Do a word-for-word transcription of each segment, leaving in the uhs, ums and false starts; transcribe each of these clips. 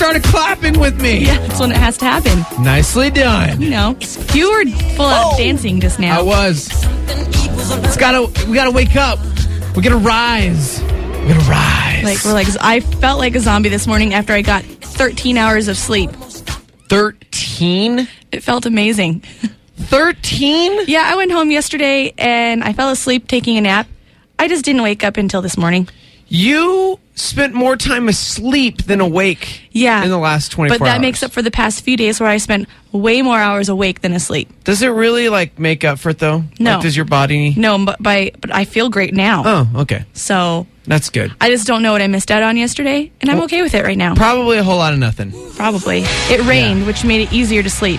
started clapping with me. Yeah, that's when it has to happen. Nicely done. You know, you were full out Oh, dancing just now. I was. It's gotta, we gotta wake up. We gotta rise. We gotta rise. Like we're like, I felt like a zombie this morning after I got thirteen hours of sleep. thirteen? It felt amazing. thirteen? Yeah, I went home yesterday and I fell asleep taking a nap. I just didn't wake up until this morning. You spent more time asleep than awake Yeah. in the last twenty-four hours. But that makes up for the past few days where I spent way more hours awake than asleep. Does it really, like, make up for it, though? No. Like, does your body... No, but by but I feel great now. Oh, okay. So That's good. I just don't know what I missed out on yesterday, and I'm Well, okay with it right now. Probably a whole lot of nothing. Probably. It rained, Yeah. which made it easier to sleep.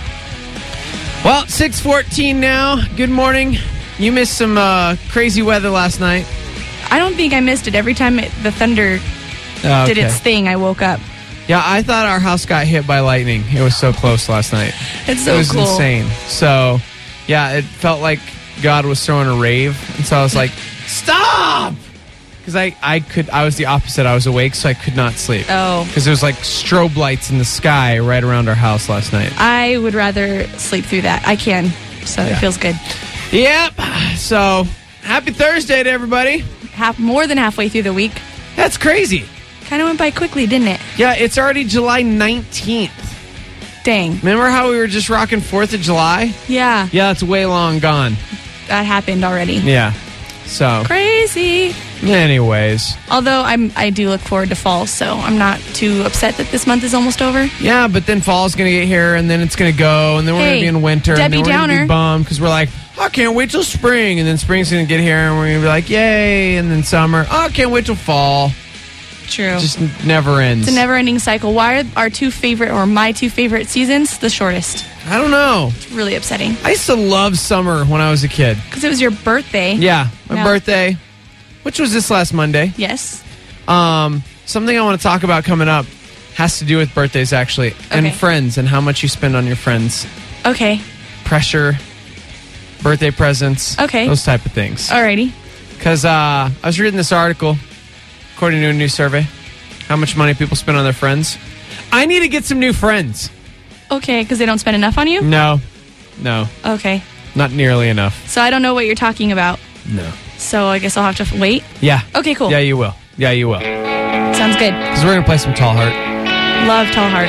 Well, six fourteen now. Good morning. You missed some uh, crazy weather last night. I don't think I missed it. Every time it, the thunder Oh, did okay. its thing, I woke up. Yeah, I thought our house got hit by lightning. It was so close last night. It's so It was cool. insane. So, yeah, it felt like God was throwing a rave. And so I was like, stop! Because I, I could, I was the opposite. I was awake, so I could not sleep. Oh. Because there was like strobe lights in the sky right around our house last night. I would rather sleep through that. I can, so Yeah. it feels good. Yep. So, happy Thursday to everybody. Half more than halfway through the week. That's crazy. Kind of went by quickly, didn't it? Yeah, it's already July nineteenth. Dang. Remember how we were just rocking fourth of July? Yeah, Yeah, it's way long gone. that happened already. Yeah. So, Crazy. anyways. Although I'm, I do look forward to fall, so I'm not too upset that this month is almost over. Yeah, but then fall's going to get here, and then it's going to go, and then we're going Hey, to be in winter, Debbie and then we're going to Downer. be bummed because we're like, oh, I can't wait till spring, and then spring's going to get here, and we're going to be like, yay, and then summer, oh, I can't wait till fall. True. It just n- never ends. It's a never-ending cycle. Why are our two favorite, or my two favorite seasons, the shortest? I don't know. It's really upsetting. I used to love summer when I was a kid. Because it was your birthday. Yeah, my No. birthday, which was this last Monday. Yes. Um, something I want to talk about coming up has to do with birthdays, actually, and Okay. friends, and how much you spend on your friends. Okay. Pressure, birthday presents, Okay. those type of things. Alrighty. Because uh, I was reading this article, according to a new survey, how much money people spend on their friends. I need to get some new friends. Okay, because they don't spend enough on you? No, no, Okay. not nearly enough. So I don't know what you're talking about. No. So I guess I'll have to f- wait. Yeah. Okay, cool. Yeah, you will. Yeah, you will. Sounds good. Because we're going to play some Tall Heart. Love Tall Heart.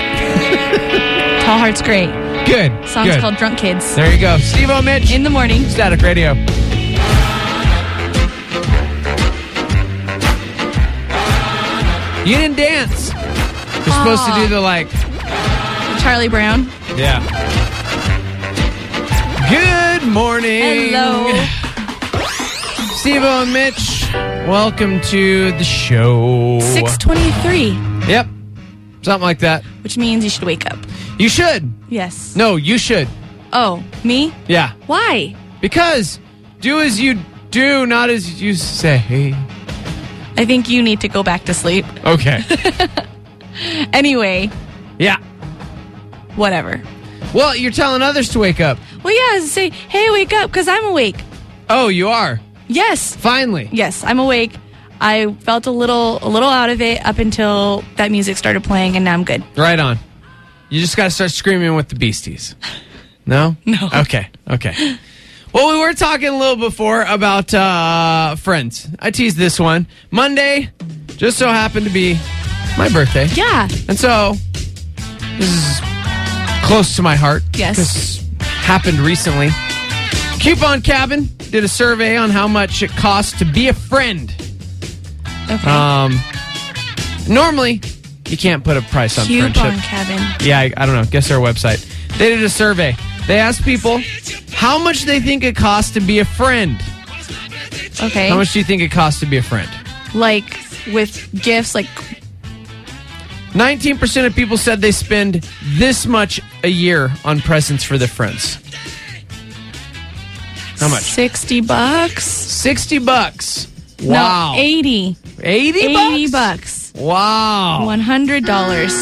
Tall Heart's great. Good. Song's Good. called Drunk Kids. There you go. Steve-O, Mitch. In the morning. Static Radio. You didn't dance. You're supposed to do the, like... Charlie Brown. Yeah. Good morning. Hello. Steve-O and Mitch, welcome to the show. six twenty-three, Yep. Something like that. which means you should wake up. You should. Yes. No, you should. Oh, me? Yeah. Why? Because do as you do, not as you say. I think you need to go back to sleep. Okay. Anyway, Yeah. whatever. Well, you're telling others to wake up. Well, yeah, say, hey, wake up, because I'm awake. Oh, you are. Yes. Finally. Yes, I'm awake. I felt a little a little out of it up until that music started playing, and now I'm good. Right on. You just got to start screaming with the beasties. No? No. Okay. Okay. Well, we were talking a little before about uh, friends. I teased this one. Monday just so happened to be my birthday. Yeah. And so this is close to my heart. Yes. This happened recently. Coupon Cabin did a survey on how much it costs to be a friend. Okay. Um, normally, you can't put a price on Coupon friendship. Cabin. Yeah, I, I don't know. Guess their website. They did a survey. They asked people how much they think it costs to be a friend. Okay. How much do you think it costs to be a friend? Like with gifts, like nineteen percent of people said they spend this much a year on presents for their friends. How much? sixty bucks. sixty bucks. Wow. No, eighty. eighty eighty bucks? bucks. Wow. one hundred dollars.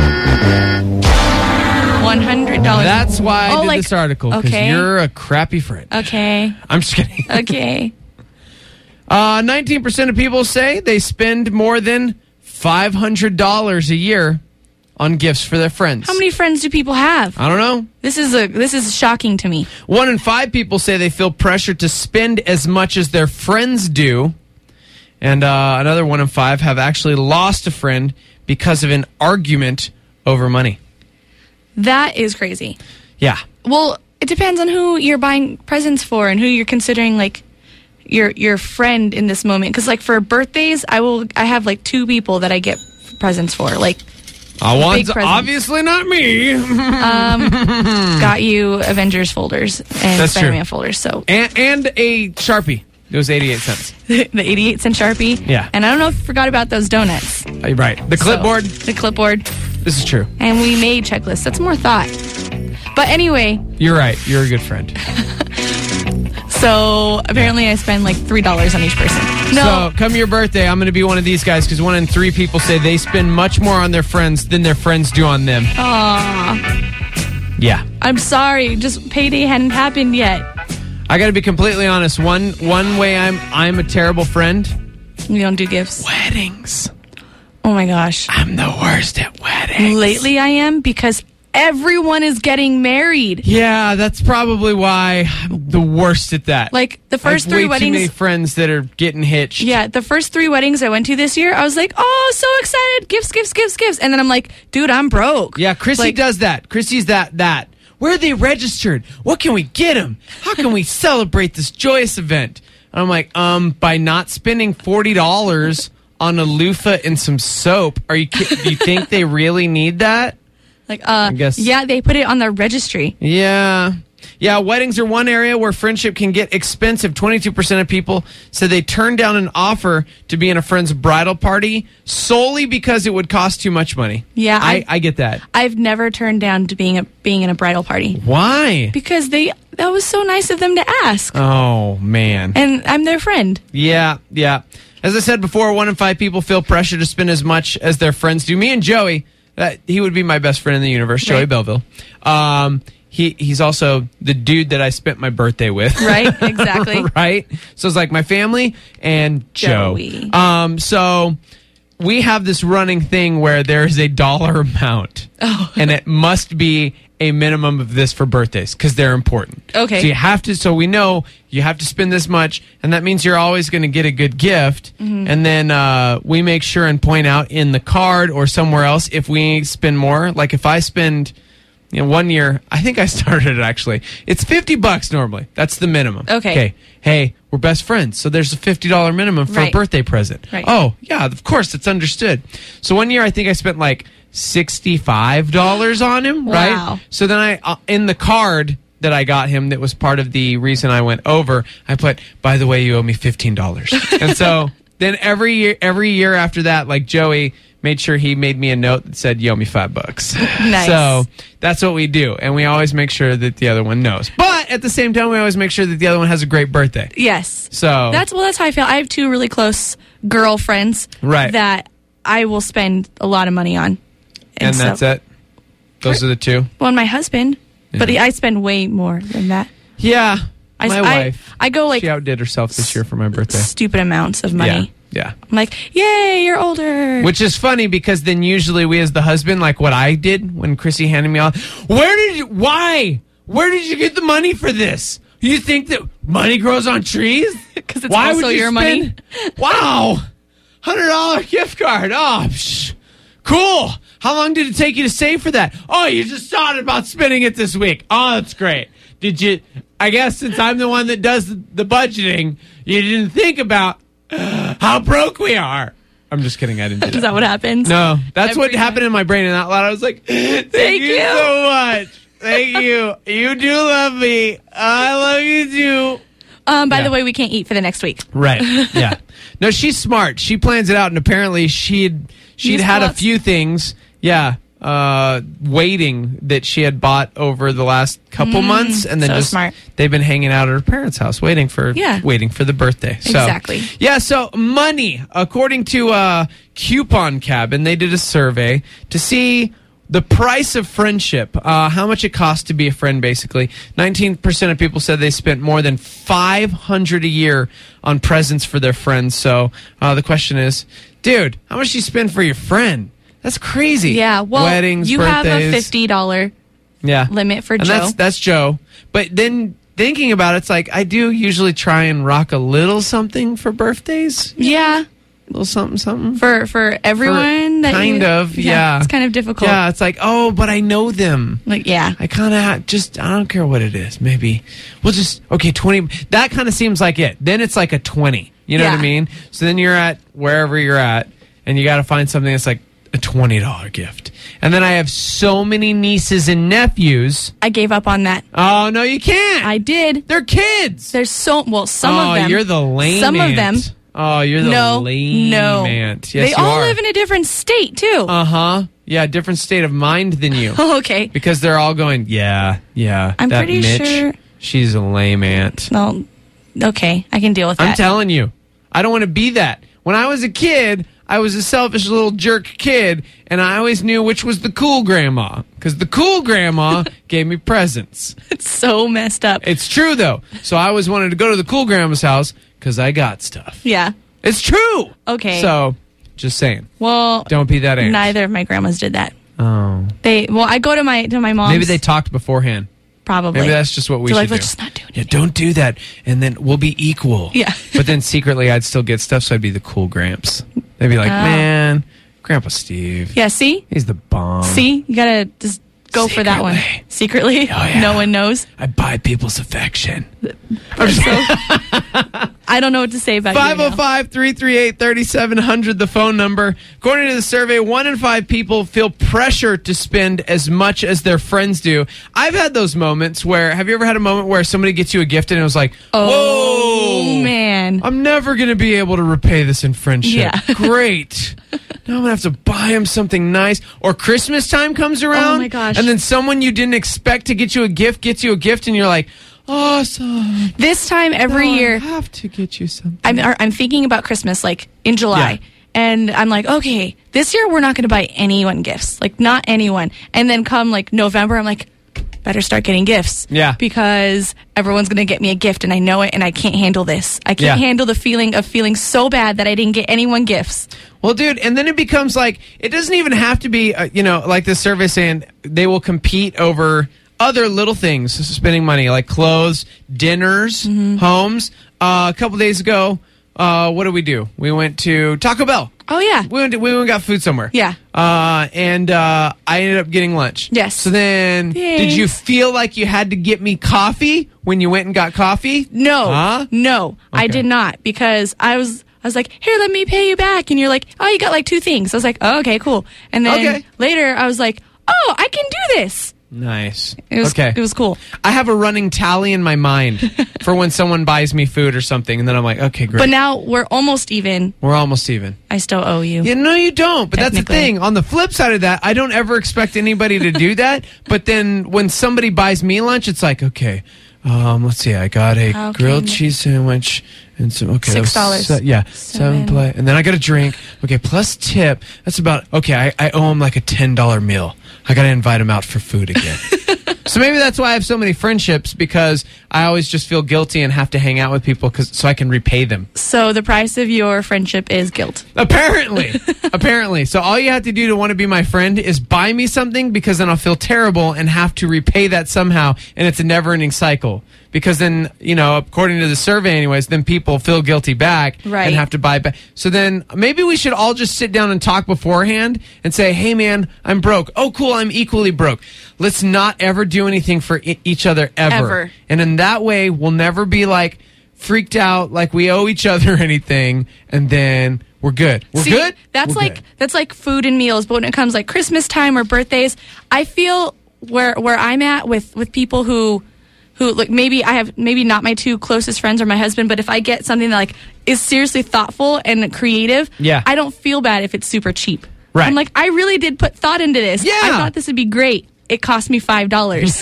one hundred dollars. That's why I Oh, did like- this article, because okay. you're a crappy friend. Okay. I'm just kidding. Okay. Uh, nineteen percent of people say they spend more than five hundred dollars a year on gifts for their friends. How many friends do people have? I don't know. This is a this is shocking to me. One in five people say they feel pressure to spend as much as their friends do. And uh, another one in five have actually lost a friend because of an argument over money. That is crazy. Yeah. Well, it depends on who you're buying presents for and who you're considering like your your friend in this moment. Because like for birthdays, I will I have like two people that I get presents for. Like uh, one's obviously not me. um, got you Avengers folders and That's Spider-Man true. folders. So and, and a Sharpie. It was eighty-eight cents. The eighty-eight cent Sharpie. Yeah. And I don't know if you forgot about those donuts. Uh, Right. The clipboard. So, the clipboard. This is true. And we made checklists. That's more thought. But anyway, You're right. You're a good friend. so apparently I spend like three dollars on each person. No. So, come your birthday, I'm going to be one of these guys because one in three people say they spend much more on their friends than their friends do on them. Aw. Yeah. I'm sorry. Just payday hadn't happened yet. I got to be completely honest. One one way I'm I'm a terrible friend. We don't do gifts. Weddings. Oh my gosh. I'm the worst at weddings. Lately I am because everyone is getting married. Yeah, that's probably why I'm the worst at that. Like the first I have three way weddings. Too many friends that are getting hitched. Yeah, the first three weddings I went to this year, I was like, oh, so excited. Gifts, gifts, gifts, gifts. And then I'm like, dude, I'm broke. Yeah, Chrissy Like- does that. Chrissy's that that. Where are they registered? What can we get them? How can we celebrate this joyous event? And I'm like, um, by not spending forty dollars on a loofah and some soap. Are you? ki- Do you think they really need that? Like, uh, guess- yeah, they put it on the registry. Yeah. Yeah, weddings are one area where friendship can get expensive. twenty-two percent of people said they turned down an offer to be in a friend's bridal party solely because it would cost too much money. Yeah, I, I- I get that. I've never turned down to being a being in a bridal party Why? because they that was so nice of them to ask, Oh, man. and I'm their friend. Yeah, yeah. As I said before, one in five people feel pressure to spend as much as their friends do. Me and Joey, uh, he would be my best friend in the universe, Joey Right. Belleville. Um, he he's also the dude that I spent my birthday with. Right, exactly. Right? So it's like my family and Joe. Joey. Um, so we have this running thing where there's a dollar amount. Oh. And it must be a minimum of this for birthdays because they're important. Okay. So you have to, so we know you have to spend this much, and that means you're always going to get a good gift. Mm-hmm. And then uh, we make sure and point out in the card or somewhere else if we spend more. Like if I spend, you know, one year, I think I started it actually. It's fifty bucks normally. That's the minimum. Okay. Okay. Hey, we're best friends, so there's a fifty dollars minimum for Right. a birthday present. Right. Oh, yeah, of course, it's understood. So one year, I think I spent like sixty-five dollars on him, right? Wow. So then I, uh, in the card that I got him, that was part of the reason I went over, I put, by the way, you owe me fifteen dollars. And so then every year, every year after that, like Joey made sure he made me a note that said, you owe me five bucks. Nice. So that's what we do. And we always make sure that the other one knows. But at the same time, we always make sure that the other one has a great birthday. Yes. So That's well. That's how I feel. I have two really close girlfriends, Right. that I will spend a lot of money on, and so- that's it. Those are the two. Well, and my husband, but Yeah. I spend way more than that. Yeah. I, my I, wife. I go like She outdid herself this year for my birthday. stupid amounts of money. Yeah. I'm like, yay, you're older. Which is funny because then usually we as the husband, like what I did when Chrissy handed me off, where did you, why? Where did you get the money for this? You think that money grows on trees? 'Cause it's also your money. Wow. one hundred dollars gift card. Oh, psh. Cool. How long did it take you to save for that? Oh, you just thought about spending it this week. Oh, that's great. Did you, I guess since I'm the one that does the budgeting, you didn't think about how broke we are. I'm just kidding. I didn't do that. Is that what happens? No, that's what Every happened time. in my brain, and out loud I was like, "Thank, Thank you, you. so much. Thank you. You do love me. I love you too." Um, by Yeah. the way, we can't eat for the next week. Right. Yeah. No, she's smart. She plans it out, and apparently she'd she'd just had a pull out- few things. Yeah. Uh, waiting that she had bought over the last couple months, and then so just smart. they've been hanging out at her parents' house waiting for Yeah. waiting for the birthday. So, Exactly. Yeah. So money, according to uh, Coupon Cabin, they did a survey to see the price of friendship, uh, how much it costs to be a friend. Basically, nineteen percent of people said they spent more than five hundred a year on presents for their friends. So uh, the question is, dude, how much do you spend for your friend? That's crazy. Yeah, well, weddings, you birthdays. have a fifty dollars yeah. limit for and Joe. That's, that's Joe. But then thinking about it, it's like I do usually try and rock a little something for birthdays. Yeah. A little something, something. For for everyone? For that kind you, of, yeah. It's kind of difficult. Yeah, it's like, oh, but I know them. Like, yeah. I kind of ha- just, I don't care what it is. Maybe we'll just, okay, twenty. That kind of seems like it. Then it's like a twenty. You know Yeah. what I mean? So then you're at wherever you're at, and you got to find something that's like a twenty dollars gift. And then I have so many nieces and nephews. I gave up on that. Oh, no, you can't. I did. They're kids. There's so, well, some oh, of them. you're the lame Some aunt. of them. Oh, you're the No, lame no. aunt. Yes, they you all are. live in a different state, too. Uh-huh. Yeah, different state of mind than you. Oh, okay. Because they're all going, yeah, yeah. I'm that pretty Mitch, sure- she's a lame aunt. No, okay. I can deal with that. I'm telling you, I don't want to be that. When I was a kid, I was a selfish little jerk kid, and I always knew which was the cool grandma. Because the cool grandma gave me presents. It's so messed up. It's true, though. So I always wanted to go to the cool grandma's house because I got stuff. Yeah. It's true. Okay. So, just saying. Well, Don't be that aunt. neither of my grandmas did that. Oh. They well, I go to my to my mom's. Maybe they talked beforehand. probably. Maybe that's just what we They're should like, do. let's just not do Yeah, anything. don't do that, and then we'll be equal. Yeah. But then secretly, I'd still get stuff, so I'd be the cool Gramps. They'd be like, Oh. man, Grandpa Steve. Yeah. See, He's the bomb. see, you gotta just go for that one Secretly. secretly. Oh, yeah. No one knows. I buy people's affection. I don't know what to say about five you. oh now. five, three three eight, three seven zero zero, the phone number. According to the survey, one in five people feel pressure to spend as much as their friends do. I've had those moments where, have you ever had a moment where somebody gets you a gift and it was like, Oh, whoa, man. I'm never going to be able to repay this in friendship. Yeah. Great. Now I'm going to have to buy him something nice. Or Christmas time comes around. Oh, my gosh. And then someone you didn't expect to get you a gift gets you a gift and you're like, awesome. This time every No, I year, have to get you something. I'm I'm thinking about Christmas like in July. Yeah. And I'm like, okay, this year we're not going to buy anyone gifts. Like, not anyone. And then come, like, November, I'm like, better start getting gifts. Yeah. Because everyone's going to get me a gift, and I know it, and I can't handle this. I can't Yeah. handle the feeling of feeling so bad that I didn't get anyone gifts. Well, dude, and then it becomes like, it doesn't even have to be, uh, you know, like this survey saying they will compete over other little things, spending money, like clothes, dinners, Mm-hmm. homes. Uh, a couple days ago, uh, what did we do? We went to Taco Bell. Oh, yeah. We went, to, we went and got food somewhere. Yeah. Uh, and uh, I ended up getting lunch. Yes. So then, Thanks. did you feel like you had to get me coffee when you went and got coffee? No. Huh? No, I Okay. did not, because I was... I was like, here, let me pay you back. And you're like, oh, you got like two things. I was like, oh, okay, cool. And then Okay. later I was like, oh, I can do this. Nice. It was, okay. It was cool. I have a running tally in my mind for when someone buys me food or something, and then I'm like, okay, great. But now we're almost even. We're almost even. I still owe you. Yeah, no, you don't. But that's the Technically. thing. On the flip side of that, I don't ever expect anybody to do that. But then when somebody buys me lunch, it's like, okay, um, let's see. I got a How grilled can- cheese sandwich and some. Okay, that was Six dollars. se- yeah, seven Seven. play, and then I got a drink. Okay, plus tip. That's about okay. I, I owe him like a ten dollar meal. I got to invite him out for food again. So maybe that's why I have so many friendships, because I always just feel guilty and have to hang out with people 'cause, so I can repay them. So the price of your friendship is guilt. Apparently. Apparently. So all you have to do to want to be my friend is buy me something, because then I'll feel terrible and have to repay that somehow. And it's a never ending cycle. Because then, you know, according to the survey anyways, then people feel guilty back Right. and have to buy back. So then maybe we should all just sit down and talk beforehand and say, hey man, I'm broke. Oh cool, I'm equally broke. Let's not ever do anything for e- each other ever. Ever. And in that way, we'll never be like freaked out like we owe each other anything, and then we're good. We're See, good. That's We're like good. that's like food and meals. But when it comes like Christmas time or birthdays, I feel where where I'm at with with people who who like maybe I have maybe not my two closest friends or my husband, but if I get something that like is seriously thoughtful and creative, Yeah. I don't feel bad if it's super cheap. Right. I'm like, I really did put thought into this. Yeah. I thought this would be great. It cost me five dollars.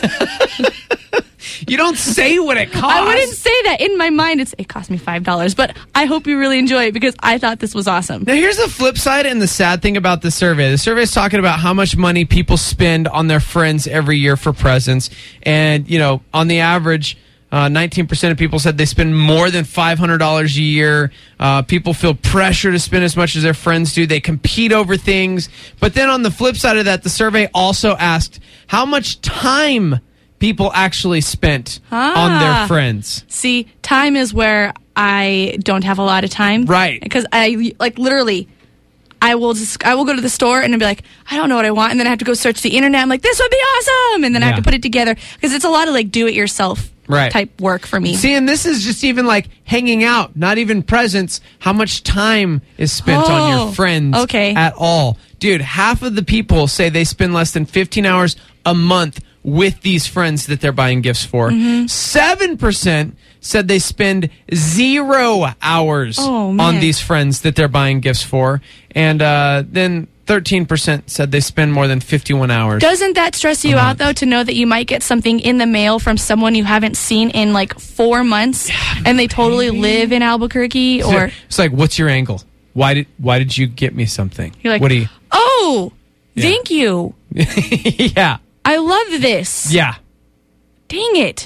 You don't say what it costs. I wouldn't say that. In my mind, it's it cost me five dollars, but I hope you really enjoy it because I thought this was awesome. Now, here's the flip side and the sad thing about the survey. The survey is talking about how much money people spend on their friends every year for presents. And, you know, on the average, Uh, nineteen percent of people said they spend more than five hundred dollars a year. Uh, people feel pressure to spend as much as their friends do. They compete over things. But then on the flip side of that, the survey also asked how much time people actually spent Ah. on their friends. See, time is where I don't have a lot of time. Right. Because I, like, literally, I will just, I will go to the store and I'll be like, I don't know what I want. And then I have to go search the internet. I'm like, this would be awesome. And then I have Yeah. to put it together. Because it's a lot of, like, do-it-yourself Right. type work for me. See, and this is just even like hanging out, not even presents. How much time is spent on Oh, your friends okay. at all? Dude, half of the people say they spend less than fifteen hours a month with these friends that they're buying gifts for. Mm-hmm. seven percent said they spend zero hours Oh, on man. these friends that they're buying gifts for. And uh, then thirteen percent said they spend more than fifty-one hours. Doesn't that stress you out, though, to know that you might get something in the mail from someone you haven't seen in, like, four months, and they totally live in Albuquerque? Or It's like, what's your angle? Why did Why did you get me something? you're like, what do you? oh, Yeah. thank you. Yeah, I love this. yeah. Dang it.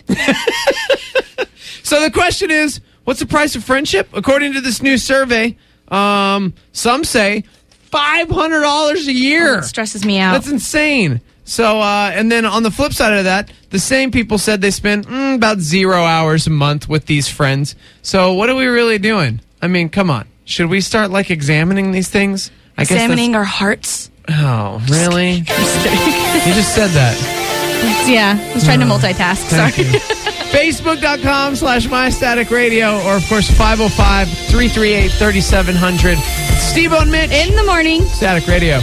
So the question is, what's the price of friendship? According to this new survey, um, some say five hundred dollars a year. It stresses me out. That's insane. So, uh, and then on the flip side of that, the same people said they spend mm, about zero hours a month with these friends. So what are we really doing? I mean, come on. Should we start, like, examining these things? I Examining guess our hearts. that's... Oh, really? Just kidding. You just said that. Yeah, I was trying to multitask. Thank Sorry. you. Facebook.com slash My Static Radio, or, of course, five oh five, three three eight, three seven zero zero. Steve-O and Mitch. In the morning. Static Radio.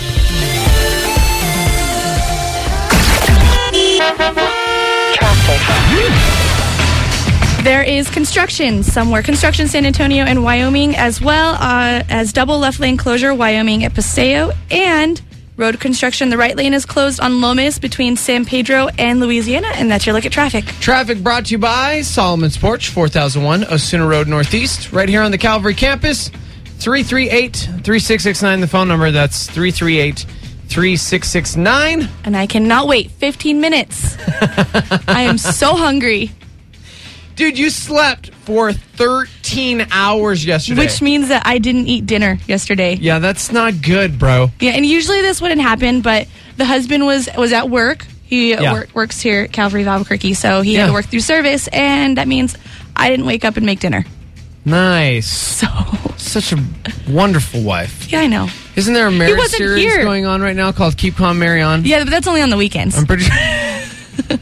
There is construction somewhere. Construction San Antonio and Wyoming, as well uh, as double left lane closure, Wyoming at Paseo, and road construction. The right lane is closed on Lomas between San Pedro and Louisiana, and that's your look at traffic. Traffic brought to you by Solomon's Porch, four thousand one Osuna Road Northeast, right here on the Calvary campus. three three eight, three six six nine, the phone number. That's three three eight, three six six nine. And I cannot wait fifteen minutes. I am so hungry, Dude, you slept for thirteen hours yesterday. which means that I didn't eat dinner yesterday. Yeah, that's not good, bro. Yeah, and usually this wouldn't happen, but the husband was was at work. He Yeah. work, works here at Calvary of Albuquerque, so he Yeah. had to work through service, and that means I didn't wake up and make dinner. Nice. So, Such a wonderful wife. yeah, I know. Isn't there a marriage wasn't series here. going on right now called Keep Calm, Marry On? Yeah, but that's only on the weekends. I'm pretty sure.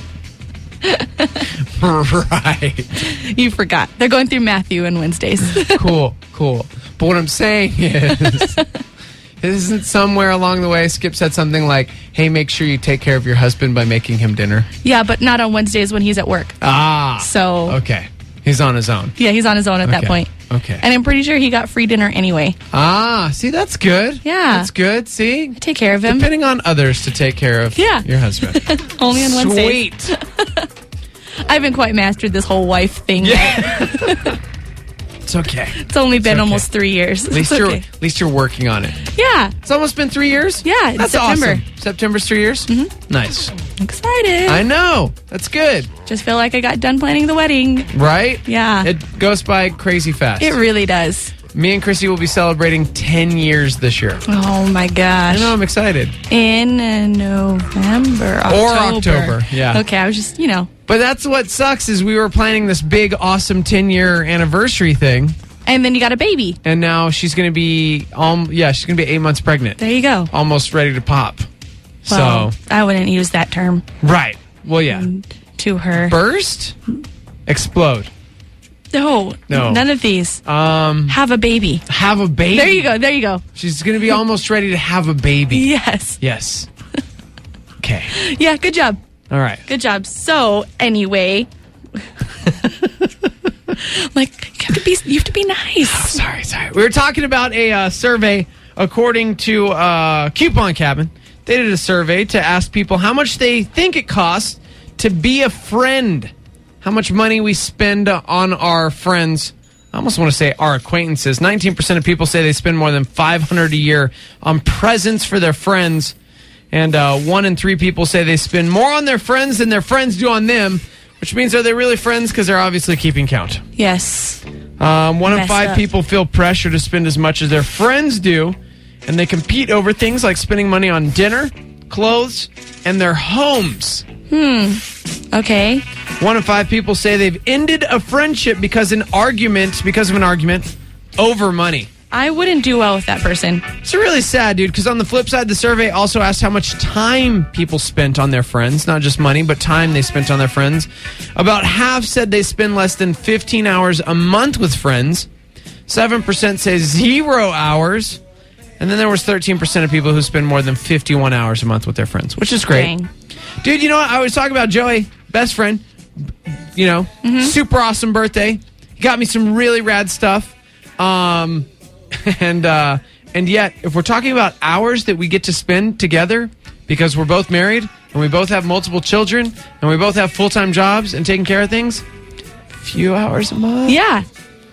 Right. You forgot. They're going through Matthew on Wednesdays. Cool, cool. But what I'm saying is, isn't somewhere along the way Skip said something like, hey, make sure you take care of your husband by making him dinner? Yeah, but not on Wednesdays when he's at work. Ah. So, Okay. He's on his own. yeah, he's on his own at that Okay. point. Okay. And I'm pretty sure he got free dinner anyway. Ah, see, that's good. Yeah. That's good. See? Take care of him. Depending on others to take care of Yeah. your husband. Only on Wednesdays. Sweet. I haven't quite mastered this whole wife thing yet. It's okay. It's only been okay. almost three years. At least It's you're okay. at least you're working on it. Yeah, It's almost been three years? Yeah, in That's September. awesome. September's three years? Mm-hmm. Nice. I'm excited. I know. That's good. Just feel like I got done planning the wedding. Right? Yeah. It goes by crazy fast. It really does. Me and Chrissy will be celebrating ten years this year. Oh my gosh. I know, I'm excited. In uh, November, October. Or October, yeah. Okay, I was just, you know. But that's what sucks is we were planning this big, awesome ten-year anniversary thing, And then you got a baby. and now she's going to be, um, yeah, she's going to be eight months pregnant. There you go. Almost ready to pop. Well, so, I wouldn't use that term right. Well, yeah. to her. Burst? Explode. No, No. none of these. Um, Have a baby. have a baby. There you go. There you go. She's going to be almost ready to have a baby. Yes. Yes. Okay. Yeah, good job. All right. Good job. So, anyway. like, you have to be, you have to be nice. Sorry, sorry. We were talking about a uh, survey according to uh, Coupon Cabin. They did a survey to ask people how much they think it costs to be a friend. How much money we spend on our friends. I almost want to say our acquaintances. nineteen percent of people say they spend more than five hundred dollars a year on presents for their friends. And uh, one in three people say they spend more on their friends than their friends do on them. Which means, are they really friends? Because they're obviously keeping count. Yes. Um, one in Messed five up. people feel pressure to spend as much as their friends do, and they compete over things like spending money on dinner, clothes, and their homes. Okay. One in five people say they've ended a friendship because an argument, because of an argument over money. I wouldn't do well with that person. It's really sad, dude, because on the flip side, the survey also asked how much time people spent on their friends. Not just money, but time they spent on their friends. About half said they spend less than fifteen hours a month with friends. seven percent say zero hours. And then there was thirteen percent of people who spend more than fifty-one hours a month with their friends, which is great. Dang. Dude, you know what? I was talking about Joey, best friend. You know, Mm-hmm. super awesome birthday. He got me some really rad stuff. Um... And uh, and yet, if we're talking about hours that we get to spend together because we're both married and we both have multiple children and we both have full-time jobs and taking care of things, a few hours a month, Yeah.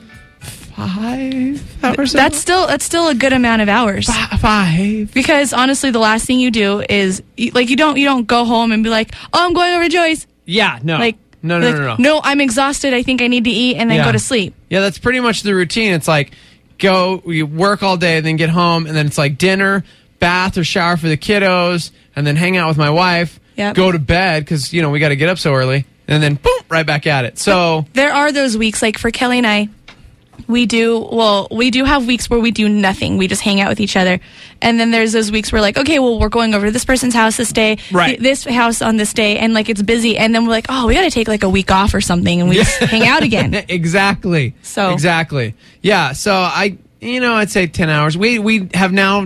five hours a That's still that's still a good amount of hours. month? Five. Because honestly, the last thing you do is like you don't you don't go home and be like, oh, I'm going over to Joey's. Yeah, no. Like no, no, like, no, no. No, I'm exhausted. I think I need to eat and then Yeah. go to sleep. Yeah, that's pretty much the routine. It's like, go, you work all day, then get home, and then it's like dinner, bath or shower for the kiddos, and then hang out with my wife, Yep. go to bed, because, you know, we got to get up so early, and then, boom, right back at it. So, There are those weeks, like for Kelly and I, we do, well, we do have weeks where we do nothing. We just hang out with each other. And then there's those weeks where like, okay, well, we're going over to this person's house this day, Right. th- this house on this day, and like it's busy. And then we're like, oh, we got to take like a week off or something, and we just hang out again. exactly. So- Exactly. Yeah, so I, you know, I'd say ten hours. We, we have now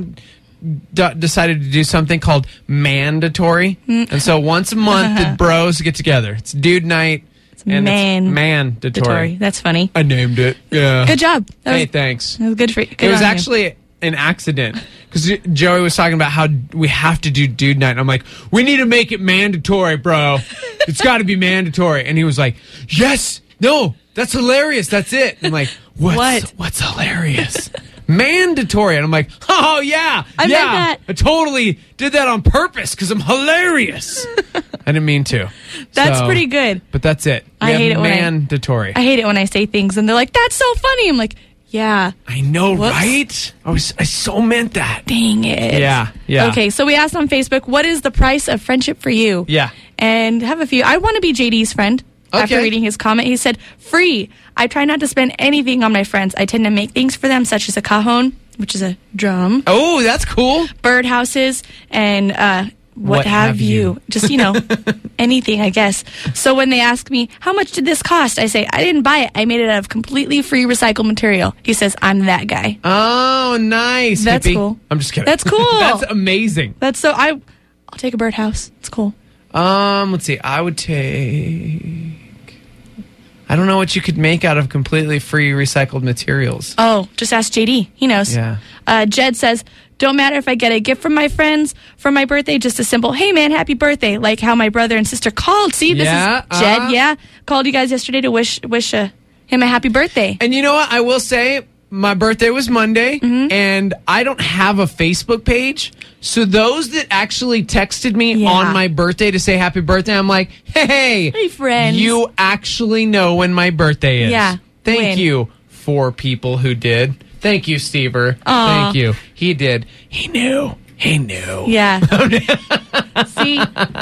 d- decided to do something called mandatory. Mm. And so once a month, the bros get together. It's dude night. And man- it's mandatory. Tori. That's funny. I named it. Yeah. Good job. That Hey, was, thanks. that was good for you. Good It was on you. actually an accident because Joey was talking about how we have to do dude night. And I'm like, we need to make it mandatory, bro. It's got to be mandatory. And he was like, yes, no, that's hilarious. That's it. I'm like, what's, What? What's hilarious? Mandatory. And I'm like, oh, yeah. I meant yeah. that. I totally did that on purpose because I'm hilarious. I didn't mean to. That's So- pretty good. But that's it. We I have hate it when I- mandatory. I hate it when I say things and they're like, that's so funny. I'm like, yeah, I know, Whoops. right? I was, I so meant that. dang it. Yeah, yeah. Okay, so we asked on Facebook, what is the price of friendship for you? Yeah. And have a few. I want to be J D's friend. After Okay. reading his comment, he said, free. I try not to spend anything on my friends. I tend to make things for them, such as a cajon, which is a drum, Oh, that's cool. birdhouses, and uh, what, What have, have you. you. Just, you know, anything, I guess. So when they ask me, how much did this cost? I say, I didn't buy it. I made it out of completely free recycled material. He says, I'm that guy. Oh, nice. That's hippie. cool. I'm just kidding. That's cool. That's amazing. That's so, I, I'll take a birdhouse. It's cool. Um, let's see. I would take. I don't know what you could make out of completely free recycled materials. Oh, just ask J D. He knows. Yeah. Uh, Jed says, don't matter if I get a gift from my friends for my birthday, just a simple, hey man, happy birthday. Like how my brother and sister called. See, this Yeah, is Jed, uh-huh. yeah. Called you guys yesterday to wish wish uh, him a happy birthday. And you know what? I will say my birthday was Monday, Mm-hmm. and I don't have a Facebook page. So those that actually texted me Yeah. on my birthday to say happy birthday, I'm like, hey, Hey, friends. you actually know when my birthday is. Yeah, Thank when. you, four people who did. Thank you, Stever. Aw. Thank you. He did. He knew. He knew. Yeah. See,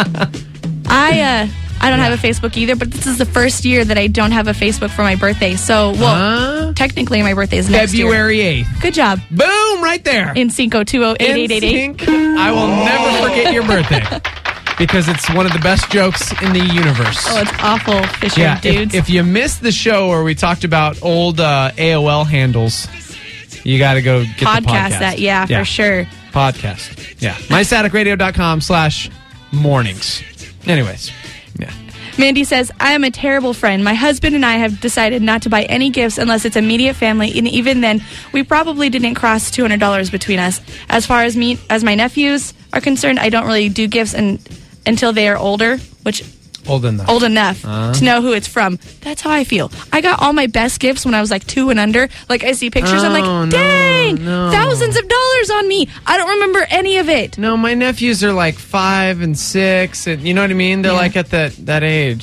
I uh, I don't have a Facebook either, but this is the first year that I don't have a Facebook for my birthday. So, well, Huh? technically my birthday is next year. February eighth. Good job. Boom, right there. In Cinco two oh eight eight eight eight. NSYNC, I will never forget your birthday because it's one of the best jokes in the universe. Oh, it's awful, Fisher yeah, dudes. if, if you missed the show where we talked about old uh, A O L handles, you got to go get podcast, the podcast. that, yeah, for sure. Podcast. Yeah. my static radio dot com slash mornings. Anyways. Yeah. Mandy says, I am a terrible friend. My husband and I have decided not to buy any gifts unless it's immediate family, and even then, we probably didn't cross two hundred dollars between us. As far as me, as my nephews are concerned, I don't really do gifts and, until they are older, which Old enough. old enough Uh-huh. to know who it's from. That's how I feel. I got all my best gifts when I was like two and under. Like I see pictures, I'm Oh, like, no, dang, no. thousands of dollars on me. I don't remember any of it. No, my nephews are like five and six, and you know what I mean? They're Yeah. like at that, that age.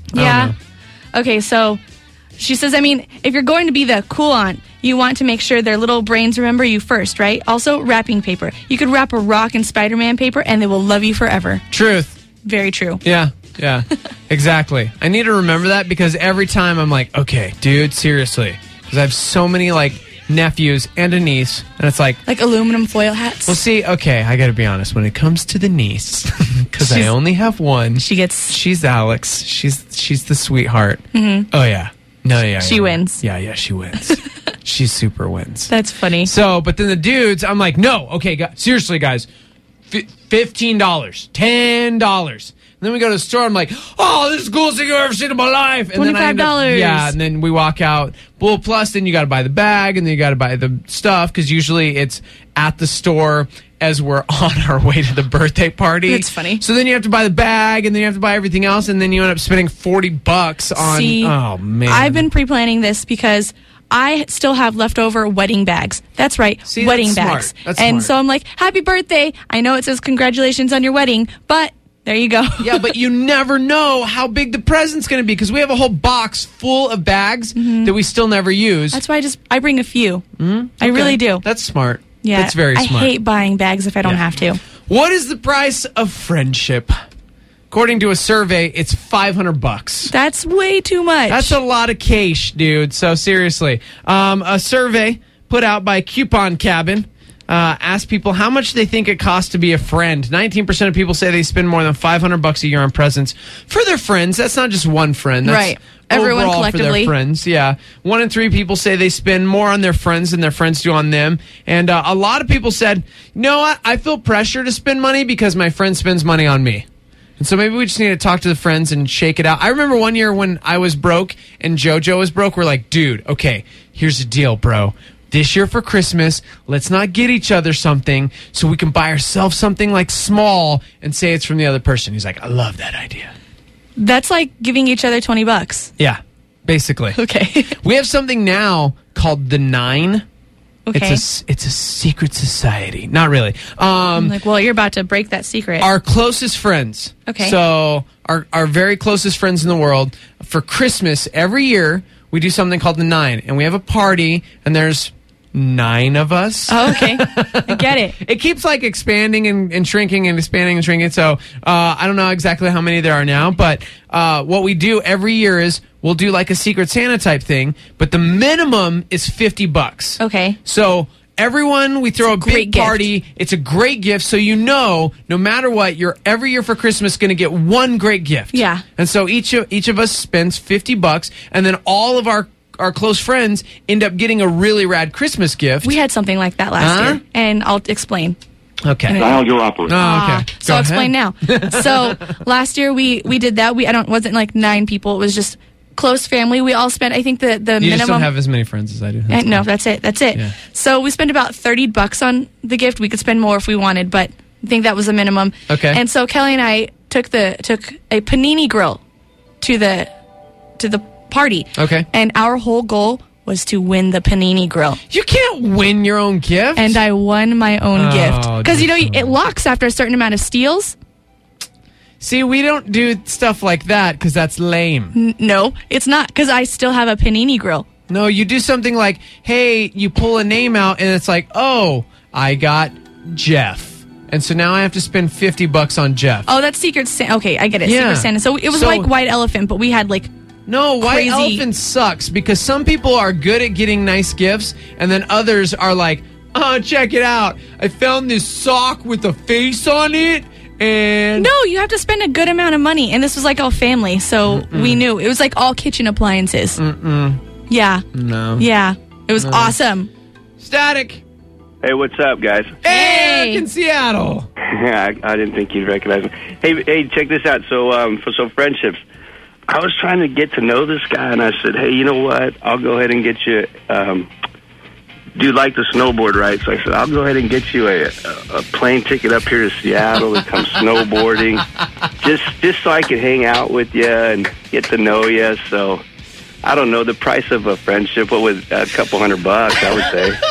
Yeah. Okay, so she says, I mean, if you're going to be the cool aunt, you want to make sure their little brains remember you first, right? Also, wrapping paper. You could wrap a rock in Spider-Man paper and they will love you forever. Truth. Very true. Yeah, yeah, exactly. I need to remember that because every time I'm like, okay, dude, seriously. Because I have so many, like, nephews and a niece, and it's like... Like aluminum foil hats? Well, see, okay, I gotta be honest. When it comes to the niece, because I only have one... She gets... She's Alex. She's she's the sweetheart. Mm-hmm. Oh, yeah. No, yeah, She yeah, wins. Yeah, yeah, she wins. She super wins. That's funny. So, but then the dudes, I'm like, no, okay, guys, seriously, guys, f- fifteen dollars, ten dollars. And then we go to the store. I'm like, oh, this is the coolest thing I've ever seen in my life. And then I twenty-five dollars. end up, yeah, and then we walk out. Well, plus then you got to buy the bag and then you got to buy the stuff because usually it's at the store as we're on our way to the birthday party. That's funny. So then you have to buy the bag and then you have to buy everything else and then you end up spending forty bucks on. See, oh man, I've been pre-planning this because I still have leftover wedding bags. That's right, See, wedding that's bags. smart. That's and smart. so I'm like, happy birthday. I know it says congratulations on your wedding, but there you go. Yeah, but you never know how big the present's going to be because we have a whole box full of bags mm-hmm. that we still never use. That's why I just I bring a few. Mm-hmm. I okay. really do. That's smart. Yeah, that's very smart. I hate buying bags if I don't yeah. have to. What is the price of friendship? According to a survey, it's five hundred bucks. That's way too much. That's a lot of cash, dude. So seriously, um, a survey put out by Coupon Cabin uh, asked people how much they think it costs to be a friend. nineteen percent of people say they spend more than five hundred bucks a year on presents for their friends. That's not just one friend. That's right. Everyone overall collectively. For their friends, yeah. One in three people say they spend more on their friends than their friends do on them. And uh, a lot of people said, you know what? I feel pressure to spend money because my friend spends money on me. And so maybe we just need to talk to the friends and shake it out. I remember one year when I was broke and JoJo was broke, we're like, dude, okay, here's the deal, bro. This year for Christmas, let's not get each other something so we can buy ourselves something like small and say it's from the other person. He's like, I love that idea. That's like giving each other twenty bucks. Yeah, basically. Okay. We have something now called the Nine. Okay. It's a, it's a secret society. Not really. Um, I'm like, well, you're about to break that secret. Our closest friends. Okay. So our, our very closest friends in the world, for Christmas, every year, we do something called the Nine. And we have a party, and there's nine of us. Oh, okay. I get it. It keeps like expanding and, and shrinking and expanding and shrinking. So uh, I don't know exactly how many there are now, but uh, what we do every year is we'll do like a Secret Santa type thing, but the minimum is fifty bucks. Okay. So everyone, we throw It's a, a big great party. gift. It's a great gift, so you know, no matter what, you're every year for Christmas going to get one great gift. Yeah. And so each of, each of us spends fifty bucks, and then all of our our close friends end up getting a really rad Christmas gift. We had something like that last Huh? year, and I'll explain. Okay. Dial your operator. Oh, okay. Ah, Go so I'll explain ahead. now. So last year we we did that. We I don't wasn't like nine people. It was just close family. We all spent. I think the the You minimum. just don't have as many friends as I do. Uh, That's no, fine. that's it. That's it. Yeah. So we spent about thirty bucks on the gift. We could spend more if we wanted, but I think that was the minimum. Okay. And so Kelly and I took the took a panini grill to the to the party. Okay. And our whole goal was to win the panini grill. You can't win your own gift. And I won my own Oh, gift because you know dear. it locks after a certain amount of steals. See, we don't do stuff like that because that's lame. N- no, it's not because I still have a panini grill. No, you do something like, hey, you pull a name out and it's like, oh, I got Jeff. And so now I have to spend fifty bucks on Jeff. Oh, that's Secret Santa. Okay, I get it. Yeah. Secret Santa. So it was So- like White Elephant, but we had like No, White crazy- Elephant sucks because some people are good at getting nice gifts and then others are like, oh, check it out. I found this sock with a face on it and... no. You have to spend a good amount of money, and this was like all family, so Mm-mm. we knew it was like all kitchen appliances. Mm-mm. Yeah, No. yeah, it was No. awesome. Static. Hey, what's up, guys? Hey, in Seattle. Yeah, I, I didn't think you'd recognize me. Hey, hey, check this out. So, um, for so friendships, I was trying to get to know this guy, and I said, hey, you know what? I'll go ahead and get you. Um, do you like to snowboard, right? So I said, I'll go ahead and get you a, a, a plane ticket up here to Seattle and come snowboarding, just just so I can hang out with you and get to know you. So, I don't know the price of a friendship. What was a couple hundred bucks? I would say.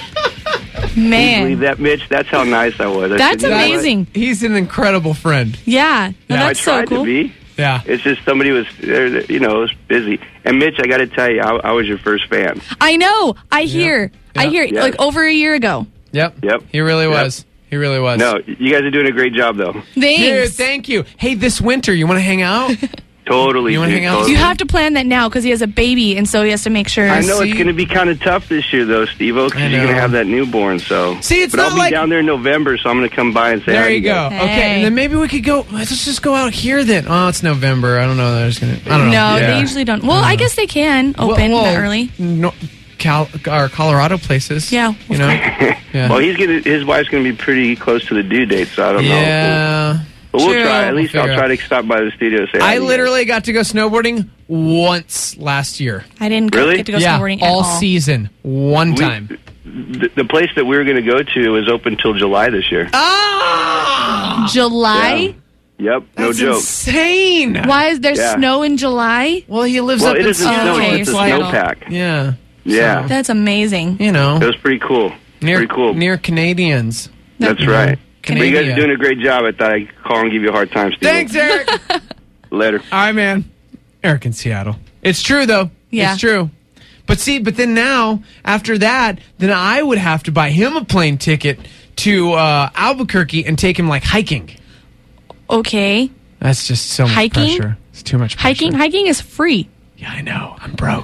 Can you Man, believe that, Mitch? That's how nice I was. I That's said, you know what? amazing. He's an incredible friend. Yeah, no, I that's so tried cool. to be. Yeah. It's just somebody was, you know, was busy. And Mitch, I got to tell you, I, I was your first fan. I know. I hear. Yeah. I hear. Yeah. Like over a year ago. Yep. Yep. He really Yep. was. He really was. No, you guys are doing a great job, though. Thanks. Dude, thank you. Hey, this winter, you want to hang out? Totally. You wanna dude, hang out? totally. You have to plan that now because he has a baby, and so he has to make sure. I know See? it's going to be kind of tough this year, though, Steve-O, I because you're know. going to have that newborn. So, See, it's but not I'll be like- down there in November, so I'm going to come by and say There hi you to go. guys. Okay, Hey. and then maybe we could go. Let's just go out here then. Oh, it's November. I don't know. There's gonna. I don't know. No, Yeah. they usually don't. Well, I guess they can open Well, well, that early. No, Cal, or Colorado places. Yeah, you of know. Yeah. Well, he's gonna. His wife's going to be pretty close to the due date, so I don't know. yeah. But we'll True. try. At least We'll I'll figure try it to stop by the studio and say hi I to you literally got to go snowboarding once last year. I didn't go, Really? get to go yeah, snowboarding at all all. season, one guys. time. We, the, the place that we were going to go to is open till July this year. Ah, July? Yep, no that's joke. insane. Why is there Yeah. snow in July? Well, he lives Well, up it in isn't Oh, snow; okay, it's a so I don't- snowpack. Yeah, Yeah, That's amazing. you know, it was pretty cool. near pretty cool. near Canadians. That's you know, right. But you guys Canada. are doing a great job. I thought I'd call and give you a hard time, Steve. Thanks, Eric. Later. All right, man. Eric in Seattle. It's true, though. Yeah. It's true. But see, but then now, after that, then I would have to buy him a plane ticket to uh, Albuquerque and take him, like, hiking. Okay. That's just so much Hiking? pressure. It's too much pressure. Hiking hiking is free. Yeah, I know. I'm broke.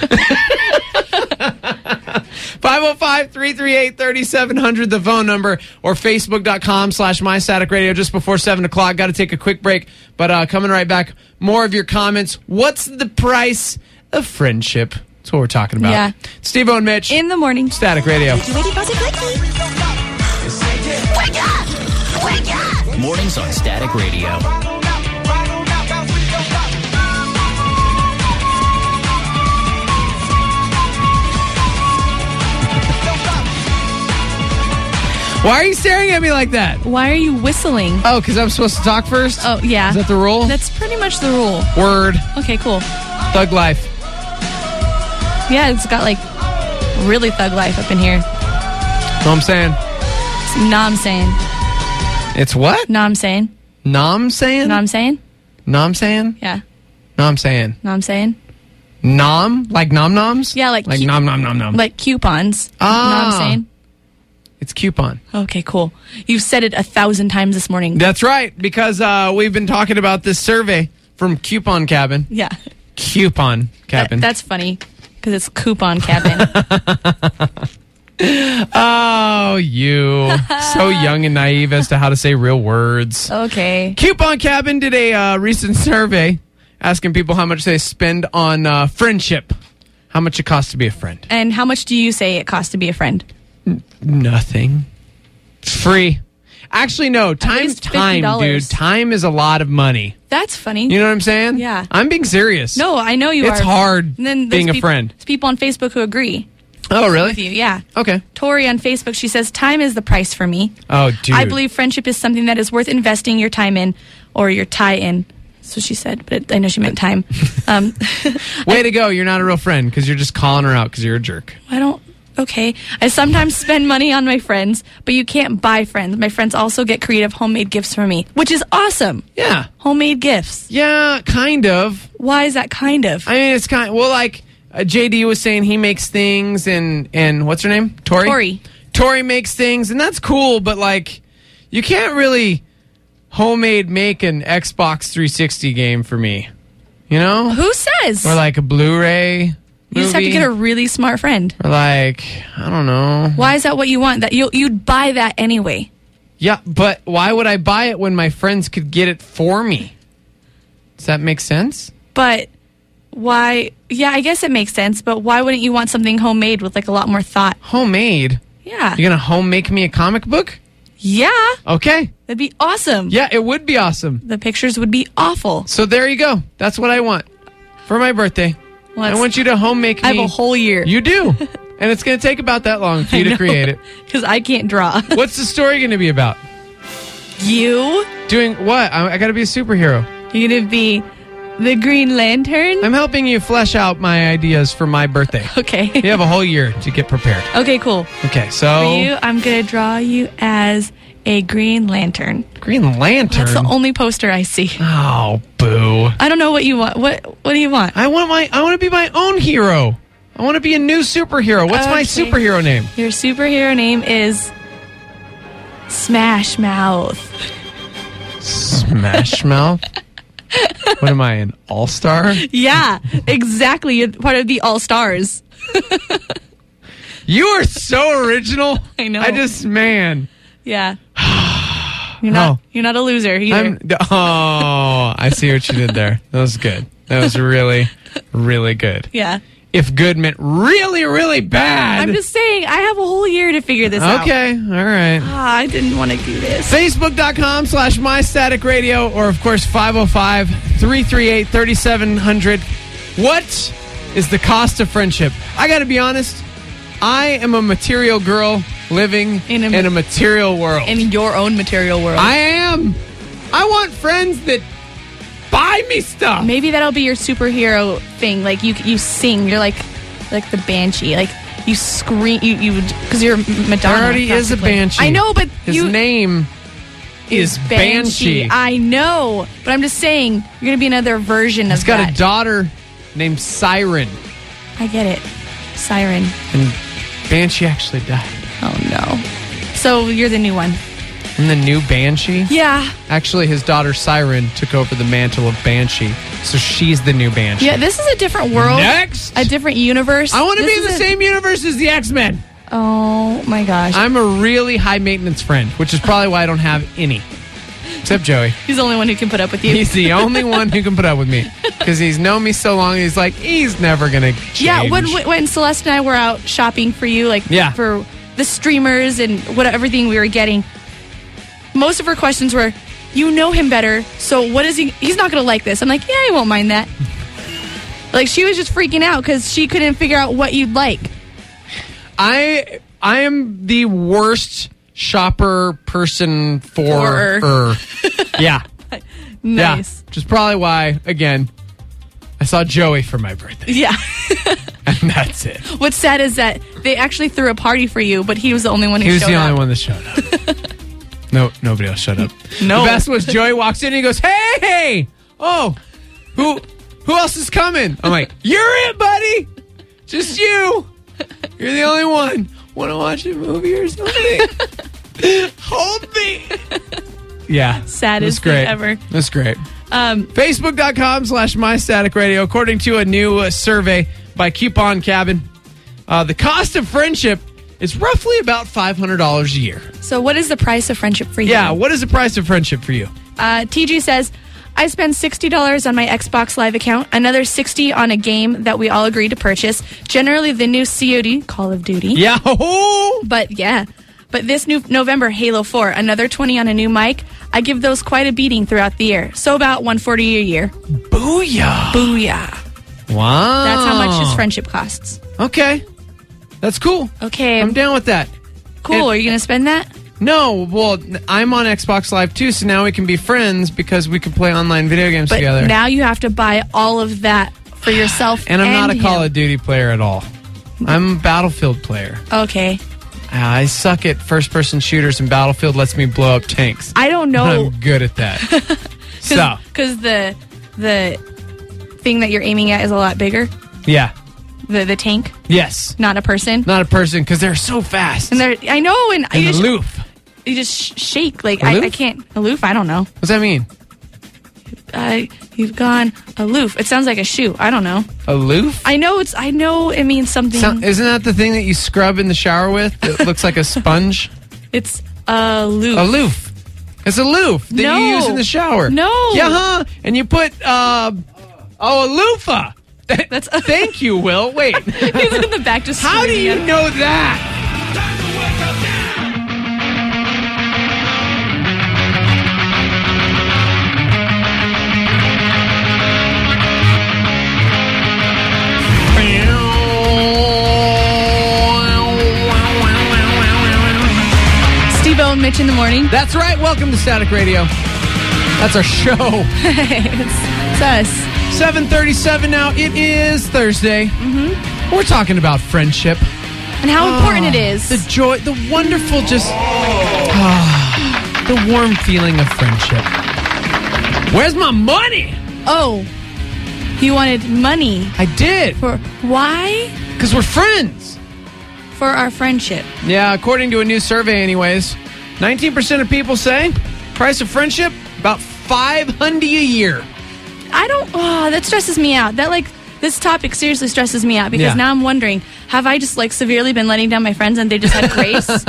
five oh five, three three eight, three seven zero zero, the phone number, or facebook.com slash mystatic radio just before seven o'clock. Got to take a quick break, but uh, coming right back, more of your comments. What's the price of friendship? That's what we're talking about. Yeah. Steve-O and Mitch, In the morning. Static Radio. Mornings on Static Radio. Why are you staring at me like that? Why are you whistling? Oh, because I'm supposed to talk first? Oh, yeah. Is that the rule? That's pretty much the rule. Word. Okay, cool. Thug life. Yeah, it's got like really thug life up in here. Know what I'm saying? Know I'm saying. It's what? Know I'm saying. Nom saying? Know I'm saying? Nom saying? Yeah. Nom saying. Know I'm saying? Nom? Like nom noms? Yeah, like Like cu- nom nom nom nom. Like coupons. Ah. Know I'm saying? It's coupon. Okay, cool. You've said it a thousand times this morning. That's right, because uh, we've been talking about this survey from Coupon Cabin. Yeah. Coupon That- Cabin. that's funny because it's coupon cabin. oh, you. So young and naive as to how to say real words. Okay. Coupon Cabin did a uh, recent survey asking people how much they spend on uh, friendship. How much it costs to be a friend. And how much do you say it costs to be a friend? Nothing. Free. Actually, no. Time's least time, fifty dollars. dude. Time is a lot of money. That's funny. You know what I'm saying? Yeah. I'm being serious. No, I know you It's are. hard And then being there's a peop- friend. There's people on Facebook who agree Oh, really? with you. Yeah. Okay. Tori on Facebook, she says, time is the price for me. Oh, dude. I believe friendship is something that is worth investing your time in or your tie in. That's what she said, but it, I know she meant time. Um, Way to go. You're not a real friend because you're just calling her out because you're a jerk. I don't. Okay. I sometimes spend money on my friends, but you can't buy friends. My friends also get creative homemade gifts for me, which is awesome. Yeah. Homemade gifts. Yeah, kind of. Why is that kind of? I mean, it's kind well, like uh, J D was saying he makes things and, and what's her name? Tori? Tori. Tori makes things, and that's cool, but like, you can't really homemade make an Xbox three sixty game for me. You know? Who says? Or like a Blu-ray. you just have to movie. get a really smart friend. Or like, I don't know. Why is that what you want? That you you'd buy that anyway. Yeah, but why would I buy it when my friends could get it for me? Does that make sense? But why? Yeah, I guess it makes sense. But why wouldn't you want something homemade with like a lot more thought? Homemade? Yeah. You're going to home make me a comic book? Yeah. Okay. That'd be awesome. Yeah, it would be awesome. The pictures would be awful. So there you go. That's what I want for my birthday. Well, I that's- want you to home make me. I have a whole year. You do. And it's going to take about that long for you to create it. Because I can't draw. What's the story going to be about? You? Doing what? I, I got to be a superhero. You're going to be the Green Lantern? I'm helping you flesh out my ideas for my birthday. Okay. You have a whole year to get prepared. Okay, cool. Okay, For so you, I'm going to draw you as a Green Lantern. Green Lantern? That's the only poster I see. Oh, boo. I don't know what you want. What What do you want? I want my. I want to be my own hero. I want to be a new superhero. What's my Okay. superhero name? Your superhero name is Smash Mouth. Smash Mouth? What am I, an all-star? Yeah, exactly. You're part of the All Stars. You are so original. I know. I just, man. Yeah. You're not. Oh. You're not a loser either. I'm, oh, I see what you did there. That was good. That was really, really good. yeah. If good meant really, really bad. I'm just saying. I have a whole year to figure this out. Okay, all right. Ah, I didn't want to do this. Facebook.com slash My Static Radio, or of course five oh five, three three eight, three seven zero zero. What is the cost of friendship? I got to be honest. I am a material girl living in In a, a- material world. In your own material world. I am. I want friends that buy me stuff. Maybe that'll be your superhero thing. Like you, you sing. You're like, like the Banshee. Like you scream. You, you, because you're Madonna. There already is a practically. Banshee. I know, but His you name is Banshee. I know, but I'm just saying you're gonna be another version He's of got that. a daughter named Siren, I get it. Siren. and Banshee actually died. Oh no. So you're the new one. And the new Banshee? Yeah. Actually, his daughter Siren took over the mantle of Banshee, so she's the new Banshee. Yeah. This is a different world. Next! A different universe. I want to This be in the isn't- same universe as the X-Men. Oh my gosh. I'm a really high-maintenance friend, which is probably why I don't have any. Except Joey. He's the only one who can put up with you. He's the only one who can put up with me. Because he's known me so long, he's like, he's never going to change. Yeah, when when Celeste and I were out shopping for you, like Yeah. for the streamers and what everything we were getting, most of her questions were, "You know him better, so what is he? He's not going to like this." I'm like, "Yeah, he won't mind that." Like she was just freaking out because she couldn't figure out what you'd like. I I am the worst shopper person for For- her. Yeah. Nice. Yeah. Which is probably why, again, I saw Joey for my birthday. Yeah. And that's it. What's sad is that they actually threw a party for you, but he was the only one who He was showed the only up. one that showed up. No, nobody else showed up. No. The best was Joey walks in and he goes, "Hey, oh, who who else is coming?" I'm like, "You're it, buddy. Just you. You're the only one. Want to watch a movie or something? Hold me." Yeah, Saddest that's great. thing ever. That's great. Um, Facebook.com slash My Static Radio. According to a new uh, survey by Coupon Cabin, uh, the cost of friendship is roughly about five hundred dollars a year. so what is the price of friendship for you? Yeah, what is the price of friendship for you? Uh, T G says, I spend sixty dollars on my Xbox Live account, another sixty dollars on a game that we all agreed to purchase, generally the new C O D, Call of Duty. Yeah. But yeah, but this new November, Halo four, another twenty dollars on a new mic. I give those quite a beating throughout the year. So about one hundred forty dollars a year. Booyah. Booyah. Wow. That's how much his friendship costs. Okay. That's cool. Okay, I'm down with that. cool. and- Are you going to spend that? No, well, I'm on Xbox Live too, so now we can be friends because we can play online video games But together. now you have to buy all of that for yourself. and I'm not a him. Call of Duty player at all. I'm a Battlefield player. Okay. I suck at first-person shooters, and Battlefield lets me blow up tanks. I don't know. I'm good at that. so, Because the the thing that you're aiming at is a lot bigger. yeah. The the tank, Yes. not a person. Not a person, because they're so fast. And they're I know, and, and you just, aloof. you just sh- shake like I, I Aloof? can't aloof. I don't know. What's that mean? Uh, you've gone aloof. It sounds like a shoe. I don't know. Aloof? I know it's. I know it means something. So, isn't that the thing that you scrub in the shower with? It looks like a sponge. It's aloof. Aloof. It's aloof that No. you use in the shower. No. Yeah, huh? And you put, uh, oh, a loofah. That's- Thank you, Will. Wait. He's in the back just. How do screaming you at- know that? Steve-O and Mitch in the morning. That's right. Welcome to Static Radio. That's our show. it's, it's us. seven thirty-seven now. It is Thursday. Mm-hmm. We're talking about friendship. And how important it is. The joy, the wonderful just... ah, the warm feeling of friendship. Where's my money? Oh, you wanted money. I did. For why? Because we're friends. For our friendship. Yeah, according to a new survey anyways, nineteen percent of people say price of friendship, about five hundred a year. I don't, oh, that stresses me out. That, like, this topic seriously stresses me out because Yeah. now I'm wondering, have I just, like, severely been letting down my friends and they just had grace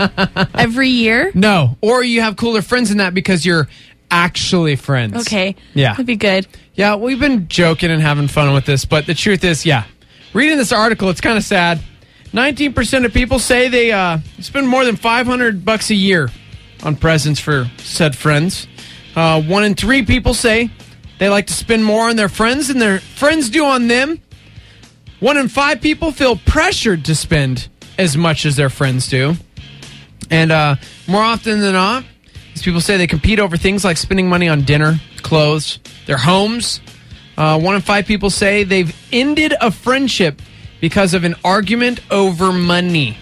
every year? No, or you have cooler friends than that because you're actually friends. Okay. Yeah. That'd be good. Yeah, we've been joking and having fun with this, but the truth is, yeah, reading this article, it's kind of sad. nineteen percent of people say they uh, spend more than five hundred bucks a year on presents for said friends. Uh, one in three people say they like to spend more on their friends than their friends do on them. One in five people feel pressured to spend as much as their friends do. And uh, more often than not, these people say they compete over things like spending money on dinner, clothes, their homes. Uh, one in five people say they've ended a friendship because of an argument over money.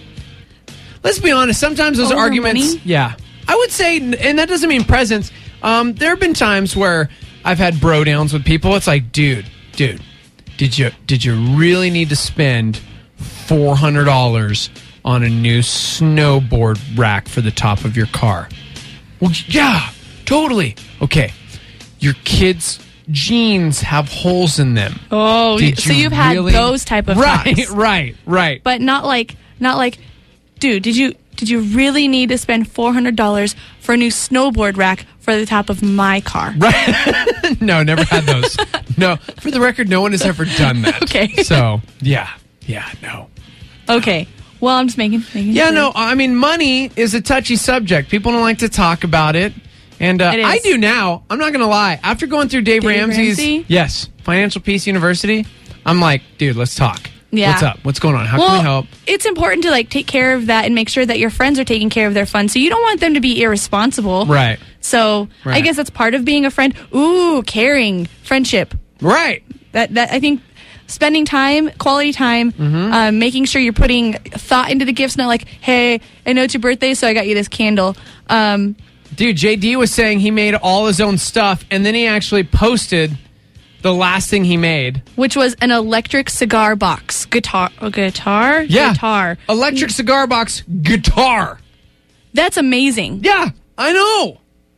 Let's be honest, sometimes those Over arguments... money? Yeah. I would say, and that doesn't mean presents, um, there have been times where I've had bro downs with people. It's like, dude, dude, did you did you really need to spend four hundred dollars on a new snowboard rack for the top of your car? Well, yeah, totally. Okay, your kids' jeans have holes in them. Oh, Did so you you've had really- those type of Right, talks. right, right. But not like, not like, dude, did you did you really need to spend four hundred dollars for a new snowboard rack for the top of my car? Right. No, never had those. No, for the record, no one has ever done that. Okay. So, yeah, yeah, no. Okay. Well, I'm just making. making Yeah, sure. no, I mean, money is a touchy subject. People don't like to talk about it. And uh, It is. I do now. I'm not going to lie. After going through Dave, Dave Ramsey's, Ramsey? yes, Financial Peace University, I'm like, dude, let's talk. Yeah. What's up? What's going on? How Well, can we help? it's important to like take care of that and make sure that your friends are taking care of their funds. So you don't want them to be irresponsible. Right. So I Right. guess that's part of being a friend. Ooh, caring, friendship. Right. That that I think spending time, quality time, Mm-hmm. um, making sure you're putting thought into the gifts. Not like, hey, I know it's your birthday, so I got you this candle. Um, Dude, J D was saying he made all his own stuff, and then he actually posted the last thing he made. which was an electric cigar box, guitar, a guitar, Yeah. guitar. Electric cigar box guitar. That's amazing. Yeah, I know.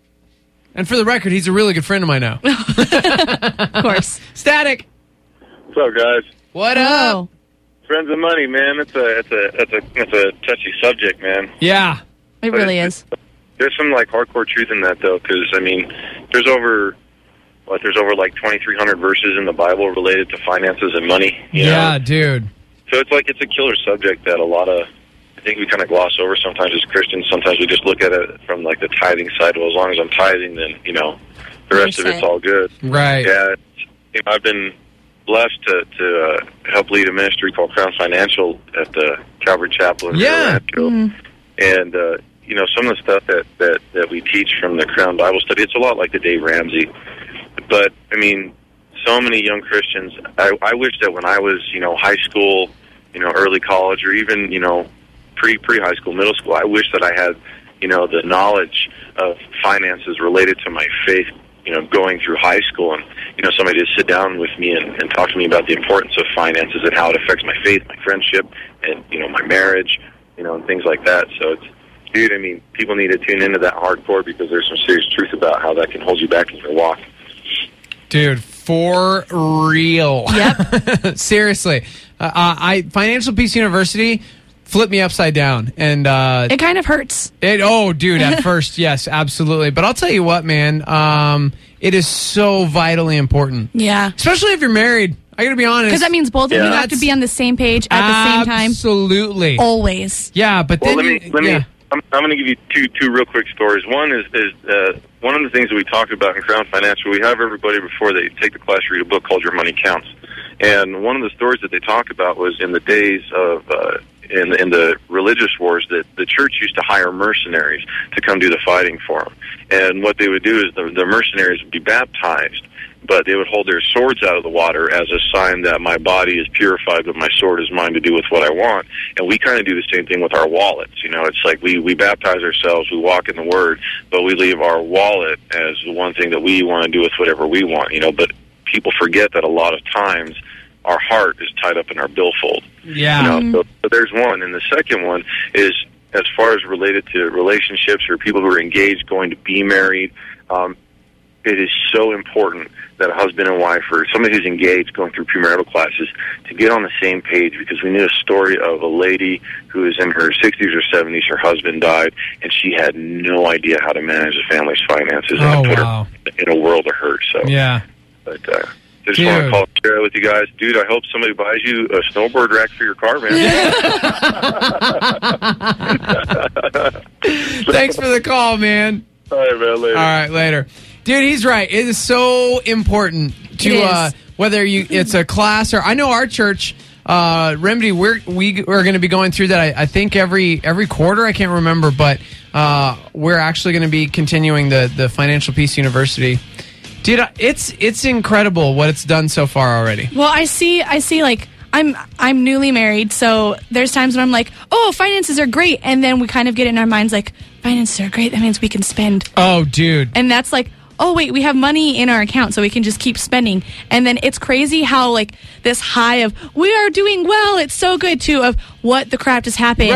And for the record, he's a really good friend of mine now. Of course. Static. What's up, guys? What up? Oh, Friends and money, man. It's a it's a it's a it's a touchy subject, man. Yeah. it really is. There's some like hardcore truth in that, though, because I mean, there's over what there's over like twenty-three hundred verses in the Bible related to finances and money. You Yeah, know? dude. So it's like it's a killer subject that a lot of I think we kind of gloss over sometimes as Christians. Sometimes we just look at it from like the tithing side. Well, as long as I'm tithing, then you know the rest of it's all good. Right. Yeah, it's, you know, I've been blessed to to uh, help lead a ministry called Crown Financial at the Calvary Chapel in Yeah. Rancho. And uh, you know, some of the stuff that, that, that we teach from the Crown Bible Study, it's a lot like the Dave Ramsey. But I mean, so many young Christians. I, I wish that when I was, you know, high school, you know, early college, or even, you know, pre pre high school, middle school, I wish that I had, you know, the knowledge of finances related to my faith, you know, going through high school, and you know, somebody to sit down with me and, and talk to me about the importance of finances and how it affects my faith, my friendship, and you know, my marriage, you know, and things like that. So it's, dude, I mean, people need to tune into that hardcore because there's some serious truth about how that can hold you back in your walk. Dude, for real. Yep. Seriously. Uh, I Financial Peace University flipped me upside down. And uh, It kind of hurts. it, oh, dude, at first, yes, absolutely. But I'll tell you what, man, um, it is so vitally important. Yeah. Especially if you're married. I got to be honest. Because that means both of Yeah. you have to That's- be on the same page at the same time. Absolutely. Always. Yeah, but Well, then let me you- let me. yeah. I'm, I'm going to give you two two real quick stories. One is is uh, one of the things that we talked about in Crown Financial. We have everybody before they take the class read a book called Your Money Counts, and one of the stories that they talk about was in the days of uh, in in the religious wars that the church used to hire mercenaries to come do the fighting for them. And what they would do is the, the mercenaries would be baptized, but they would hold their swords out of the water as a sign that my body is purified, but my sword is mine to do with what I want. And we kind of do the same thing with our wallets. You know, it's like we, we baptize ourselves, we walk in the Word, but we leave our wallet as the one thing that we want to do with whatever we want, you know. But people forget that a lot of times our heart is tied up in our billfold. Yeah. You know, so, so there's one. And the second one is, as far as related to relationships or people who are engaged, going to be married, um, it is so important that a husband and wife or somebody who's engaged going through premarital classes to get on the same page, because we need a story of a lady who is in her sixties or seventies. Her husband died, and she had no idea how to manage the family's finances, and Oh, it put wow. her in a world of hurt. So, Yeah. but uh, I just Dude. want to call and share it with you guys. Dude, I hope somebody buys you a snowboard rack for your car, man. Thanks for the call, man. All right, man, later. All right, later. Dude, he's right. It is so important to It is. uh, whether you it's a class or I know our church uh, Remedy. We're we are going to be going through that. I, I think every every quarter. I can't remember, but uh, we're actually going to be continuing the the Financial Peace University. Dude, it's it's incredible what it's done so far already. Well, I see. I see. Like I'm I'm newly married, so there's times when I'm like, oh, finances are great, and then we kind of get it in our minds like, finances are great. That means we can spend. Oh, dude. And that's like, oh, wait, we have money in our account, so we can just keep spending. And then it's crazy how, like, this high of, we are doing well, it's so good, too, of what the crap just happened.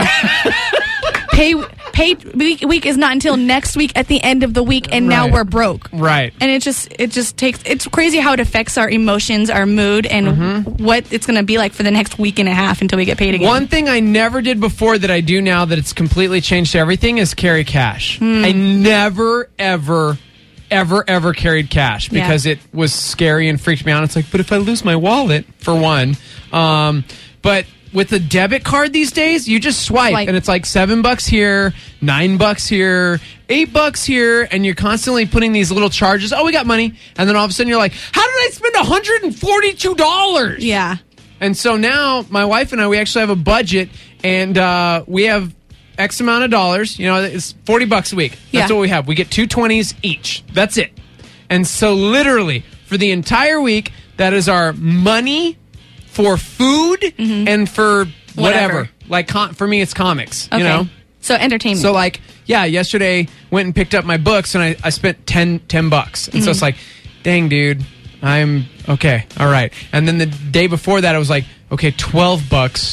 pay pay week, week is not until next week at the end of the week, and now Right. we're broke. Right. And it just it just takes, it's crazy how it affects our emotions, our mood, and Mm-hmm. what it's going to be like for the next week and a half until we get paid again. One thing I never did before that I do now that it's completely changed everything is carry cash. Hmm. I never, ever, ever, ever carried cash Yeah. because it was scary and freaked me out. It's like, but if I lose my wallet, for one. Um, but with a debit card these days, you just swipe, Swipe. and it's like seven bucks here, nine bucks here, eight bucks here, and you're constantly putting these little charges. Oh, we got money. And then all of a sudden you're like, how did I spend one hundred forty-two dollars? Yeah. And so now my wife and I, we actually have a budget, and uh, we have X amount of dollars. You know, it's forty bucks a week. That's Yeah. what we have. We get two twenties each. That's it. And so literally for the entire week, that is our money for food and for whatever. Whatever. Like com- for me, it's comics. Okay. You know. So entertainment. So like, yeah, yesterday went and picked up my books, and I, I spent ten, ten bucks. And so it's like, dang, dude, I'm okay. All right. And then the day before that, I was like, okay, twelve bucks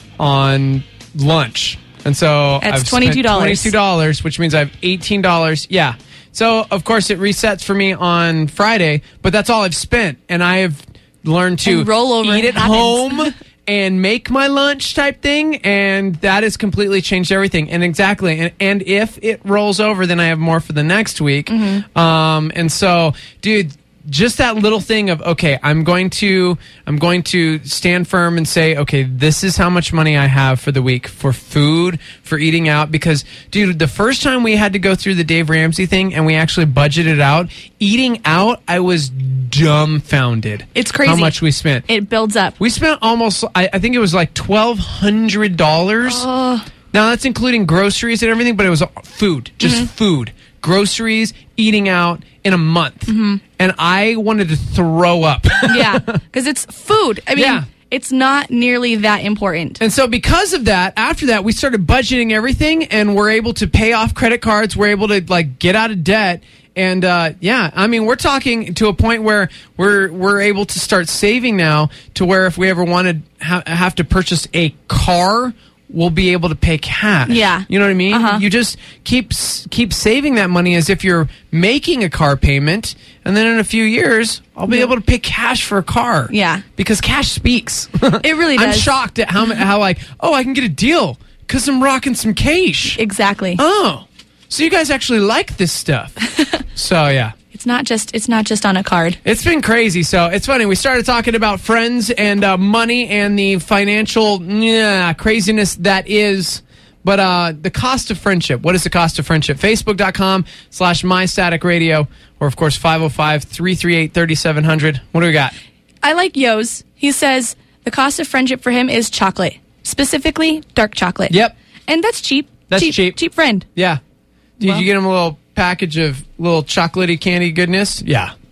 on lunch. And so That's I've twenty-two dollars. twenty-two dollars, which means I have eighteen dollars. Yeah. So of course it resets for me on Friday, but that's all I've spent. And I have learned to And roll over eat at happens. home and make my lunch type thing, and that has completely changed everything. And exactly, and, and if it rolls over, then I have more for the next week. Mm-hmm. Um, and so, dude, just that little thing of, okay, I'm going to I'm going to stand firm and say, okay, this is how much money I have for the week for food, for eating out. Because, dude, the first time we had to go through the Dave Ramsey thing and we actually budgeted out, eating out, I was dumbfounded. It's crazy. How much we spent. it builds up. We spent almost, I, I think it was like twelve hundred dollars. Oh. Now, that's including groceries and everything, but it was food, just Mm-hmm. food, groceries, eating out in a month. Mm-hmm. And I wanted to throw up. Yeah, because it's food. I mean, Yeah. it's not nearly that important. And so because of that, after that, we started budgeting everything, and we're able to pay off credit cards. We're able to like get out of debt. And uh, yeah, I mean, we're talking to a point where we're we're able to start saving now, to where if we ever wanted ha- have to purchase a car, we'll be able to pay cash. Yeah. You know what I mean? Uh-huh. You just keep s- keep saving that money as if you're making a car payment, and then in a few years, I'll be able to pay cash for a car. Yeah. Because cash speaks. It really I'm does. shocked at how how like, oh, I can get a deal because I'm rocking some cash. Exactly. Oh, so you guys actually like this stuff. So yeah. It's not just it's not just on a card. It's been crazy. So it's funny. We started talking about friends and uh, money and the financial yeah, craziness that is. But uh, the cost of friendship. What is the cost of friendship? Facebook.com slash MyStaticRadio. Or, of course, five oh five, three three eight, three seven zero zero. What do we got? I like Yo's. He says the cost of friendship for him is chocolate, specifically dark chocolate. Yep. And that's cheap. That's cheap. Cheap friend. Yeah. Did Well- you get him a little package of little chocolatey candy goodness? Yeah.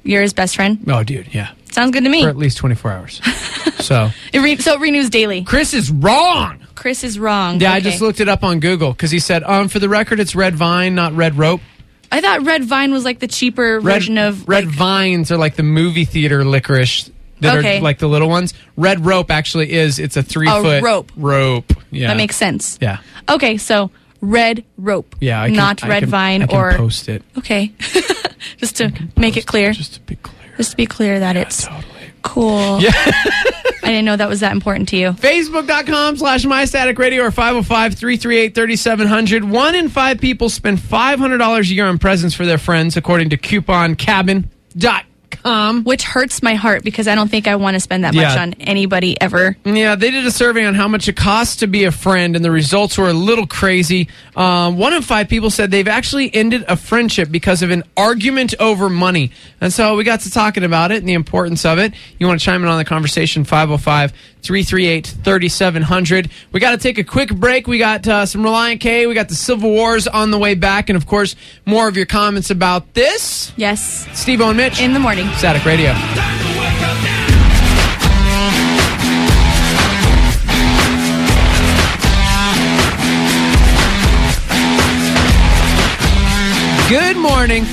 You're his best friend? Oh, dude, yeah. Sounds good to me. For at least twenty-four hours. so it re- so it renews daily. Chris is wrong. Chris is wrong. Yeah, okay. I just looked it up on Google because he said, um, for the record, it's Red Vine, not Red Rope. I thought Red Vine was like the cheaper Red, version of... Red like, Vines are like the movie theater licorice that Okay. are like the little ones. Red Rope actually is, it's a three A foot rope. rope. Yeah. That makes sense. Yeah. Okay, so Red Rope. Yeah. I can, not I Red can, Vine I can or... post it. Okay. just to make it clear. Just to be clear. Just to be clear that Yeah, it's totally. cool. Yeah. I didn't know that was that important to you. Facebook.com slash MyStaticRadio or five oh five, three three eight, three seven zero zero. One in five people spend five hundred dollars a year on presents for their friends, according to coupon cabin dot com. Which hurts my heart because I don't think I want to spend that much Yeah. on anybody ever. Yeah, they did a survey on how much it costs to be a friend, and the results were a little crazy. Um, one in five people said they've actually ended a friendship because of an argument over money. And so we got to talking about it and the importance of it. You want to chime in on the conversation, five oh five, three three eight, three seven zero zero. We got to take a quick break. We got uh, some Reliant K. We got the Civil Wars on the way back. And, of course, more of your comments about this. Yes. Steve-O and Mitch. In the morning. Static Radio. Good morning.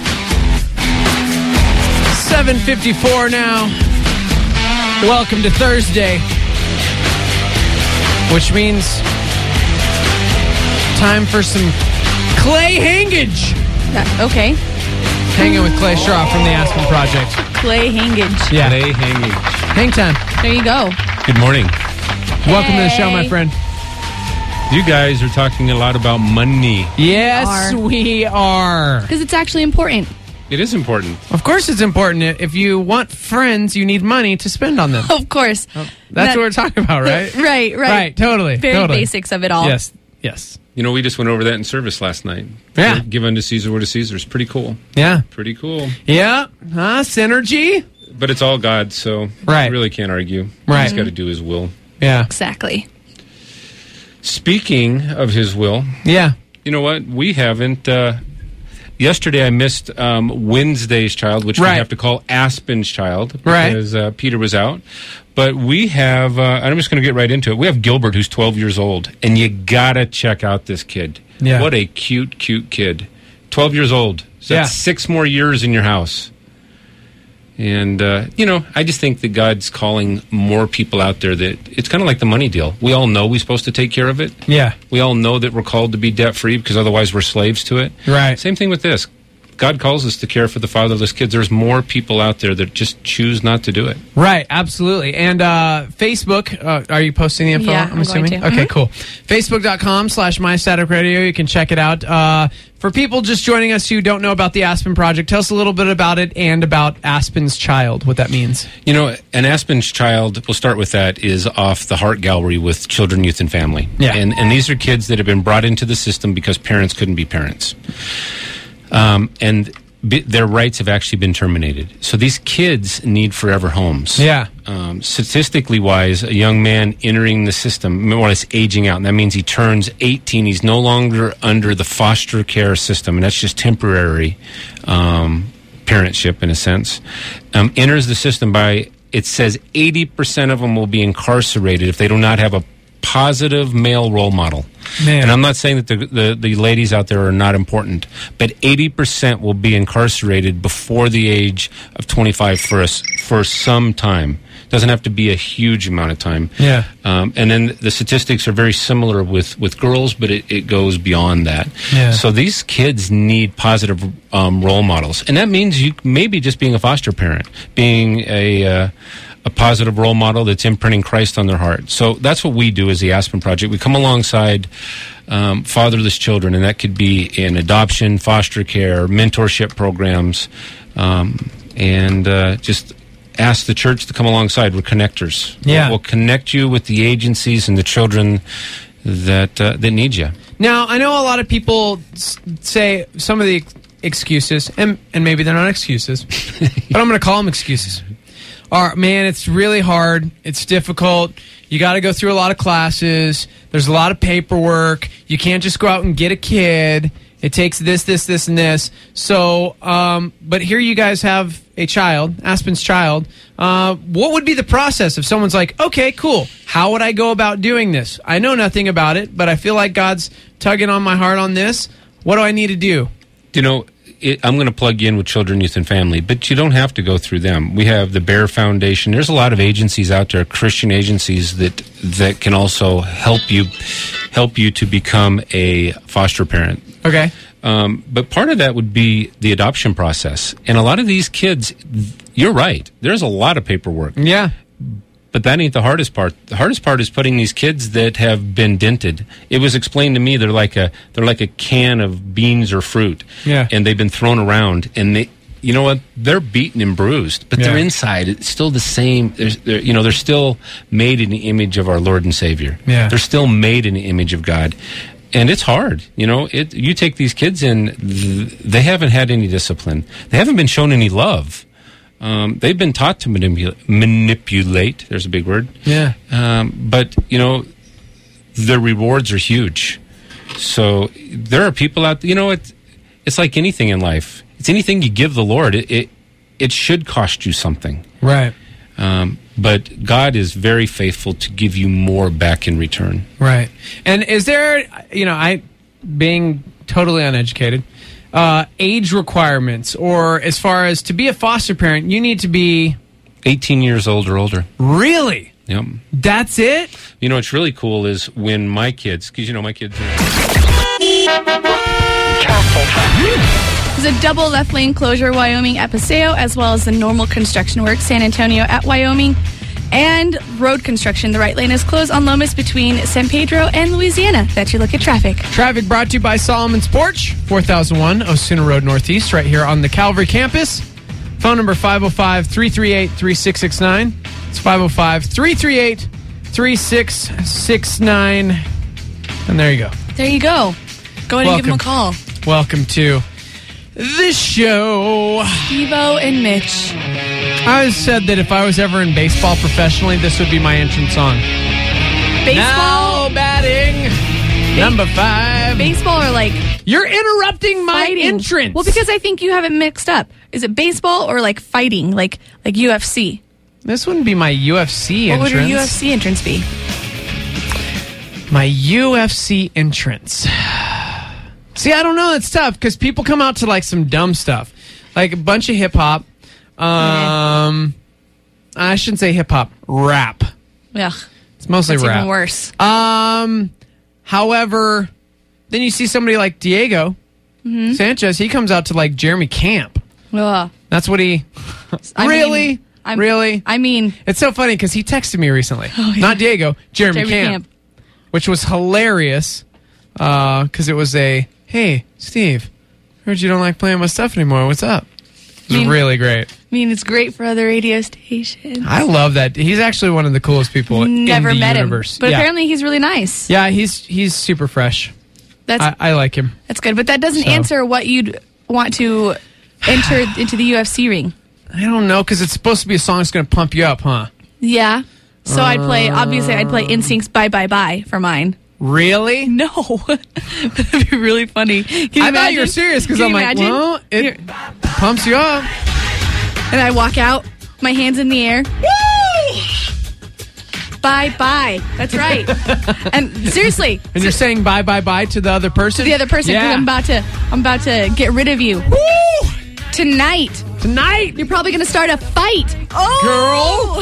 seven fifty-four now. Welcome to Thursday, which means time for some Clay Hangage. That- okay. Hanging with Clay Shaw from the Aspen Project. Clay Hangage. Yeah. Clay Hangage. Hang time. There you go. Good morning. Welcome to the show, my Hey. friend. You guys are talking a lot about money. Yes, Are. we are. Because it's actually important. It is important. Of course, it's important. If you want friends, you need money to spend on them. Of course. That's That- what we're talking about, right? Right, right. Right, totally. Very totally. basics of it all. Yes, yes. You know, we just went over that in service last night. Yeah. Give unto Caesar what is Caesar's. Pretty cool. Yeah. Pretty cool. Yeah. Huh? Synergy? But it's all God, so Right. you really can't argue. Right. He's got to do his will. Yeah. Exactly. Speaking of his will, Yeah. you know what? We haven't. Uh, yesterday, I missed um, Wednesday's child, which Right. we have to call Aspen's child Right. because uh, Peter was out. But we have, uh, I'm just going to get right into it. We have Gilbert, who's twelve years old, and you got to check out this kid. Yeah. What a cute, cute kid. twelve years old. So Yeah. that's six more years in your house. And, uh, you know, I just think that God's calling more people out there that it's kind of like the money deal. We all know we're supposed to take care of it. Yeah. We all know that we're called to be debt-free because otherwise we're slaves to it. Right. Same thing with this. God calls us to care for the fatherless kids. There's more people out there that just choose not to do it. Right, absolutely. And uh, Facebook, uh, are you posting the info? Yeah, I'm I'm assuming. going to. Okay, Mhm. cool. Facebook.com slash MyStaticRadio. You can check it out. Uh, for people just joining us who don't know about the Aspen Project, tell us a little bit about it and about Aspen's Child, what that means. You know, an Aspen's Child, we'll start with that, is off the Heart Gallery with Children, Youth, and Family. Yeah. And, and these are kids that have been brought into the system because parents couldn't be parents. Um, and b- their rights have actually been terminated. So these kids need forever homes. Yeah. Um, statistically wise, a young man entering the system, more or less aging out, and that means he turns eighteen. He's no longer under the foster care system, and that's just temporary um, parentship in a sense. Um, enters the system by, it says eighty percent of them will be incarcerated if they do not have a positive male role model. Man. And I'm not saying that the, the, the ladies out there are not important, but eighty percent will be incarcerated before the age of twenty-five for us for some time. Doesn't have to be a huge amount of time. Yeah. Um, and then the statistics are very similar with, with girls, but it, it goes beyond that. Yeah. So these kids need positive um, role models. And that means you maybe just being a foster parent, being a... Uh, a positive role model that's imprinting Christ on their heart. So that's what we do as the Aspen Project. We come alongside um, fatherless children, and that could be in adoption, foster care, mentorship programs, um, and uh, just ask the church to come alongside. We're connectors. Yeah. We'll, we'll connect you with the agencies and the children that uh, that need you. Now, I know a lot of people s- say some of the ex- excuses, and, and maybe they're not excuses, but I'm going to call them excuses. Are, man, it's really hard. It's difficult. You got to go through a lot of classes. There's a lot of paperwork. You can't just go out and get a kid. It takes this, this, this, and this. So, um, but here you guys have a child, Aspen's child. Uh, what would be the process if someone's like, okay, cool. How would I go about doing this? I know nothing about it, but I feel like God's tugging on my heart on this. What do I need to do? You know, it, I'm going to plug you in with Children, Youth, and Family, but you don't have to go through them. We have the Bear Foundation. There's a lot of agencies out there, Christian agencies, that that can also help you help you to become a foster parent. Okay. Um, but part of that would be the adoption process. And a lot of these kids, you're right, there's a lot of paperwork. Yeah. But that ain't the hardest part. The hardest part is putting these kids that have been dented. It was explained to me they're like a they're like a can of beans or fruit. Yeah. And they've been thrown around, and they, you know what? They're beaten and bruised, but Yeah. they're inside. It's still the same. They're, they're, you know, they're still made in the image of our Lord and Savior. Yeah. They're still made in the image of God. And it's hard, you know. It you take these kids in, th- they haven't had any discipline. They haven't been shown any love. Um, they've been taught to manipul- manipulate. There's a big word. Yeah. Um, but you know, the rewards are huge. So there are people out. You know, it's it's like anything in life. It's anything you give the Lord. It it, it should cost you something. Right. Um, but God is very faithful to give you more back in return. Right. And is there, you know, I, being totally uneducated, uh, age requirements, or as far as to be a foster parent, you need to be eighteen years old or older. Really? Yep. That's it? You know, what's really cool is when my kids, because you know my kids are... There's a double left lane closure, Wyoming at Paseo, as well as the normal construction work, San Antonio at Wyoming, and road construction. The right lane is closed on Lomas between San Pedro and Louisiana. That's your look at traffic. Traffic brought to you by Solomon's Porch, four thousand one Osuna Road Northeast, right here on the Calvary campus. Phone number five oh five, three three eight, three six six nine. It's five oh five, three three eight, three six six nine. And there you go. There you go. Go ahead and give them a Welcome. call. Welcome to the show. Steve-O and Mitch. I always said that if I was ever in baseball professionally, this would be my entrance song. Baseball? Now batting, number five. Baseball or like You're interrupting my fighting? entrance. Well, because I think you have it mixed up. Is it baseball or like fighting, like like U F C? This wouldn't be my U F C What entrance. would your U F C entrance be? My U F C entrance. See, I don't know. It's tough because people come out to like some dumb stuff, like a bunch of hip hop. Um, I shouldn't say hip hop, rap. Yeah, It's mostly that's rap. even worse. Um, however, then you see somebody like Diego Mm-hmm. Sanchez. He comes out to like Jeremy Camp. Ugh. That's what he. I really, mean, I'm- really. I mean, It's so funny because he texted me recently. Oh, yeah. Not Diego, Jeremy, Jeremy Camp, Camp. which was hilarious because it was a, hey, Steve, heard you don't like playing my stuff anymore. What's up? It was mean- really great. I mean, it's great for other radio stations. I love that. He's actually one of the coolest people Never in the met universe. him, but yeah. apparently he's really nice. Yeah, he's he's super fresh. That's I, I like him. that's good, but that doesn't So. answer what you'd want to enter into the U F C ring. I don't know because it's supposed to be a song that's going to pump you up, huh? Yeah. So I'd play. Obviously, I'd play N Sync's "Bye Bye Bye" for mine. Really? No, that'd be really funny. Can you I thought imagine? you were serious because Can I'm you like, imagine? well, it Here. pumps you up. And I walk out, my hands in the air. Woo! Bye bye. That's right. And seriously, And you're saying bye, bye, bye to the other person? the other person, 'cause Yeah. I'm about to, I'm about to get rid of you Woo! tonight. Tonight. You're probably gonna start a fight. Oh,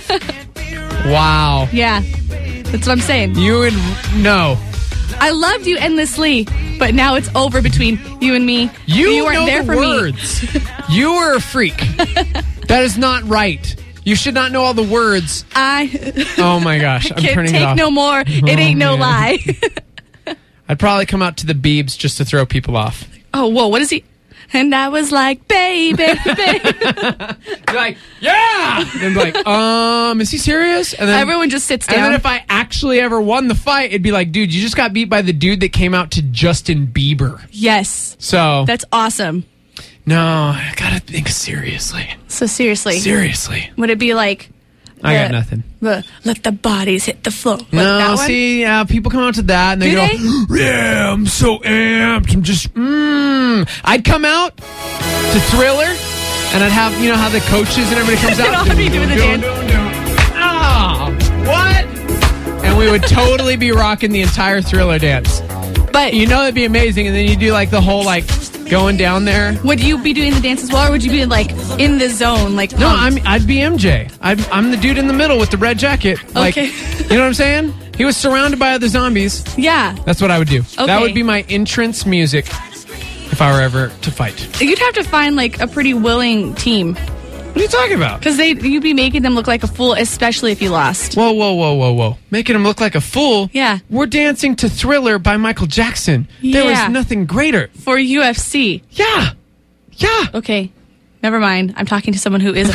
Wow. yeah. That's what I'm saying. You would no. I loved you endlessly, but now it's over between you and me. You, weren't know there the for me. words. You are a freak. That is not right. You should not know all the words. I Oh my gosh. I'm can't turning take it off. no more. It Oh, ain't no man. lie. I'd probably come out to the Beebs just to throw people off. Oh, whoa, what is he? And I was like, baby, baby. You're like, yeah! And be like, um, is he serious? And then Everyone just sits And down. then if I actually ever won the fight, it'd be like, dude, you just got beat by the dude that came out to Justin Bieber. Yes, So that's awesome. no, I gotta think seriously. So seriously, Seriously. would it be like, I got The- nothing. The, let the bodies hit the floor. Like No, that one? see, yeah, people come out to that and they Do go, they? yeah, I'm so amped. I'm just, mmm. I'd come out to Thriller and I'd have, you know how the coaches and everybody comes They'd out? all be doing the dance. Ah, what? And we would totally be rocking the entire Thriller dance. But You know, it'd be amazing. And then you do like the whole, like, going down there. would you be doing the dance as well, or would you be like in the zone? Like No, pumped? I'm, I'd be M J. I'm, I'm the dude in the middle with the red jacket. Like, Okay. you know what I'm saying? He was surrounded by other zombies. yeah. That's what I would do. That Okay. would be my entrance music if I were ever to fight. You'd have to find like a pretty willing team What are you talking about? because they you'd be making them look like a fool, especially if you lost. Whoa, whoa, whoa, whoa, whoa. Making him look like a fool? Yeah. We're dancing to Thriller by Michael Jackson. There Yeah. was nothing greater. For U F C. Yeah. Yeah. Okay. Never mind. I'm talking to someone who is a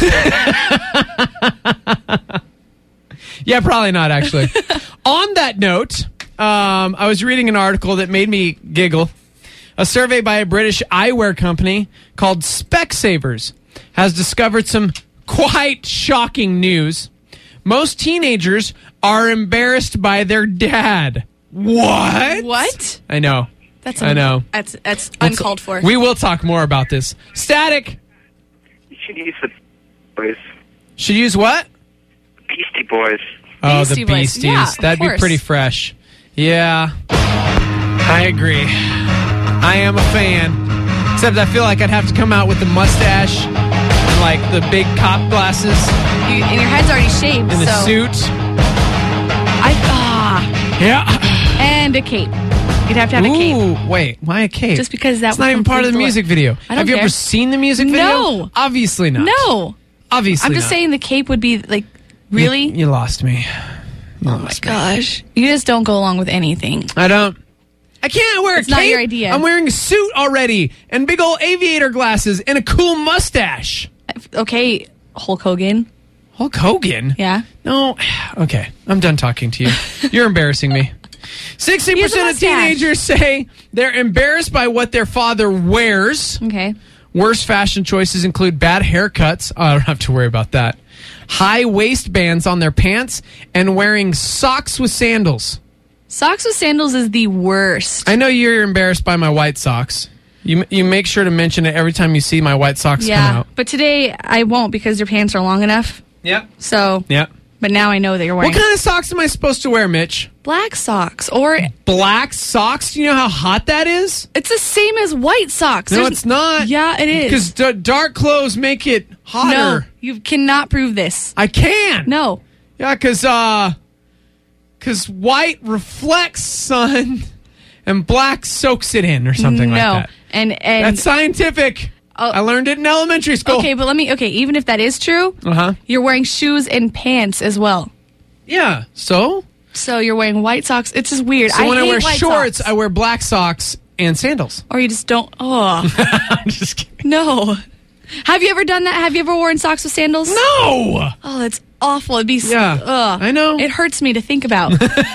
fool. Yeah, probably not, actually. On that note, um, I was reading an article that made me giggle. A survey by a British eyewear company called Specsavers has discovered some quite shocking news. Most teenagers are embarrassed by their dad. What? What? I know. That's I know. That's that's uncalled for. We will talk more about this. Static. You should use the boys. Should use what? Beastie Boys. Oh, Beastie the Boys. Beasties. Yeah, of That'd be course. pretty fresh. Yeah. I agree. I am a fan. Except I feel like I'd have to come out with the mustache and like the big cop glasses You, and your head's already shaved. and the so suit. I ah Yeah. and a cape. You'd have to have a cape. Ooh, wait. Why a cape? Just because that It's would not even part of the complete the music look. video. I don't Have you care. ever seen the music video? No. Obviously not. No. Obviously I'm just not. saying the cape would be like really. You, you lost me. oh my gosh! You just don't go along with anything. I don't. I can't wear It's a not cape. your idea. I'm wearing a suit already and big old aviator glasses and a cool mustache. Okay, Hulk Hogan. Hulk Hogan? Yeah. No. Okay. I'm done talking to you. You're embarrassing me. sixty He has a percent of mustache. teenagers say they're embarrassed by what their father wears. Okay. Worst fashion choices include bad haircuts. Oh, I don't have to worry about that. High waistbands on their pants and wearing socks with sandals. Socks with sandals is the worst. I know you're embarrassed by my white socks. You you make sure to mention it every time you see my white socks come yeah, out. but today I won't because your pants are long enough. Yep. So, Yep. but now I know that you're wearing What kind of socks am I supposed to wear, Mitch? black socks, or Black socks? Do you know how hot that is? it's the same as white socks. No, There's- it's not. Yeah, it is. Because d- dark clothes make it No, hotter. you cannot prove this. I can. No. Yeah, because uh, because white reflects sun, and black soaks it in, or something no. like that. And and That's scientific. Oh. I learned it in elementary school. okay, but let me. Okay, even if that is true, Uh huh. you're wearing shoes and pants as well. Yeah. So. So you're wearing white socks. It's just weird. So I when I hate wear white shorts, socks. I wear black socks and sandals. or you just don't. Oh I'm just kidding. no. Have you ever done that? Have you ever worn socks with sandals? No. Oh, that's awful. It'd be. s- Yeah, Ugh. I know. It hurts me to think about.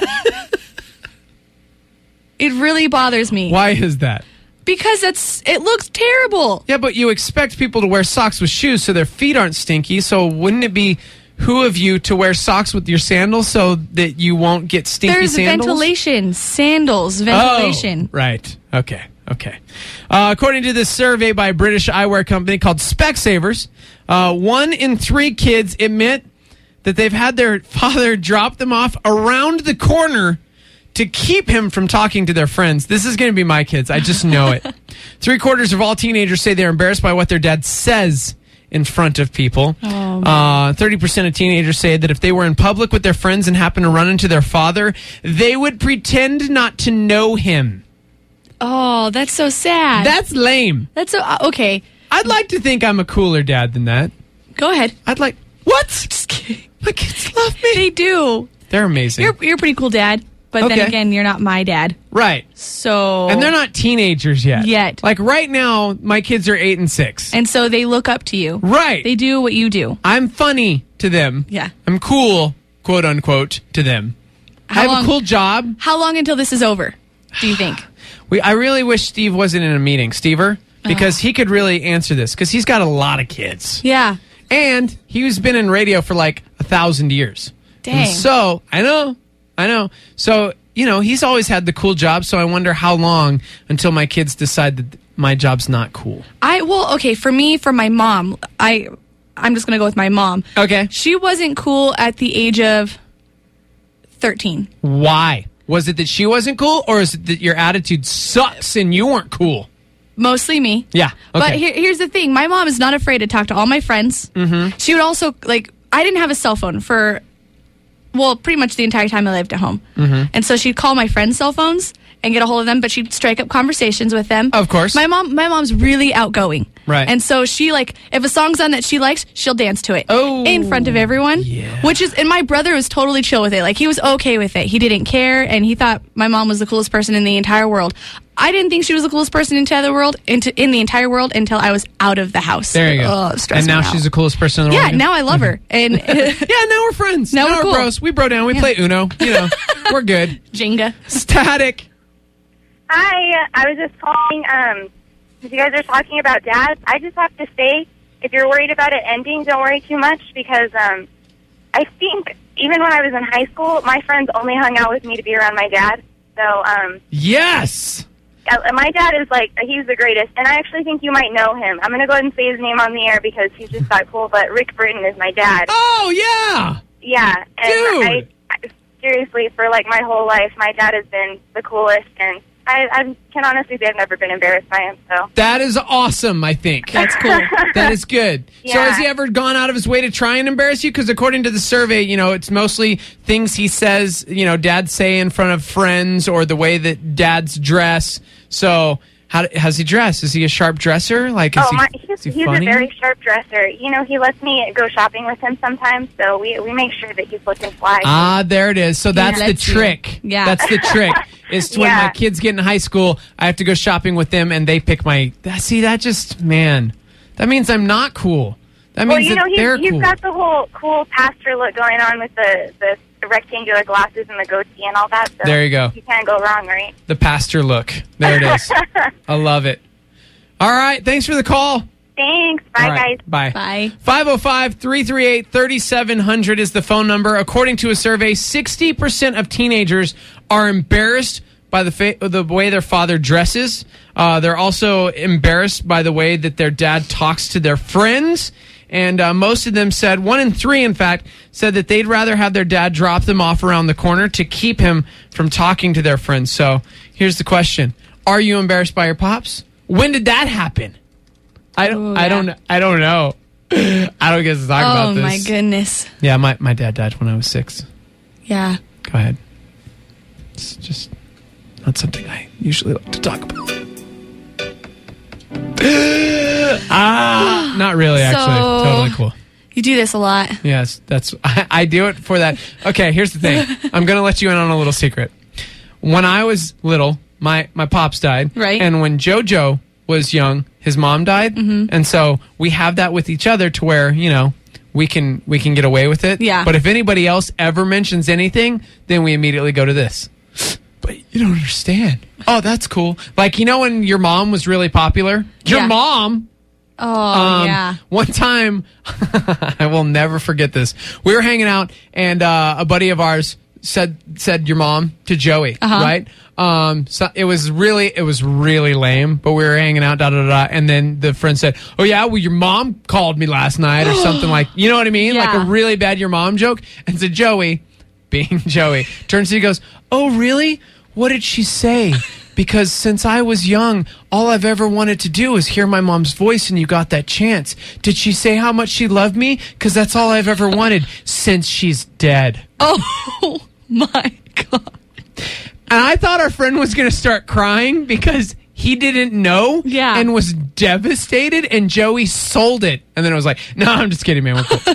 It really bothers me Why is that? because it's. It looks terrible. Yeah, but you expect people to wear socks with shoes so their feet aren't stinky. So wouldn't it be who of you to wear socks with your sandals so that you won't get stinky There's sandals? ventilation, sandals, ventilation. Oh, right. Okay. Okay. Uh, according to this survey by a British eyewear company called Specsavers, uh, one in three kids admit that they've had their father drop them off around the corner to keep him from talking to their friends. This is going to be my kids. I just know it. Three quarters of all teenagers say they're embarrassed by what their dad says in front of people. Oh, uh, thirty percent of teenagers say that if they were in public with their friends and happened to run into their father, they would pretend not to know him. Oh, that's so sad. That's lame. that's so uh, okay. I'd like to think I'm a cooler dad than that. Go ahead. I'd like... What? Just kidding. My kids love me. They do. They're amazing. You're you're a pretty cool dad, but Okay. then again, you're not my dad. right. So And they're not teenagers yet. Yet. Like right now, my kids are eight and six. and so they look up to you. right. They do what you do. I'm funny to them. Yeah. I'm cool, quote unquote, to them. How I have long- a cool job. How long until this is over? Do you think? We, I really wish Steve wasn't in a meeting, Stever, because he could really answer this because he's got a lot of kids. Yeah. And he's been in radio for like a thousand years. Dang. And so, I know, I know. So, you know, he's always had the cool job, so I wonder how long until my kids decide that my job's not cool. I well, okay, for me, for my mom, I I'm just gonna go with my mom. Okay. She wasn't cool at the age of thirteen. Why? Was it that she wasn't cool, or is it that your attitude sucks and you weren't cool? Mostly me. Yeah. Okay. But here, here's the thing. My mom is not afraid to talk to all my friends. Mm-hmm. She would also, like, I didn't have a cell phone for, well, pretty much the entire time I lived at home. Mm-hmm. And so she'd call my friends' cell phones and get a hold of them, but she'd strike up conversations with them. Of course. My mom, my mom's really outgoing. Right. And so she, like, if a song's on that she likes, she'll dance to it. Oh. In front of everyone. Yeah. Which is, and my brother was totally chill with it. Like, he was okay with it. He didn't care, and he thought my mom was the coolest person in the entire world. I didn't think she was the coolest person in the entire world, into, in the entire world until I was out of the house. There you go. Oh, it stressed and now me out. she's the coolest person in the Yeah, world. now I love her. And Yeah, now we're friends. Now we're we're cool. bros. We bro down. We play Uno. You know, we're good. Jenga. Static. Hi, I was just calling, um, if you guys are talking about dads, I just have to say, if you're worried about it ending, don't worry too much, because um, I think even when I was in high school, my friends only hung out with me to be around my dad. So, um, Yes. uh, my dad is like, he's the greatest, and I actually think you might know him. I'm going to go ahead and say his name on the air because he's just that cool, but Rick Britton is my dad. Oh, yeah. Yeah, and Dude. I, I seriously, for like my whole life, my dad has been the coolest, and I, I can honestly say I've never been embarrassed by him. So That is awesome, I think. That's cool. That is good. So Yeah. has he ever gone out of his way to try and embarrass you? Because according to the survey, you know, it's mostly things he says, you know, dads say in front of friends or the way that dads dress. So how how's he dress? Is he a sharp dresser? Like, is oh, he, my, is he's, he he's a funny? very sharp dresser. You know, he lets me go shopping with him sometimes, so we we make sure that he's looking fly. Ah, there it is. So that's the lets you. trick. Yeah. That's the trick. Is to when Yeah. my kids get in high school, I have to go shopping with them and they pick my... See, that just... Man, that means I'm not cool. That well, means you know, that he's, they're he's cool. got the whole cool pastor look going on with the, the rectangular glasses and the goatee and all that. So There you go. You can't go wrong, right? The pastor look. There it is. I love it. All right. Thanks for the call. Thanks. Bye, All right, guys. Bye. Bye. five oh five, three three eight, three seven zero zero is the phone number. According to a survey, sixty percent of teenagers are embarrassed by the fa- the way their father dresses. Uh, they're also embarrassed by the way that their dad talks to their friends. And uh, most of them said, one in three, in fact, said that they'd rather have their dad drop them off around the corner to keep him from talking to their friends. So here's the question. Are you embarrassed by your pops? When did that happen? I don't, Ooh, I yeah. don't, I don't know. I don't get to talk about Oh, this. my goodness. Yeah, my, my dad died when I was six. Yeah. Go ahead. It's just not something I usually like to talk about. ah, not really, actually. So- Totally cool. You do this a lot. Yes, that's I, I do it for that. Okay, here's the thing. I'm going to let you in on a little secret. When I was little, my, my pops died. Right. And when JoJo was young, his mom died. Mm-hmm. And so we have that with each other to where, you know, we can we can get away with it. Yeah. But if anybody else ever mentions anything, then we immediately go to this. But you don't understand. Oh, that's cool. Like, you know when your mom was really popular? Your Yeah. mom... Oh, Um, yeah. One time, I will never forget this. We were hanging out, and uh, a buddy of ours said said your mom to Joey, Uh-huh. right? Um, so it was really it was really lame. But we were hanging out, da da da, da, and then the friend said, "Oh yeah, well your mom called me last night," or something like, you know what I mean, like Yeah. a really bad your mom joke. And so Joey, being Joey, turns to you and goes, "Oh really? What did she say?" Because since I was young, all I've ever wanted to do is hear my mom's voice, and you got that chance. Did she say how much she loved me? Because that's all I've ever wanted since she's dead. Oh, my God. And I thought our friend was going to start crying because he didn't know Yeah. and was devastated, and Joey sold it. And then I was like, no, I'm just kidding, man. We're cool.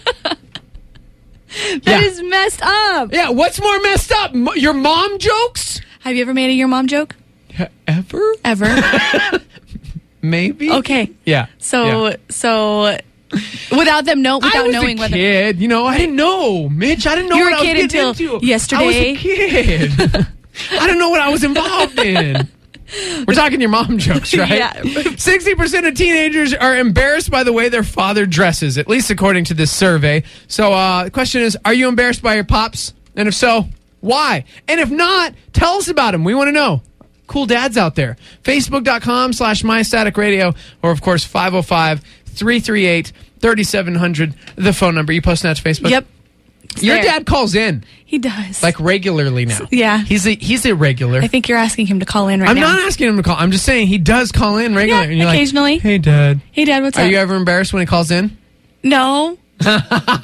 That is messed up. Yeah, what's more messed up? M- your mom jokes? Have you ever made a your mom joke? Ever? Ever? Maybe? Okay. Yeah. So, yeah. so without them know, I without was knowing a whether kid, you know, I didn't know, Mitch. I didn't know You were what a I kid was getting until into. yesterday. I was a kid. I didn't know what I was involved in. We're talking your mom jokes, right? Yeah. sixty percent of teenagers are embarrassed by the way their father dresses, at least according to this survey. So uh, the question is, are you embarrassed by your pops? And if so, why? And if not, tell us about him. We want to know. Cool dads out there. Facebook.com slash MyStaticRadio, or of course, five oh five, three three eight, three seven zero zero, the phone number. You posting that to Facebook? Yep. Your there. dad calls in. He does. Like regularly now. Yeah. He's a, he's a regular. I think you're asking him to call in right I'm now. not asking him to call. I'm just saying he does call in regularly. Yeah, and you're occasionally. Like, hey, Dad. Hey, Dad, what's Are up? you ever embarrassed when he calls in? No. No,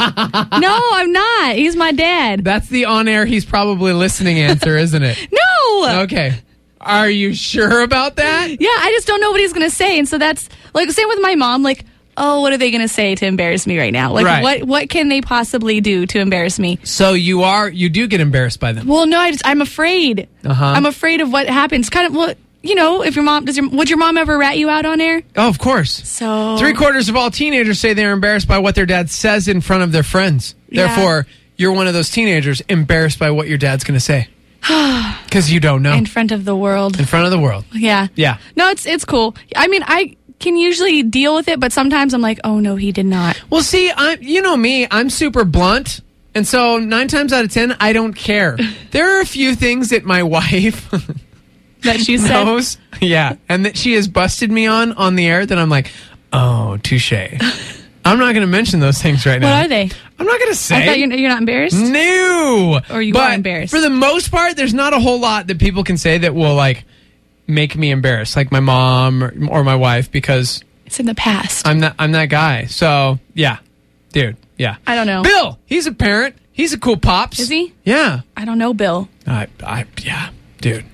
I'm not. He's my dad. That's the on-air he's probably listening answer, isn't it? No. Okay. Are you sure about that? Yeah, I just don't know what he's going to say. And so that's, like, same with my mom. Like, oh, what are they going to say to embarrass me right now? Like, Right. what what can they possibly do to embarrass me? So you are, you do get embarrassed by them. Well, no, I just, I'm afraid. Uh-huh. I'm afraid of what happens. Kind of, well, you know, if your mom, does your, would your mom ever rat you out on air? Oh, of course. So. Three quarters of all teenagers say they're embarrassed by what their dad says in front of their friends. Yeah. Therefore, you're one of those teenagers embarrassed by what your dad's going to say. Because you don't know. In front of the world. In front of the world. Yeah. Yeah. No, it's it's cool. I mean, I can usually deal with it, but sometimes I'm like, oh, no, he did not. Well, see, I'm, you know me, I'm super blunt. And so nine times out of ten, I don't care. There are a few things that my wife That she said. knows. Yeah. And that she has busted me on on the air that I'm like, oh, touche. I'm not going to mention those things right now. What are they? I'm not going to say. I thought you're, you're not embarrassed? No. Or you but are embarrassed? For the most part, there's not a whole lot that people can say that will, like, make me embarrassed. Like my mom or, or my wife, because It's in the past. I'm that, I'm that guy. So, yeah. Dude, yeah. I don't know. Bill, he's a parent. He's a cool pops. Is he? Yeah. I don't know, Bill. I, I, yeah, dude.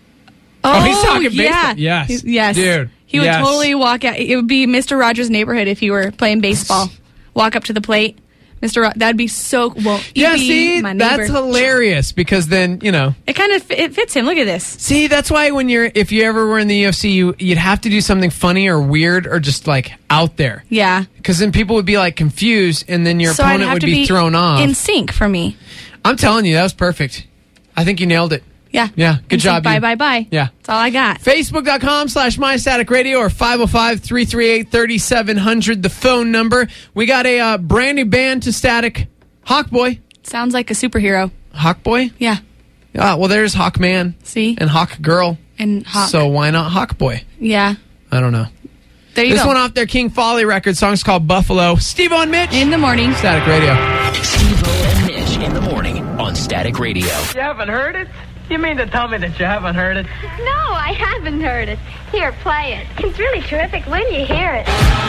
Oh, he's talking baseball. yeah. Yes. He's- yes. Dude, He would yes. totally walk out. It would be Mister Rogers' Neighborhood if he were playing baseball. Walk up to the plate. Mister Ro- that'd be so, well, he'd Yeah, be see, my neighbor. that's hilarious because then, you know. It kind of, it fits him. Look at this. See, that's why when you're, if you ever were in the U F C, you, you'd have to do something funny or weird or just like out there. Yeah. Because then people would be like confused and then your So I'd opponent have would to be, thrown off. in sync for me. I'm telling you, that was perfect. I think you nailed it. Yeah. Yeah, good In sync, job, Bye, you. bye, bye. Yeah. That's all I got. Facebook.com slash MyStaticRadio or five oh five, three three eight, three seven zero zero, the phone number. We got a uh, brand new band to Static. Hawkboy. Sounds like a superhero. Hawkboy? Yeah. Ah, well, there's Hawkman. See? And Hawkgirl. And Hawk. So why not Hawkboy? Yeah. I don't know. There you This go. one off their King Folly record. Song's called Buffalo. Steve-O and Mitch. In the morning. Static Radio. Steve-O and Mitch in the morning on Static Radio. You haven't heard it? You mean to tell me that you haven't heard it? No, I haven't heard it. Here, play it. It's really terrific when you hear it.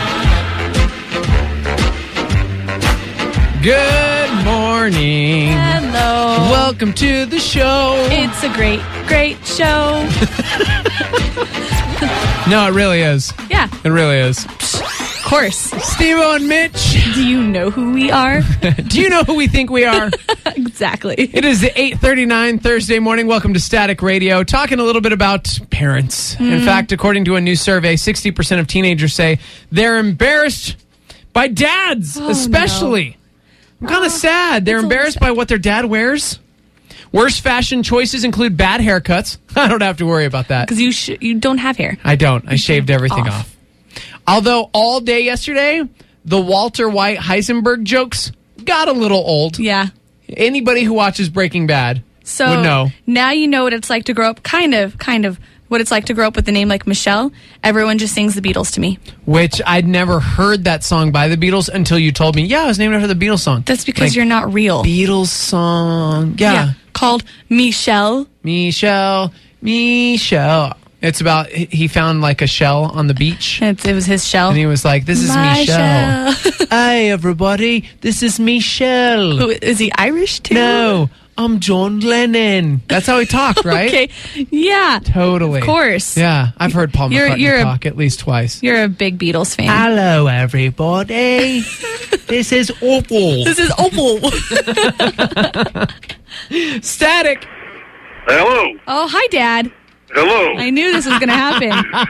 Good morning. Hello. Welcome to the show. It's a great, great show. No, it really is. Yeah. It really is. Of course. Steve-O and Mitch. Do you know who we are? Do you know who we think we are? Exactly. It is the eight thirty-nine Thursday morning. Welcome to Static Radio. Talking a little bit about parents. Mm. In fact, according to a new survey, sixty percent of teenagers say they're embarrassed by dads, Oh, especially. I'm kind of sad. They're it's a little embarrassed sad. by what their dad wears. Worst fashion choices include bad haircuts. I don't have to worry about that. Because you sh- you don't have hair. I don't. I shaved everything off. off. Although all day yesterday, the Walter White Heisenberg jokes got a little old. Yeah. Anybody who watches Breaking Bad So would know. now you know what it's like to grow up, kind of, kind of, what it's like to grow up with a name like Michelle. Everyone just sings the Beatles to me. Which I'd never heard that song by the Beatles until you told me, yeah, it was named after the Beatles song. That's because Like, you're not real. Beatles song. Yeah. Called Michelle. Michelle. Michelle. It's about, he he found like a shell on the beach. It's, it was his shell. And he was like, this is My Michelle. shell. Hey, everybody. This is Michelle. Who- Is he Irish too? No, I'm John Lennon. That's how he talked, right? Okay. Yeah. Totally. Of course. Yeah, I've heard Paul You're- McCartney you're a- talk at least twice. You're a big Beatles fan. Hello, everybody. This is Opal. This is Opal. Static. Hello. Oh, hi, Dad. Hello. I knew this was going to happen.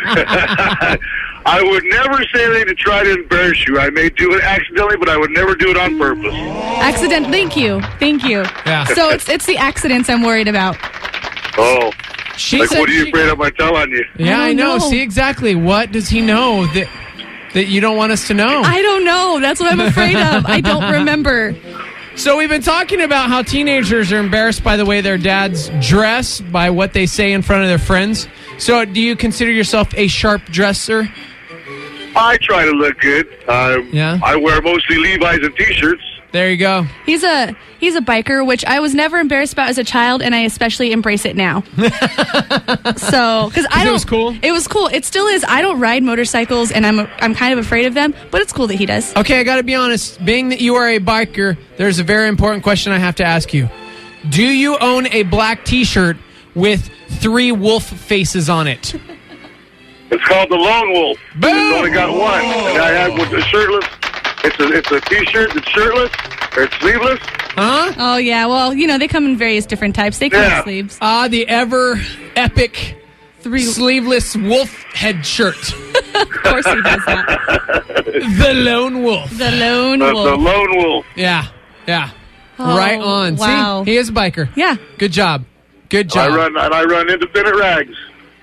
I would never say anything to try to embarrass you. I may do it accidentally, but I would never do it on purpose. Accident. Thank you. Thank you. Yeah. So it's it's the accidents I'm worried about. Oh, She like, said what are you she- afraid I'm going to tell on you? Yeah, I, I don't know. know. See, exactly. What does he know that that you don't want us to know? I don't know. That's what I'm afraid of. I don't remember. So we've been talking about how teenagers are embarrassed by the way their dads dress, by what they say in front of their friends. So do you consider yourself a sharp dresser? I try to look good. Uh, Yeah? I wear mostly Levi's and T-shirts. There you go. He's a he's a biker, which I was never embarrassed about as a child, and I especially embrace it now. So, because I it don't, was cool? It was cool. It still is. I don't ride motorcycles, and I'm I'm kind of afraid of them, but it's cool that he does. Okay, I got to be honest. Being that you are a biker, there's a very important question I have to ask you. Do you own a black T-shirt with three wolf faces on it? It's called the Lone Wolf. Boom! It's only got one. And I have with the shirtless. It's a it's a T-shirt that's shirtless or it's sleeveless. Huh? Oh yeah, well you know they come in various different types. They come Yeah. in sleeves. Ah, the ever epic Three. sleeveless wolf head shirt. Of course he does that. The lone wolf. The lone The, wolf. the Lone Wolf. Yeah, yeah. Oh, right on. wow. See, he is a biker. Yeah. Good job. Good I job. run and I run independent rags.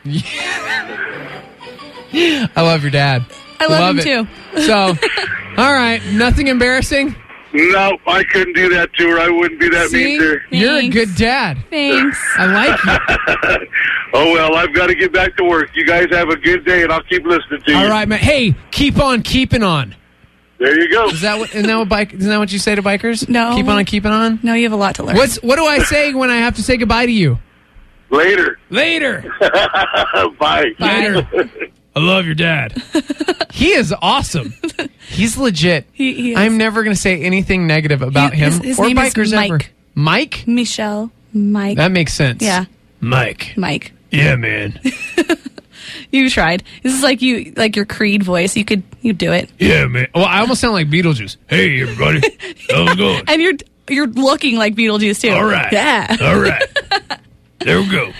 I love your dad. I love, him it. too. So, all right, nothing embarrassing. No, I couldn't do that to her. I wouldn't be that See, mean to her. you're a Thanks. good dad. Thanks. I like you. Oh, well, I've got to get back to work. You guys have a good day, and I'll keep listening to you. All right, man. Hey, keep on keeping on. There you go. Is that what? Isn't that what bike? Isn't that what you say to bikers? No. Keep on keeping on. No, you have a lot to learn. What's what do I say when I have to say goodbye to you? Later. Later. Bye. Later. I love your dad. He is awesome. He's legit. He- he is. I'm never going to say anything negative about He- him his- his or name is bikers Mike. ever. Mike? Michelle? Mike? That makes sense. Yeah. Mike. Mike. Yeah, man. You tried. This is like you, like your Creed voice. You could, you do it. Yeah, man. Well, I almost sound like Beetlejuice. Hey, everybody. How's it going? And you're, you're looking like Beetlejuice too. All right. Yeah. All right. There we go.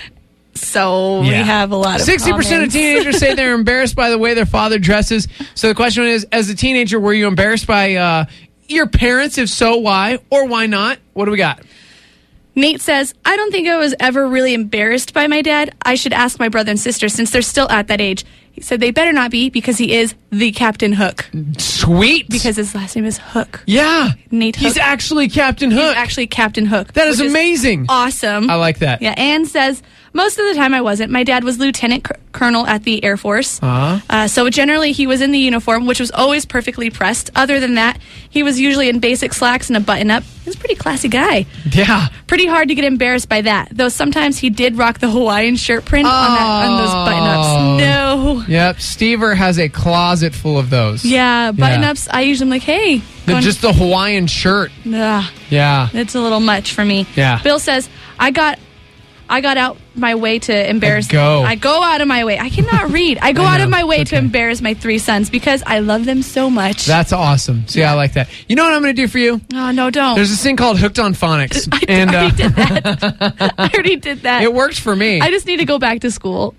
So we have a lot of sixty percent of comments. teenagers say they're embarrassed by the way their father dresses. So the question is, as a teenager, were you embarrassed by uh, your parents? If so, why? Or why not? What do we got? Nate says, I don't think I was ever really embarrassed by my dad. I should ask my brother and sister since they're still at that age. He said they better not be because he is the Captain Hook. Sweet. Because his last name is Hook. Yeah. Nate Hook. He's actually Captain Hook. He's actually Captain Hook. That is which amazing. Awesome. I like that. Yeah, Anne says, most of the time I wasn't. My dad was lieutenant c- colonel at the Air Force. Uh-huh. Uh, so generally he was in the uniform, which was always perfectly pressed. Other than that, he was usually in basic slacks and a button-up. He was a pretty classy guy. Yeah. Pretty hard to get embarrassed by that. Though sometimes he did rock the Hawaiian shirt print on, that, on those button-ups. No. Yep. Stever has a closet full of those. Yeah, button-ups, I usually am like, hey. The- going- just the Hawaiian shirt. Ugh. Yeah. It's a little much for me. Yeah. Bill says, I got I got out my way to embarrass I go. I go out of my way. I cannot read. I go I out of know. my way It's to okay. embarrass my three sons because I love them so much. That's awesome. See, I like that. You know what I'm going to do for you? Oh, no, don't. There's this thing called Hooked on Phonics. I and already uh, did that. I already did that. it worked for me. I just need to go back to school.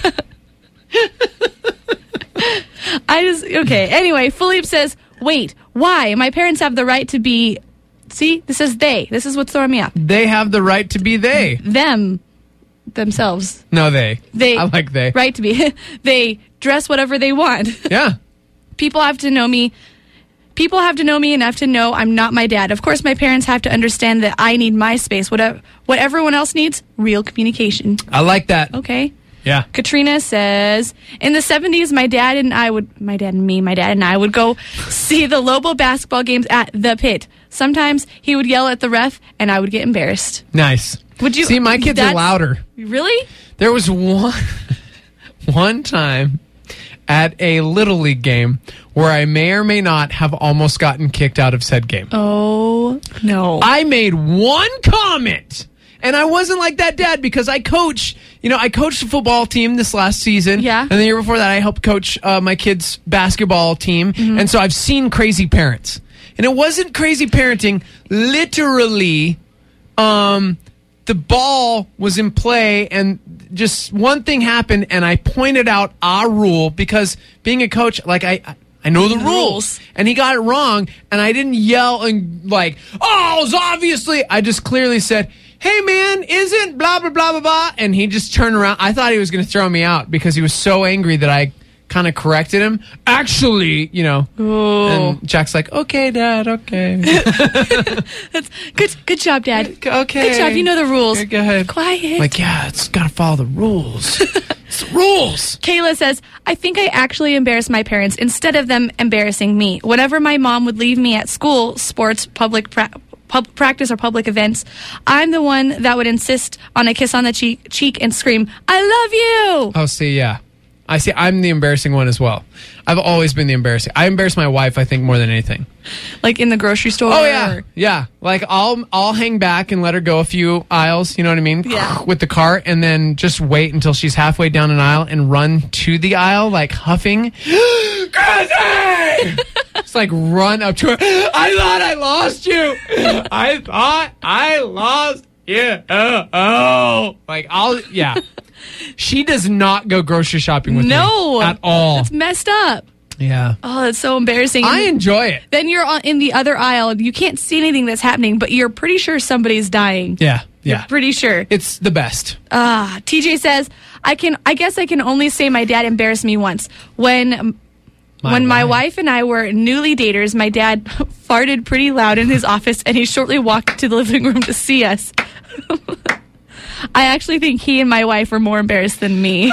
I just, okay. Anyway, Philippe says, wait, why? My parents have the right to be, see, this is they. This is what's throwing me off. They have the right to be they. Them, themselves. No, they. They I like they. right to be. They dress whatever they want. Yeah. People have to know me. People have to know me enough to know I'm not my dad. Of course, my parents have to understand that I need my space. Whatever, what everyone else needs, real communication. I like that. Okay. Yeah. Katrina says, in the seventies, my dad and I would, my dad and me, my dad and I would go see the Lobo basketball games at the Pit. Sometimes he would yell at the ref and I would get embarrassed. Nice. Would you See, my kids are that's- louder. Really? There was one one time at a Little League game where I may or may not have almost gotten kicked out of said game. Oh, no. I made one comment. And I wasn't like that dad because I coach, you know, I coached the football team this last season. Yeah. And the year before that, I helped coach uh, my kids' basketball team. Mm-hmm. And so I've seen crazy parents. And it wasn't crazy parenting. Literally, um, the ball was in play and just one thing happened and I pointed out our rule because being a coach, like I... I I know the rules. Rules. And he got it wrong, and I didn't yell and like, oh, it was obviously. I just clearly said, hey man, isn't blah, blah, blah, blah, blah. And he just turned around. I thought he was going to throw me out because he was so angry that I kind of corrected him. Actually, you know. Ooh. And Jack's like, okay, Dad, okay. That's good. Good job, Dad. Okay. Good job. You know the rules. Go ahead. Quiet. Like, yeah, it's got to follow the rules. It's the rules. Kayla says, I think I actually embarrassed my parents instead of them embarrassing me. Whenever my mom would leave me at school, sports, public pra- pub- practice, or public events, I'm the one that would insist on a kiss on the cheek, cheek and scream, I love you. Oh, see, yeah. I see. I'm the embarrassing one as well. I've always been the embarrassing. I embarrass my wife, I think, more than anything. Like in the grocery store? Oh, yeah. Yeah. Like, I'll I'll hang back and let her go a few aisles, you know what I mean? Yeah. With the cart, and then just wait until she's halfway down an aisle and run to the aisle, like, huffing. Chrissy! It's like, run up to her. I thought I lost you. I thought I lost you. Oh, oh. Like, I'll, yeah. She does not go grocery shopping with no, me at all. It's messed up. Yeah. Oh, it's so embarrassing. I enjoy it. Then you're on, in the other aisle. You can't see anything that's happening, but you're pretty sure somebody's dying. Yeah, yeah. You're pretty sure. It's the best. Ah, T J says, I can. I guess I can only say my dad embarrassed me once. When my when my wife. wife and I were newly daters, my dad farted pretty loud in his office, and he shortly walked to the living room to see us. I actually think he and my wife were more embarrassed than me.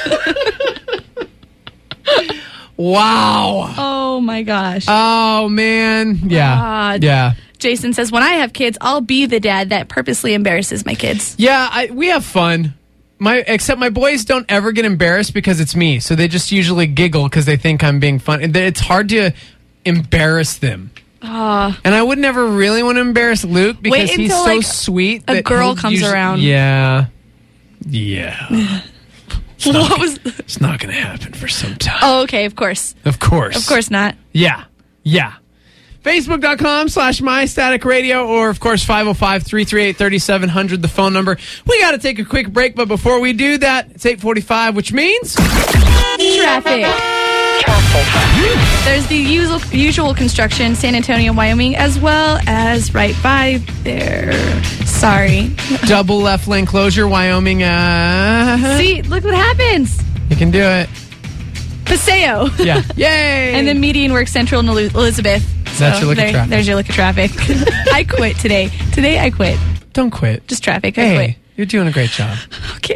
Wow. Oh, my gosh. Oh, man. Yeah. Uh, yeah. Jason says, when I have kids, I'll be the dad that purposely embarrasses my kids. Yeah, I, we have fun. My Except my boys don't ever get embarrassed because it's me. So they just usually giggle because they think I'm being fun. It's hard to embarrass them. Uh, and I would never really want to embarrass Luke because wait he's until, so like, sweet. A that girl he'll comes usually, around. Yeah. Yeah. It's what not, was? It's not going to happen for some time. Oh, okay. Of course. Of course. Of course not. Yeah. Yeah. Facebook.com slash MyStatic Radio, or, of course, five oh five, three three eight, three seven zero zero, the phone number. We got to take a quick break, but before we do that, it's eight forty-five, which means... Traffic. There's the usual, usual construction, San Antonio, Wyoming, as well as right by there. Sorry. Double left lane closure, Wyoming. Uh, See, look what happens. You can do it. Paseo. Yeah. Yay. And then Median Works Central in Elizabeth. That's so your look there, at traffic. There's your look at traffic. I quit today. Today I quit. Don't quit. Just traffic. I Hey, quit. you're doing a great job. Okay.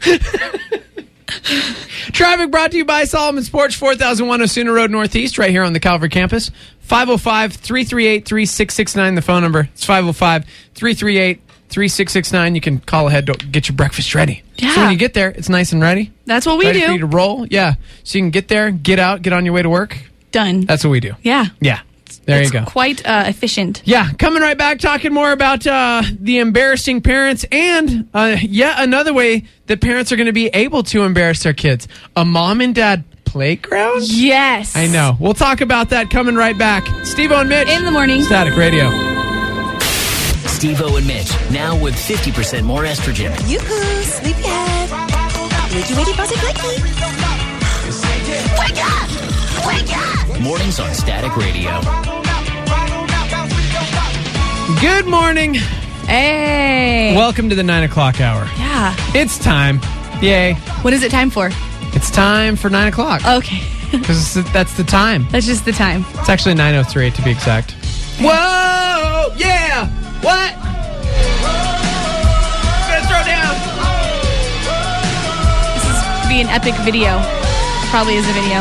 Traffic brought to you by Solomon Sports, four thousand one Osuna Road Northeast, right here on the Calvary campus. five oh five, three three eight, three six six nine, the phone number. It's five oh five, three three eight, three six six nine. You can call ahead to get your breakfast ready. Yeah. So when you get there, it's nice and ready. That's what we ready do. for you to roll. Yeah. So you can get there, get out, get on your way to work. Done. That's what we do. Yeah. Yeah. There it's you go. Quite uh, efficient. Yeah, coming right back, talking more about uh, the embarrassing parents and uh, yet another way that parents are going to be able to embarrass their kids. A mom and dad playground? Yes. I know. We'll talk about that coming right back. Steve-O and Mitch. In the morning. Static Radio. Steve-O and Mitch, now with fifty percent more estrogen. Yoo-hoo, sleepyhead. Wakey, wakey, buzzy, wakey. Wake up! Wake up! Mornings on Static Radio. Good morning. Hey. Welcome to the nine o'clock hour. Yeah. It's time. Yay. What is it time for? It's time for nine o'clock. Okay. Because that's the time. That's just the time. It's actually nine oh three to be exact. Whoa! Yeah! What? Gonna throw down. This is to be an epic video. Probably is a video.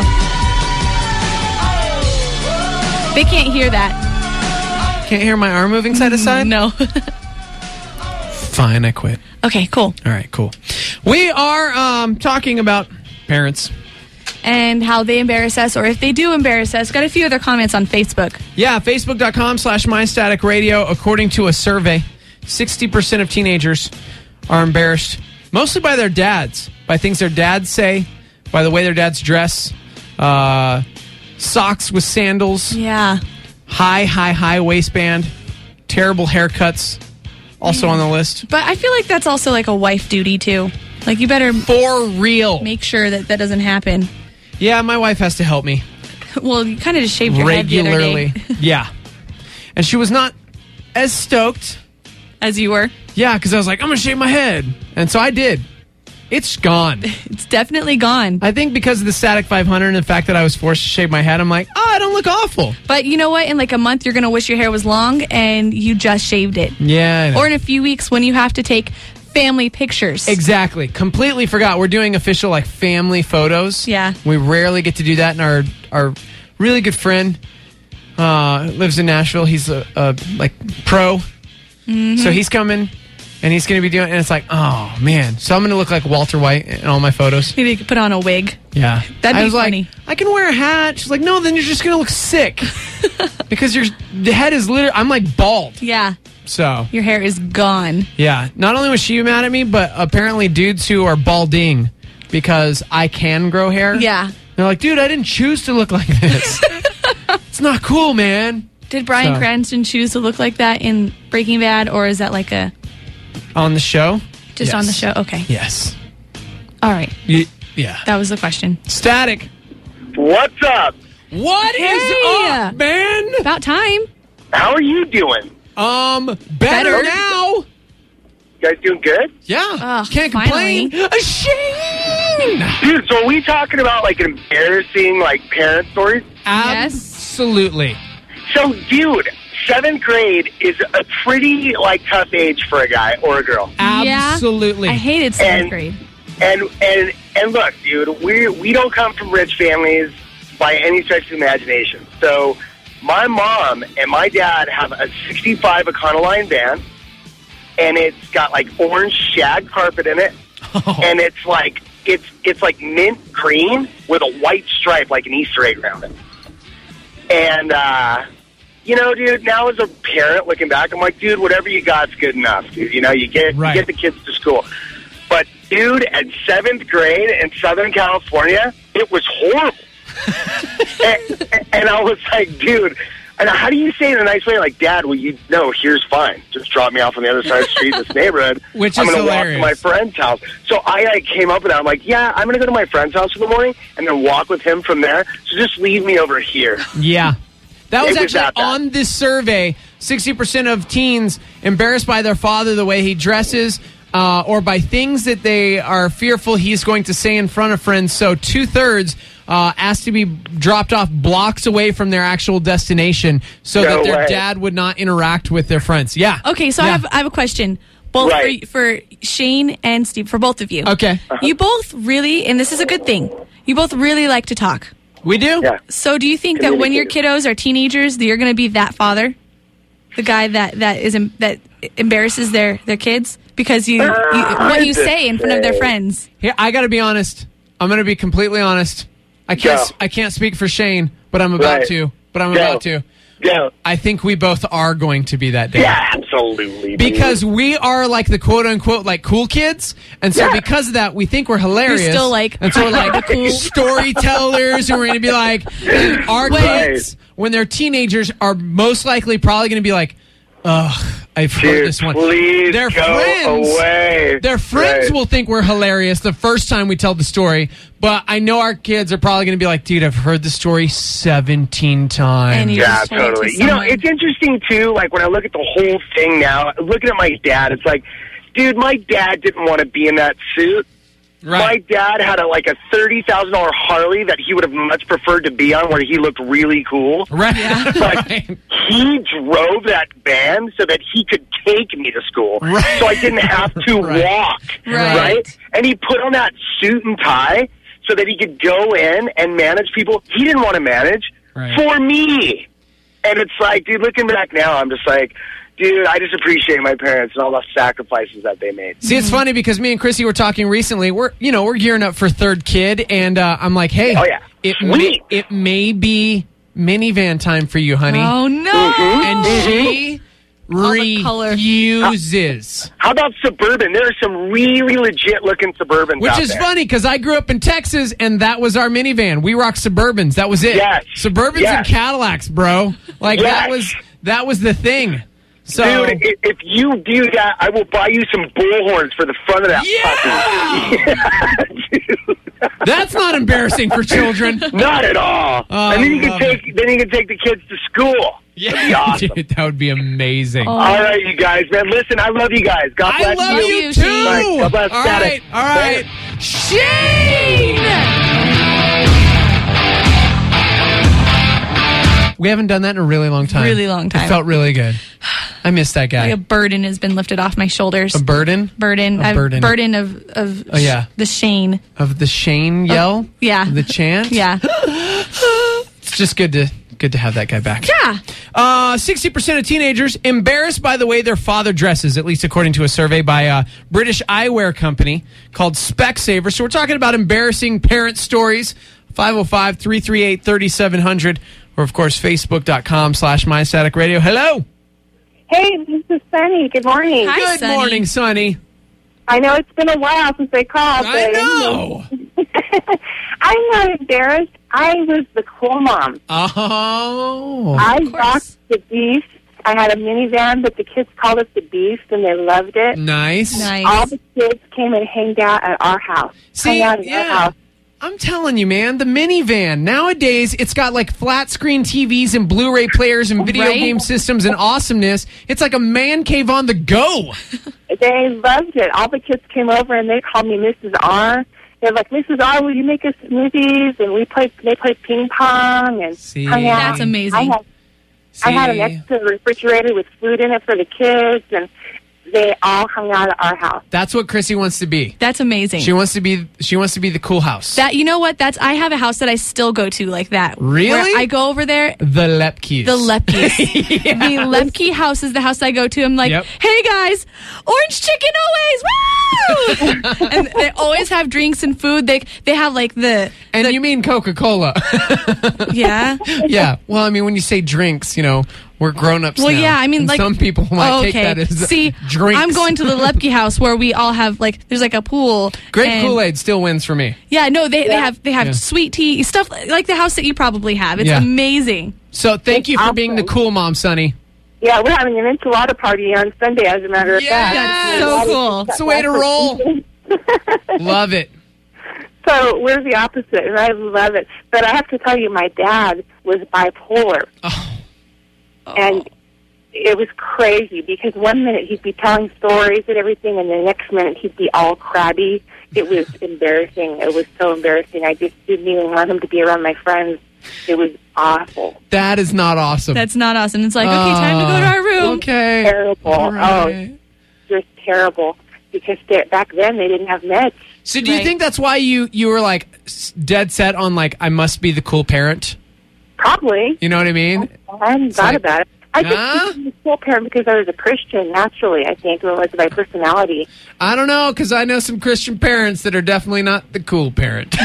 They can't hear that. Can't hear my arm moving side to side? No. Fine, I quit. Okay, cool. All right, cool. We are um, talking about parents. And how they embarrass us, or if they do embarrass us. Got a few other comments on Facebook. Yeah, Facebook.com slash MyStaticRadio. According to a survey, sixty percent of teenagers are embarrassed, mostly by their dads, by things their dads say, by the way their dads dress, uh, socks with sandals, Yeah. high, high, high waistband, terrible haircuts, also on the list. But I feel like that's also like a wife duty, too. Like, you better For real. make sure that that doesn't happen. Yeah, my wife has to help me. Well, you kind of just shaved your regularly. head the other day. Yeah. And she was not as stoked As you were? Yeah, because I was like, I'm going to shave my head. And so I did. It's gone. It's definitely gone. I think because of the Static five hundred and the fact that I was forced to shave my head, I'm like, oh, I don't look awful. But you know what? In like a month, you're going to wish your hair was long and you just shaved it. Yeah. I know. Or in a few weeks when you have to take family pictures. Exactly. Completely forgot. We're doing official like family photos. Yeah. We rarely get to do that. And our, our really good friend uh, lives in Nashville. He's a, a like pro. Mm-hmm. So he's coming. And he's going to be doing, and it's like, oh man. So I'm going to look like Walter White in all my photos. Maybe you could put on a wig. Yeah, that'd be I was funny. Like, I can wear a hat. She's like, no, then you're just going to look sick because your the head is literally. I'm like bald. Yeah. So your hair is gone. Yeah. Not only was she mad at me, but apparently dudes who are balding because I can grow hair. Yeah. They're like, dude, I didn't choose to look like this. It's not cool, man. Did Bryan So- Cranston choose to look like that in Breaking Bad, or is that like a On the show? just Yes. on the show? Okay. Yes. All right. Y- yeah. That was the question. Static. What's up? What is Hey! up, man? About time. How are you doing? Um, better, Better. now. You guys doing good? Yeah. Ugh, Can't finally. complain. A Shane! Dude, so are we talking about like embarrassing like parent stories? Absolutely. So, dude, seventh grade is a pretty like tough age for a guy or a girl. Absolutely. I hated seventh And- grade. And and and look, dude, we we don't come from rich families by any stretch of the imagination. So, my mom and my dad have a sixty-five Econoline van, and it's got like orange shag carpet in it, Oh. and it's like it's it's like mint green with a white stripe, like an Easter egg around it. And uh, you know, dude, now as a parent looking back, I'm like, dude, whatever you got's good enough, dude. You know, you get Right. you get the kids to school. But dude, at seventh grade in Southern California, it was horrible. and, and I was like, dude, and how do you say it in a nice way? Like, Dad, well, you no, here's fine. Just drop me off on the other side of the street in this neighborhood. Which I'm is gonna walk hilarious. to my friend's house. So I like, came up with that. I'm like, yeah, I'm going to go to my friend's house in the morning and then walk with him from there. So just leave me over here. Yeah. That was It was actually that bad. on this survey. sixty percent of teens embarrassed by their father, the way he dresses, uh, or by things that they are fearful he's going to say in front of friends. So two-thirds uh, asked to be dropped off blocks away from their actual destination so No that their way. dad would not interact with their friends. Yeah. Okay, so I Yeah. have I have a question. Both Right. for, for Shane and Steve, for both of you. Okay. You both really, and this is a good thing, you both really like to talk. We do? Yeah. So do you think that when your kiddos are teenagers, that you're going to be that father? The guy that, that is em- that embarrasses their, their kids? Because you, you what you say in front of their friends. Here, I got to be honest. I'm going to be completely honest. I can't. Go. I can't speak for Shane, but I'm about Right. to. But I'm Go. about to. Yeah. I think we both are going to be that day. Yeah, absolutely. Because we are like the quote unquote like cool kids, and so Yeah. because of that, we think we're hilarious. You're still like- and so we're like the cool- storytellers, and we're going to be like our Right. kids when they're teenagers are most likely probably going to be like, ugh, I've heard Dude, this one. please Their go friends, away. their friends Right. will think we're hilarious the first time we tell the story, but I know our kids are probably going to be like, dude, I've heard the story seventeen times. And you Yeah, just told it to totally. You know, someone. it's interesting too. Like when I look at the whole thing now, looking at my dad, it's like, dude, my dad didn't want to be in that suit. My right. dad had a like a thirty thousand dollar Harley that he would have much preferred to be on, where he looked really cool. Right. But right. he drove that van so that he could take me to school, Right. so I didn't have to Right. walk. Right. And he put on that suit and tie so that he could go in and manage people he didn't want to manage Right. for me. And it's like, dude, looking back now, I'm just like, dude, I just appreciate my parents and all the sacrifices that they made. See, it's funny because me and Chrissy were talking recently. We're, you know, we're gearing up for third kid, and uh, I'm like, hey, Oh, yeah. it may, Sweet. it may be minivan time for you, honey. Oh, no. And she the color. refuses. How about Suburban? There are some really legit looking Suburbans Which out is there. funny because I grew up in Texas, and that was our minivan. We rocked Suburbans. That was it. Yes. Suburbans Yes. and Cadillacs, bro. Like that Yes. was that was the thing. So Dude, i- if you do that, I will buy you some bullhorns for the front of that yeah, puppy. Dude. that's not embarrassing for children. Not at all. Oh, and then you I can love take then you can take the kids to school. Yeah, That'd be awesome. dude, that would be amazing. Oh. All right, you guys, man. Listen, I love you guys. God I bless love you. you, you, too. Shane. All right, God bless. All Static. right, all right. Shane! We haven't done that in a really long time. Really long time. It felt really good. I miss that guy. Like a burden has been lifted off my shoulders. A burden? burden. A I've- burden. burden of of Oh, yeah. the Shane. Of the Shane yell? Yeah. The chant? Yeah. It's just good to good to have that guy back. Yeah. Uh, sixty percent of teenagers embarrassed by the way their father dresses, at least according to a survey by a British eyewear company called Specsavers. So we're talking about embarrassing parent stories. five oh five, three three eight, three seven zero zero or, of course, facebook.com slash MyStaticRadio. Hello. Hey, this is Sunny. Good morning. Hi, Good Sunny. morning, Sonny. I know it's been a while since I called. I but know. I'm not embarrassed. I was the cool mom. Oh. I course. rocked the Beast. I had a minivan, but the kids called us the Beast, and they loved it. Nice. Nice. All the kids came and hanged out at our house. See, hung out at yeah. our house. I'm telling you, man, the minivan. Nowadays, it's got like flat screen T Vs and Blu-ray players and video Right? game systems and awesomeness. It's like a man cave on the go. They loved it. All the kids came over, and they called me Missus R. They're like, Missus R, will you make us smoothies? And we played. They played ping pong and See? hung out. That's amazing. I had, I had an See? extra refrigerator with food in it for the kids, and they all hung out at our house. That's what Chrissy wants to be. That's amazing. She wants to be. She wants to be the cool house. that you know what? That's I have a house that I still go to like that. Really? Where I go over there. the Lepkes. The Lepkes. The Lepke house is the house I go to. I'm like, Yep. hey guys, orange chicken always, woo! And they always have drinks and food. They they have like the And the- you mean Coca-Cola? yeah. Yeah. Well, I mean, when you say drinks, you know, we're grown-ups Well, now. yeah, I mean, And like some people might oh, take okay. that as See, drinks. I'm going to the Lepke house where we all have like there's like a pool. Grape and- Kool-Aid still wins for me. Yeah, no, they, they have they have Yeah. sweet tea stuff like the house that you probably have. It's Yeah. amazing. So thank you for awesome. being the cool mom, Sonny. Yeah, we're having an enchilada party on Sunday, as a matter of Yes! fact. That's so cool. It's the way to roll. Love it. So we're the opposite, and I love it. But I have to tell you, my dad was bipolar. Oh. And it was crazy because one minute he'd be telling stories and everything, and the next minute he'd be all crabby. It was embarrassing. It was so embarrassing. I just didn't even want him to be around my friends. It was awful. That is not awesome. That's not awesome. It's like, okay, time to go to our room. Okay. Terrible. All right. Oh, just terrible. Because they, back then they didn't have meds. So do you Right. think that's why you, you were like s- dead set on like, I must be the cool parent? Probably. You know what I mean? I hadn't It's thought like- about it. I just Huh? became a cool parent because I was a Christian naturally, I think, or was my personality. I don't know, because I know some Christian parents that are definitely not the cool parent.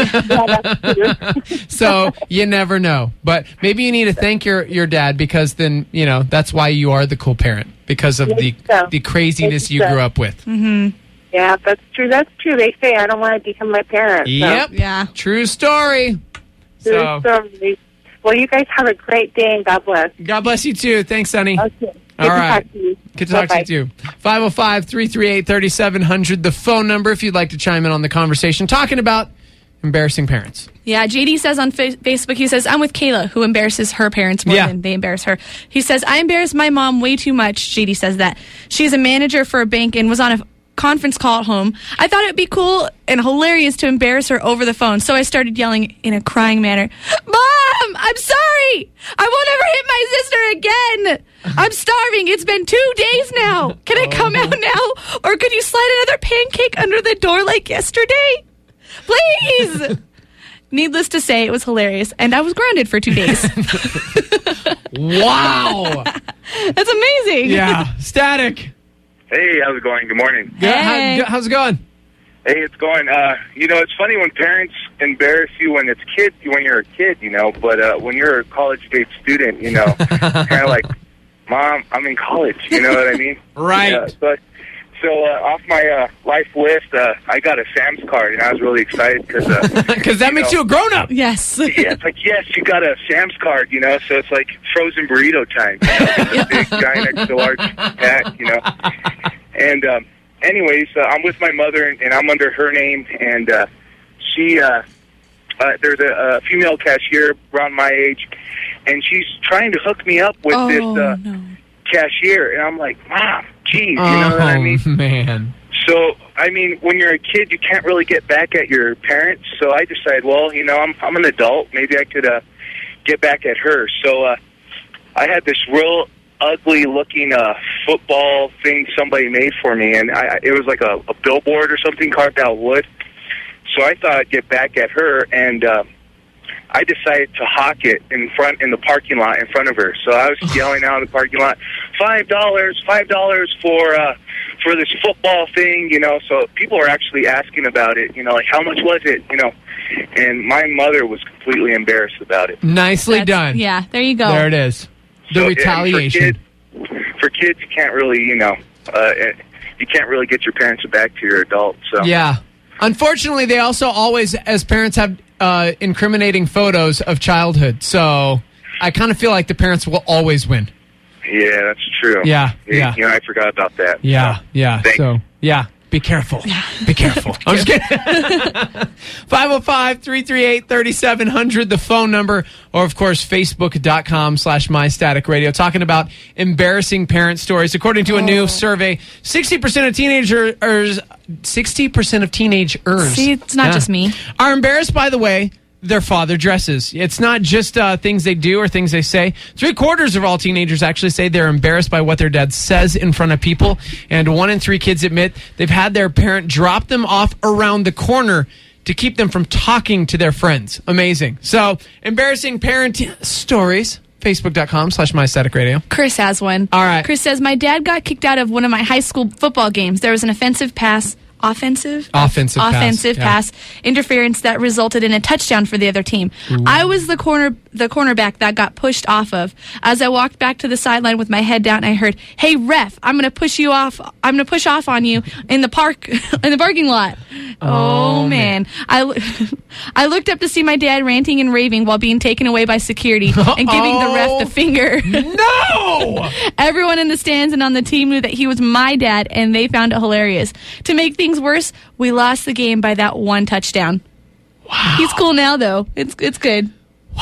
So you never know. But maybe you need to thank your, your dad because then, you know, that's why you are the cool parent, because of the, so. the craziness Think you so. grew up with. Mm-hmm. Yeah, that's true. That's true. They say I don't want to become my parent. so. Yep. Yeah. True story. True So, story. Well, you guys have a great day, and God bless. God bless you too. Thanks, Sonny. Okay. Good All to right. talk to you. Good to talk Bye-bye. to you too. five oh five, three three eight, three seven zero zero, the phone number if you'd like to chime in on the conversation. Talking about embarrassing parents. Yeah, J D says on fa- Facebook, he says, I'm with Kayla, who embarrasses her parents more Yeah. than they embarrass her. He says, I embarrass my mom way too much. J D says that. She's a manager for a bank and was on a conference call at home. I thought it would be cool and hilarious to embarrass her over the phone, so I started yelling in a crying manner, Mom, I'm sorry. I won't ever hit my sister again. I'm starving. It's been two days now. Can I come out now? Or could you slide another pancake under the door like yesterday? Please. Needless to say, it was hilarious, and I was grounded for two days. Wow. That's amazing. Yeah. Static. Hey, how's it going? Good morning. Good. Hey. How, how's it going? Hey, it's going. Uh, you know, it's funny when parents embarrass you when it's kids, when you're a kid, you know. But uh, when you're a college age student, you know, kind of like, Mom, I'm in college. You know what I mean? Right. Yeah, but so uh, off my uh, life list, uh, I got a Sam's card, and I was really excited because Because that makes know, you a grown up. Yes. yeah, it's like, yes, you got a Sam's card, you know, so it's like frozen burrito time. You know, big, giant, extra large pack, you know. And um, anyways, uh, I'm with my mother, and, and I'm under her name, and uh, she, uh, uh, there's a, a female cashier around my age, and she's trying to hook me up with Oh, this uh, no. cashier, and I'm like, Mom, geez, you Oh, know what I mean? man. So, I mean, when you're a kid, you can't really get back at your parents. So I decided, well, you know, I'm I'm an adult. Maybe I could uh, get back at her. So uh, I had this real ugly-looking uh, football thing somebody made for me, and I, it was like a, a billboard or something carved out of wood. So I thought I'd get back at her, and uh, I decided to hawk it in front in the parking lot in front of her. So I was yelling out in the parking lot, five dollars, five dollars for uh, for this football thing, you know. So people were actually asking about it, you know, like how much was it, you know. And my mother was completely embarrassed about it. Nicely That's- done. Yeah, there you go. There it is. The So, and retaliation. For kids, for kids, you can't really, you know, uh, you can't really get your parents back to your adult. So Yeah. Unfortunately, they also always, as parents, have uh, incriminating photos of childhood. So I kind of feel like the parents will always win. yeah, that's true. Yeah, yeah. You know, I forgot about that. Yeah, So, yeah. thanks. So, yeah. Be careful. Be careful. I'm just kidding. five oh five, three three eight, three seven zero zero, the phone number, or of course, facebook.com slash mystaticradio. Talking about embarrassing parent stories. According to a new survey, sixty percent of teenagers, sixty percent of teenagers. See, it's not just me. Are embarrassed by the way their father dresses. It's not just uh, things they do or things they say. Three quarters of all teenagers actually say they're embarrassed by what their dad says in front of people. And one in three kids admit they've had their parent drop them off around the corner to keep them from talking to their friends. Amazing. So, embarrassing parent stories. Facebook.com slash mystaticradio. Chris has one. All right. Chris says, my dad got kicked out of one of my high school football games. There was an offensive pass. Offensive? Offensive pass, Offensive yeah. pass interference that resulted in a touchdown for the other team. Ooh. I was the corner the cornerback that got pushed off of. As I walked back to the sideline with my head down, I heard, "Hey ref, I'm going to push you off. I'm going to push off on you in the park in the parking lot." Oh, Oh, man. I lo- I looked up to see my dad ranting and raving while being taken away by security and giving the ref the finger. No! Everyone in the stands and on the team knew that he was my dad, and they found it hilarious. To make things worse, we lost the game by that one touchdown. Wow. He's cool now, though. It's it's good.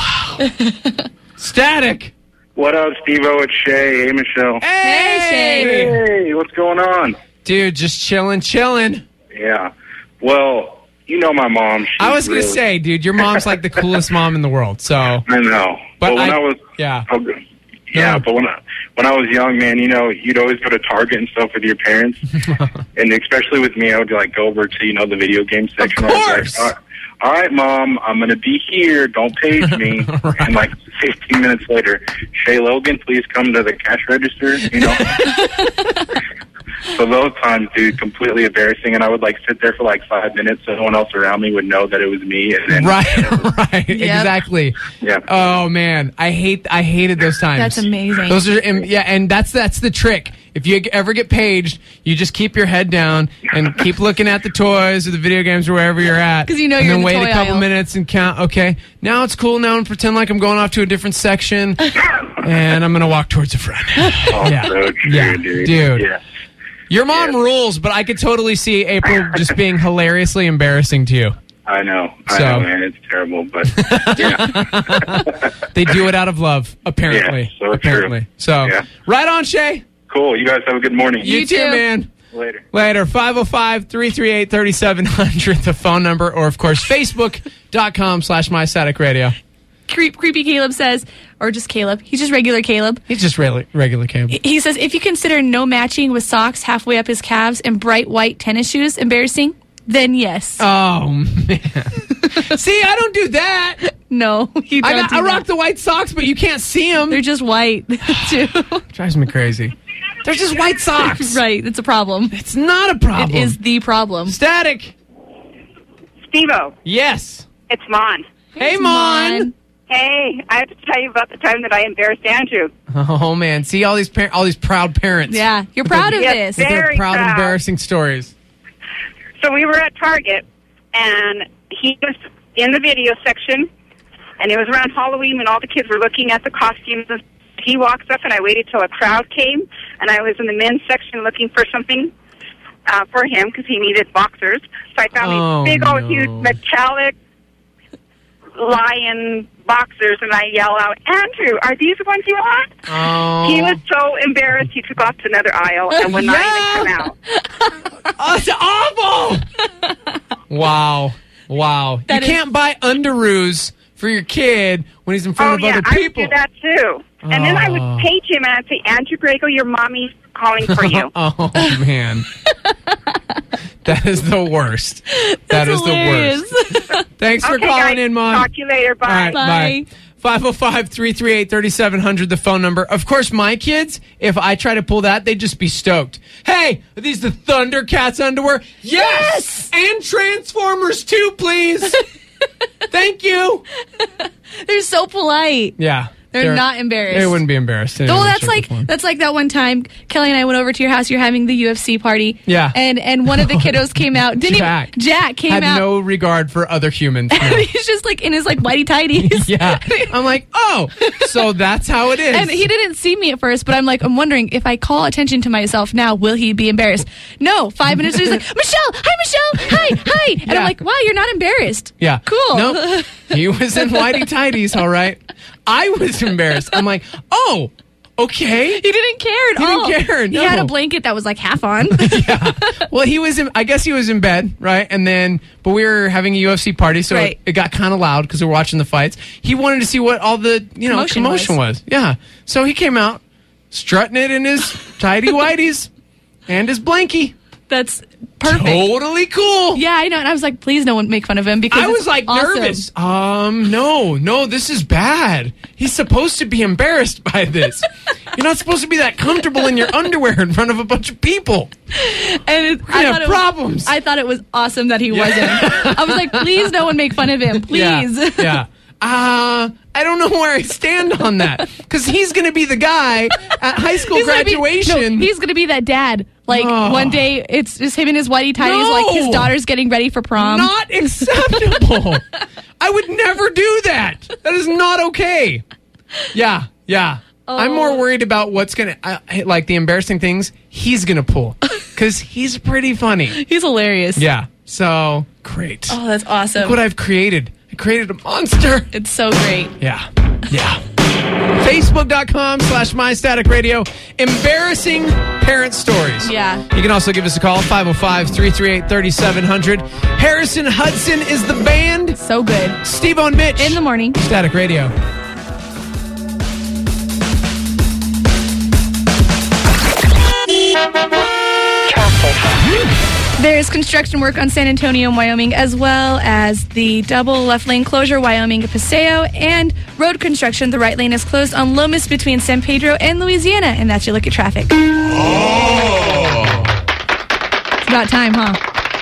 Static. What up, Steve-O? It's Shay. Hey, Michelle. Hey, Hey, what's going on? Dude, just chilling, chilling. Yeah. Well, you know my mom. She's I was going to really- say, dude, your mom's like the coolest mom in the world. So I know. But But when I- I, was... yeah. Oh, good. Yeah, Yeah. but when I, when I was young, man, you know, you'd always go to Target and stuff with your parents. And especially with me, I would like go over to, you know, the video game section. Of I was course. like, all right, Mom, I'm going to be here. Don't page me. Right. And like fifteen minutes later, Shay Logan, please come to the cash register, you know? So those times, dude, completely embarrassing. And I would like sit there for like five minutes so no one else around me would know that it was me. And then, Right, right, exactly. Yeah. Oh man, I hate, I hated those times. That's amazing. Those are, and, yeah, and that's that's the trick. If you ever get paged, you just keep your head down and keep looking at the toys or the video games or wherever you're at. 'Cause you know and you're then in the wait toy a couple aisle. minutes and count. Okay, now it's cool now, and pretend like I'm going off to a different section, and I'm gonna walk towards the front. Oh, Yeah. so true, Yeah, dude. dude. Yeah. Your mom rules, but I could totally see April just being hilariously embarrassing to you. I know. I So- know, man. It's terrible, but yeah. They do it out of love, apparently. Yeah, so apparently. true. So, Yeah. right on, Shay. Cool. You guys have a good morning. You, too, man. Later. Later. five oh five, three three eight, three seven zero zero, the phone number, or of course, facebook.com slash mystaticradio. Creep, creepy Caleb says, or just Caleb. He's just regular Caleb. He's just regular, regular cable. He says, if you consider no matching with socks halfway up his calves and bright white tennis shoes embarrassing, then yes. Oh, man. See, I don't do that. No, you don't I, got, do I rock that. the white socks, but you can't see them. They're just white, too. Drives me crazy. They're just white socks. Right, it's a problem. It's not a problem. It is the problem. Static. Steve-O, Yes. it's Mon. Hey, Mon. Hey, I have to tell you about the time that I embarrassed Andrew. Oh man, see all these par- all these proud parents. Yeah, you're With proud their- of Yes, this. with their very proud, proud. embarrassing stories. So we were at Target, and he was in the video section, and it was around Halloween when all the kids were looking at the costumes. And he walks up, and I waited till a crowd came, and I was in the men's section looking for something uh, for him because he needed boxers. So I found Oh, these big old no. huge metallic lion boxers, and I yell out, Andrew, are these the ones you want? Oh. He was so embarrassed, he took off to another aisle and would Yeah. not even come out. Oh, it's awful. Wow. Wow. That you is- can't buy underoos for your kid when he's in front Oh, of yeah, other I would people. do that too. And then I Oh. would page him and I'd say, Andrew Grego, your mommy's calling for you. Oh, man. That is the worst. That is hilarious. the worst. Thanks for Okay, calling guys, in, Mom. talk to you later. Bye. All right, bye. five oh five, three three eight, three seven zero zero, the phone number. Of course, my kids, if I try to pull that, they'd just be stoked. Hey, are these the Thundercats underwear? Yes! And Transformers too, please. Thank you. They're so polite. Yeah. They're not embarrassed. They wouldn't be embarrassed. in Oh, any way, that's shape, or like form. that's like that one time Kelly and I went over to your house. You're having the U F C party. Yeah. And and one of the kiddos came out. Didn't Jack. Even, Jack came Had out. no regard for other humans. No. And he's just like in his like whitey tighties. Yeah. I'm like, oh, so that's how it is. And he didn't see me at first, but I'm like, I'm wondering if I call attention to myself now, will he be embarrassed? No. Five minutes later, he's like, Michelle, hi, Michelle, hi, hi. And Yeah. I'm like, wow, you're not embarrassed. Yeah. Cool. No, he was in whitey tighties, all right. I was embarrassed. I'm like, oh, okay. He didn't care at He all. didn't care, He had no. a blanket that was like half on. Well, he was in, I guess he was in bed, right? And then, but we were having a U F C party, so Right. it, it got kind of loud because we were watching the fights. He wanted to see what all the, you know, Commotion commotion, was. was. Yeah. So he came out, strutting it in his tidy whities and his blankie. That's perfect. Totally cool. Yeah, I know. And I was like, please don't make fun of him because I was it's like awesome. nervous. Um, no, no, this is bad. He's supposed to be embarrassed by this. You're not supposed to be that comfortable in your underwear in front of a bunch of people. And it, We're gonna I have thought it problems. Was, I thought it was awesome that he wasn't. I was like, please, no one make fun of him, please. Yeah. yeah. Uh, I don't know where I stand on that because he's going to be the guy at high school He's gonna be- graduation. no, he's going to be that dad. Like Oh. one day, it's just him in his whitey tighties. No. Like his daughter's getting ready for prom. Not acceptable. I would never do that. That is not okay. Yeah, yeah. I'm more worried about what's going to, like the embarrassing things he's going to pull because he's pretty funny. He's hilarious. Yeah. So great. Oh, that's awesome. Look what I've created. I created a monster. It's so great. Yeah. Yeah. Facebook.com slash My Static Radio. Embarrassing parent stories. Yeah. You can also give us a call, five oh five, three three eight, three seven zero zero. Harrison Hudson is the band. So good. Steve-O and Mitch. In the morning. Static Radio. There's construction work on San Antonio and Wyoming, as well as the double left lane closure, Wyoming to Paseo, and road construction. The right lane is closed on Lomas between San Pedro and Louisiana, and that's your look at traffic. Oh. It's about time, huh?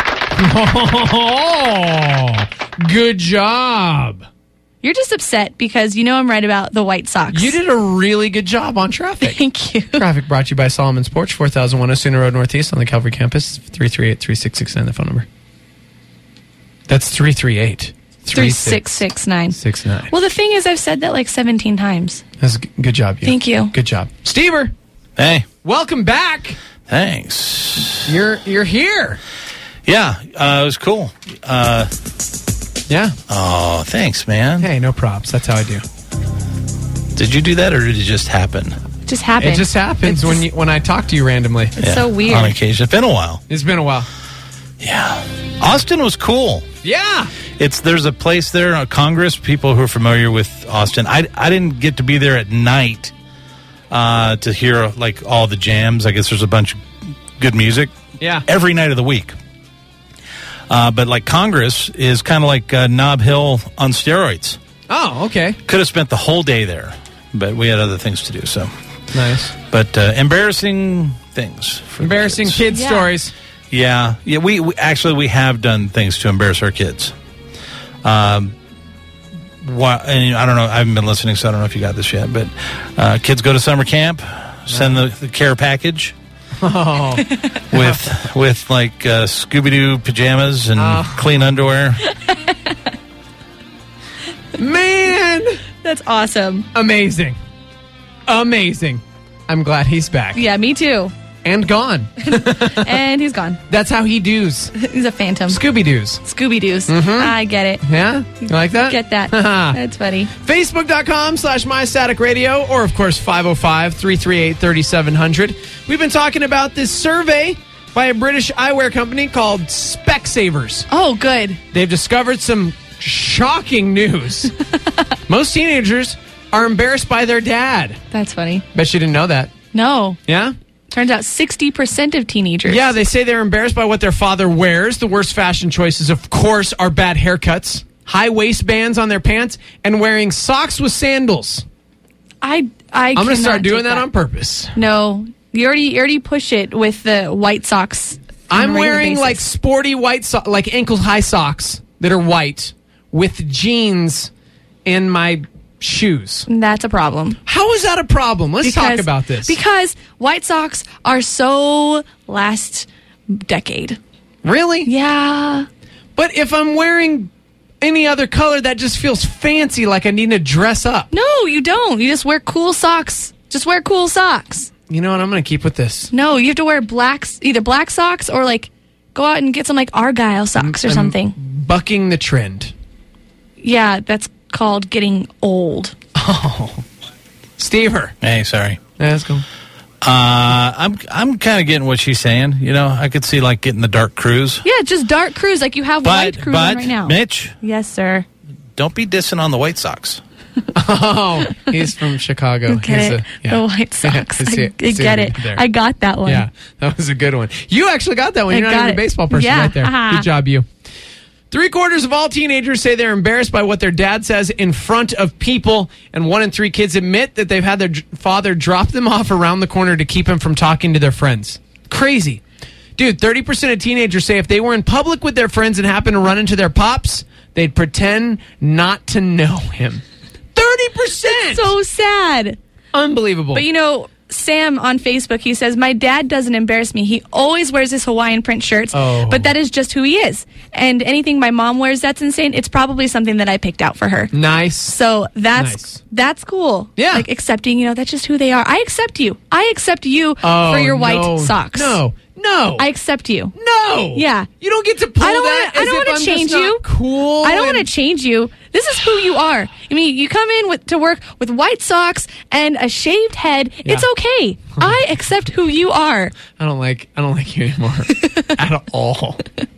Oh, good job. You're just upset because you know I'm right about the White Sox. You did a really good job on traffic. Thank you. Traffic brought to you by Solomon's Porch, four thousand one Osuna Road Northeast on the Calvary campus. three three eight, three six six nine, the phone number. That's three three eight, three six six nine. six nine. Well, the thing is, I've said that like seventeen times. That's a g- good job, you. Thank you. Good job. Stever, Hey, welcome back. thanks. You're you're here. Yeah, uh, it was cool. Uh, Yeah. oh, thanks, man. Hey, no props. That's how I do. Did you do that, or did it just happen? It just happened. It just happens It's when you when I talk to you randomly. It's so weird. On occasion. It's been a while. It's been a while. Yeah. Austin was cool. Yeah. It's there's a place there, uh, Congress. People who are familiar with Austin. I I didn't get to be there at night uh, to hear like all the jams. I guess there's a bunch of good music. Yeah. Every night of the week. Uh, but like Congress is kind of like uh, Nob Hill on steroids. Oh, okay. Could have spent the whole day there, but we had other things to do. So Nice. But uh, embarrassing things. for the Embarrassing kids. kid Yeah. stories. Yeah, yeah. We, we actually we have done things to embarrass our kids. Um, why, and I don't know. I haven't been listening, so I don't know if you got this yet. But uh, kids go to summer camp, send the, the care package Oh. with with like uh, Scooby Doo pajamas and Oh. clean underwear. Man. That's awesome. Amazing. Amazing. I'm glad he's back. Yeah, me too. And gone. And he's gone. That's how he doos. He's a phantom. Scooby-Doos. Scooby-Doos. Mhm. I get it. Yeah? You like that? Get that. That's funny. Facebook.com slash MyStaticRadio, or of course five oh five, three three eight, three seven zero zero. We've been talking about this survey by a British eyewear company called Specsavers. Oh, good. They've discovered some shocking news. Most teenagers are embarrassed by their dad. That's funny. Bet you didn't know that. No. Yeah? Turns out sixty percent of teenagers. Yeah, they say they're embarrassed by what their father wears. The worst fashion choices, of course, are bad haircuts, high waistbands on their pants, and wearing socks with sandals. I, I I'm going to start cannot doing take that on purpose. No. You already, you already push it with the white socks. on I'm a regular wearing basis. like sporty white, so- like ankle-high socks that are white with jeans in my shoes. That's a problem. How is that a problem? Let's talk about this. Because white socks are so last decade. Really? Yeah. But if I'm wearing any other color, that just feels fancy, like I need to dress up. No, you don't. You just wear cool socks. Just wear cool socks. You know what? I'm going to keep with this. No, you have to wear blacks, either black socks or like go out and get some like Argyle socks or I'm something. Bucking the trend. Yeah, that's called getting old. Oh. Stever. Hey, sorry. Yeah, let's go. Uh, I'm I'm kind of getting what she's saying. You know, I could see like getting the dark cruise. Yeah, just dark cruise like you have But white cruise on but right now. Mitch, Yes, sir. don't be dissing on the White Sox. Oh, he's from Chicago. Get He's it? a- yeah. The White Sox. I see I, it. I See get it it. there. I got that one. Yeah, that was a good one. You actually got that one. I You're not got even a it. baseball person Yeah. right there. Uh-huh. Good job, you. Three quarters of all teenagers say they're embarrassed by what their dad says in front of people, and one in three kids admit that they've had their dr- father drop them off around the corner to keep them from talking to their friends. Crazy. Dude, thirty percent of teenagers say if they were in public with their friends and happened to run into their pops, they'd pretend not to know him. thirty percent! So sad. Unbelievable. But you know, Sam on Facebook, he says, my dad doesn't embarrass me. He always wears his Hawaiian print shirts, Oh. but that is just who he is. And anything my mom wears that's insane, it's probably something that I picked out for her. Nice. So that's Nice. that's cool. Yeah. Like accepting, you know, that's just who they are. I accept you. I accept you Oh, for your white no. socks. No. No. I accept you. No. Yeah. You don't get to pull I don't that wanna, I as don't if wanna I'm just change not you. cool. I don't want to and- change you. This is who you are. I mean, you come in with, to work with white socks and a shaved head. Yeah. It's okay. I accept who you are. I don't like I don't like you anymore at all.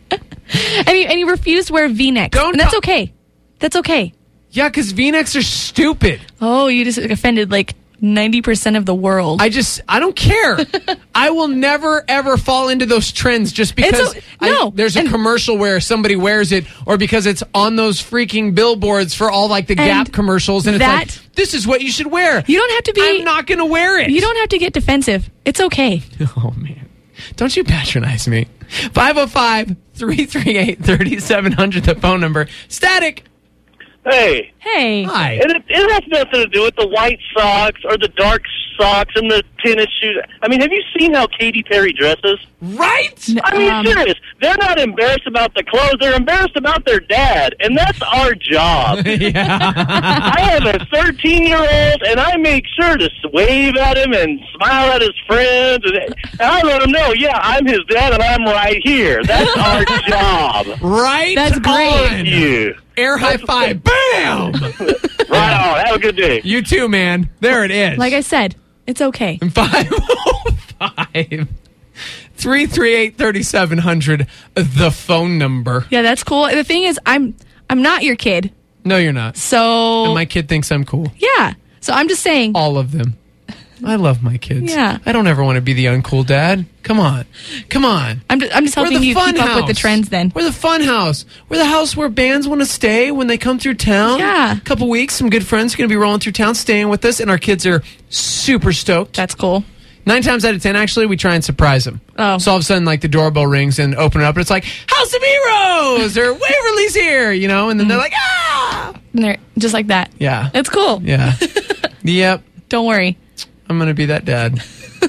And you, and you refuse to wear V-necks. Don't and that's ta- okay. That's okay. Yeah, because V-necks are stupid. Oh, you just offended like ninety percent of the world. I just I don't care. I will never ever fall into those trends just because It's I- no, there's a and- commercial where somebody wears it, or because it's on those freaking billboards for all like the And Gap commercials, and it's that- like this is what you should wear. You don't have to be. I'm not going to wear it. You don't have to get defensive. It's okay. Oh, man. Don't you patronize me. five oh five, three three eight, three seven zero zero, the phone number. Static. Hey. Hey. Hi. And it, it has nothing to do with the white socks or the dark socks and the tennis shoes. I mean, have you seen how Katy Perry dresses? Right? I mean, Um, serious. They're not embarrassed about the clothes. They're embarrassed about their dad. And that's our job. Yeah. I have a thirteen-year-old, and I make sure to wave at him and smile at his friends. And, and I let him know, yeah, I'm his dad, and I'm right here. That's our job. Right? That's great. on. You. Air high five. Bam! Right on. Have a good day. You too, man. There it is. Like I said, it's okay. five oh five, three three eight, three seven zero zero, the phone number. Yeah, that's cool. The thing is, I'm I'm not your kid, No, you're not. so And my kid thinks I'm cool. yeah. So I'm just saying. All of them. I love my kids. Yeah. I don't ever want to be the uncool dad. Come on. Come on. I'm just, I'm just We're helping the you fun keep up with the house. trends. Then We're the fun house. We're the house where bands want to stay when they come through town. Yeah. A couple weeks, some good friends are going to be rolling through town, staying with us, and our kids are super stoked. that's cool. Nine times out of ten, actually, we try and surprise them. Oh. So all of a sudden, like, the doorbell rings and open it up, and it's like, House of Heroes! Or Waverly's here, you know? And then they're like, ah! And they're just like that. Yeah. It's cool. Yeah. Yep. Don't worry. I'm going to be that dad.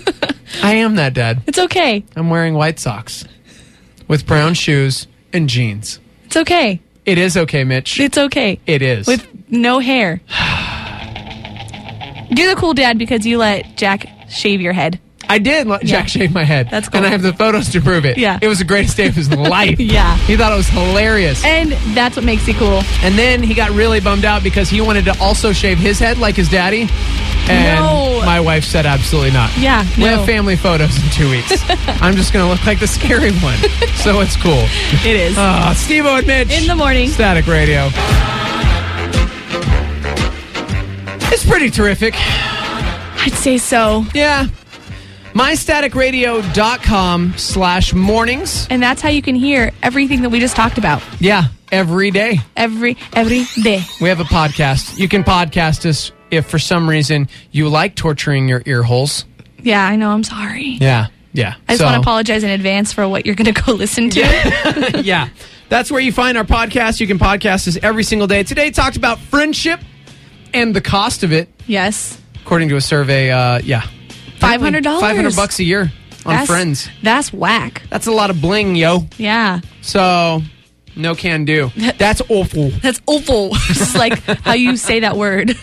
I am that dad. It's okay. I'm wearing white socks with brown shoes and jeans. It's okay. It is okay, Mitch. It's okay. It is. With no hair. You're the cool dad because you let Jack shave your head. I did let Jack shave my head. That's cool. And I have the photos to prove it. Yeah. It was the greatest day of his life. Yeah. He thought it was hilarious. And that's what makes it cool. And then he got really bummed out because he wanted to also shave his head like his daddy. And No. my wife said absolutely not. Yeah, We no. have family photos in two weeks. I'm just going to look like the scary one. So it's cool. It is. Uh, Steve-O and Mitch. In the morning. Static Radio. It's pretty terrific. I'd say so. Yeah. my static radio dot com slash mornings. And that's how you can hear everything that we just talked about. Yeah, every day. Every every day. We have a podcast. You can podcast us if for some reason you like torturing your ear holes. Yeah, I know. I'm sorry. Yeah, yeah. I just So- want to apologize in advance for what you're going to go listen to. yeah. That's where you find our podcast. You can podcast us every single day. Today talked about friendship and the cost of it. Yes. According to a survey, uh, yeah. five hundred dollars. five hundred bucks a year on That's- friends. That's whack. That's a lot of bling, yo. Yeah. So, no can do. That's awful. That's awful. Just like how you say that word.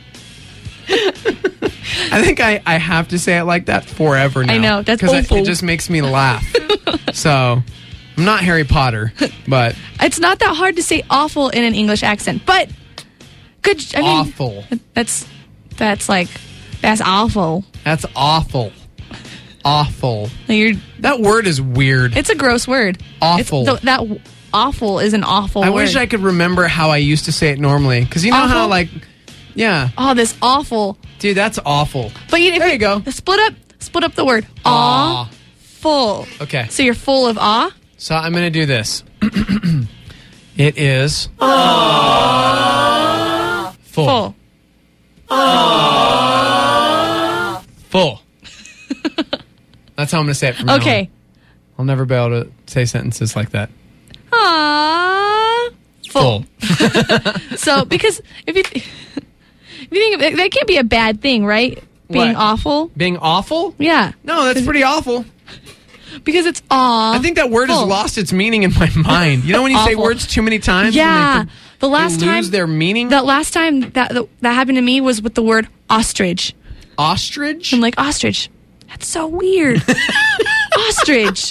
I think I, I have to say it like that forever now. I know, that's 'Cause it- awful. It just makes me laugh. So, I'm not Harry Potter, but It's not that hard to say awful in an English accent, but good. I mean, awful. That's that's like that's awful. That's awful. Awful. You're, that word is weird. It's a gross word. Awful. It's, th- that w- awful is an awful I word. wish I could remember how I used to say it normally. Because you know how, Awful? like, yeah. Oh, this awful. Dude, that's awful. But you, there you go. Split up, split up the word. Aw. Full. Okay. So you're full of awe. So I'm going to do this. It is full. Full. Full. That's how I'm going to say it from now Okay. on. I'll never be able to say sentences like that. Aw. Full. So because if you if you think of it, that can't be a bad thing, right? Being What? awful. Being awful? Yeah. No, that's pretty awful. Because it's aw. I think that word full. has lost its meaning in my mind. You know when you say Awful. words too many times? Yeah. And they, The last they time lose their meaning? The last time that, that that happened to me was with the word ostrich. Ostrich? I'm like, ostrich. That's so weird. Ostrich.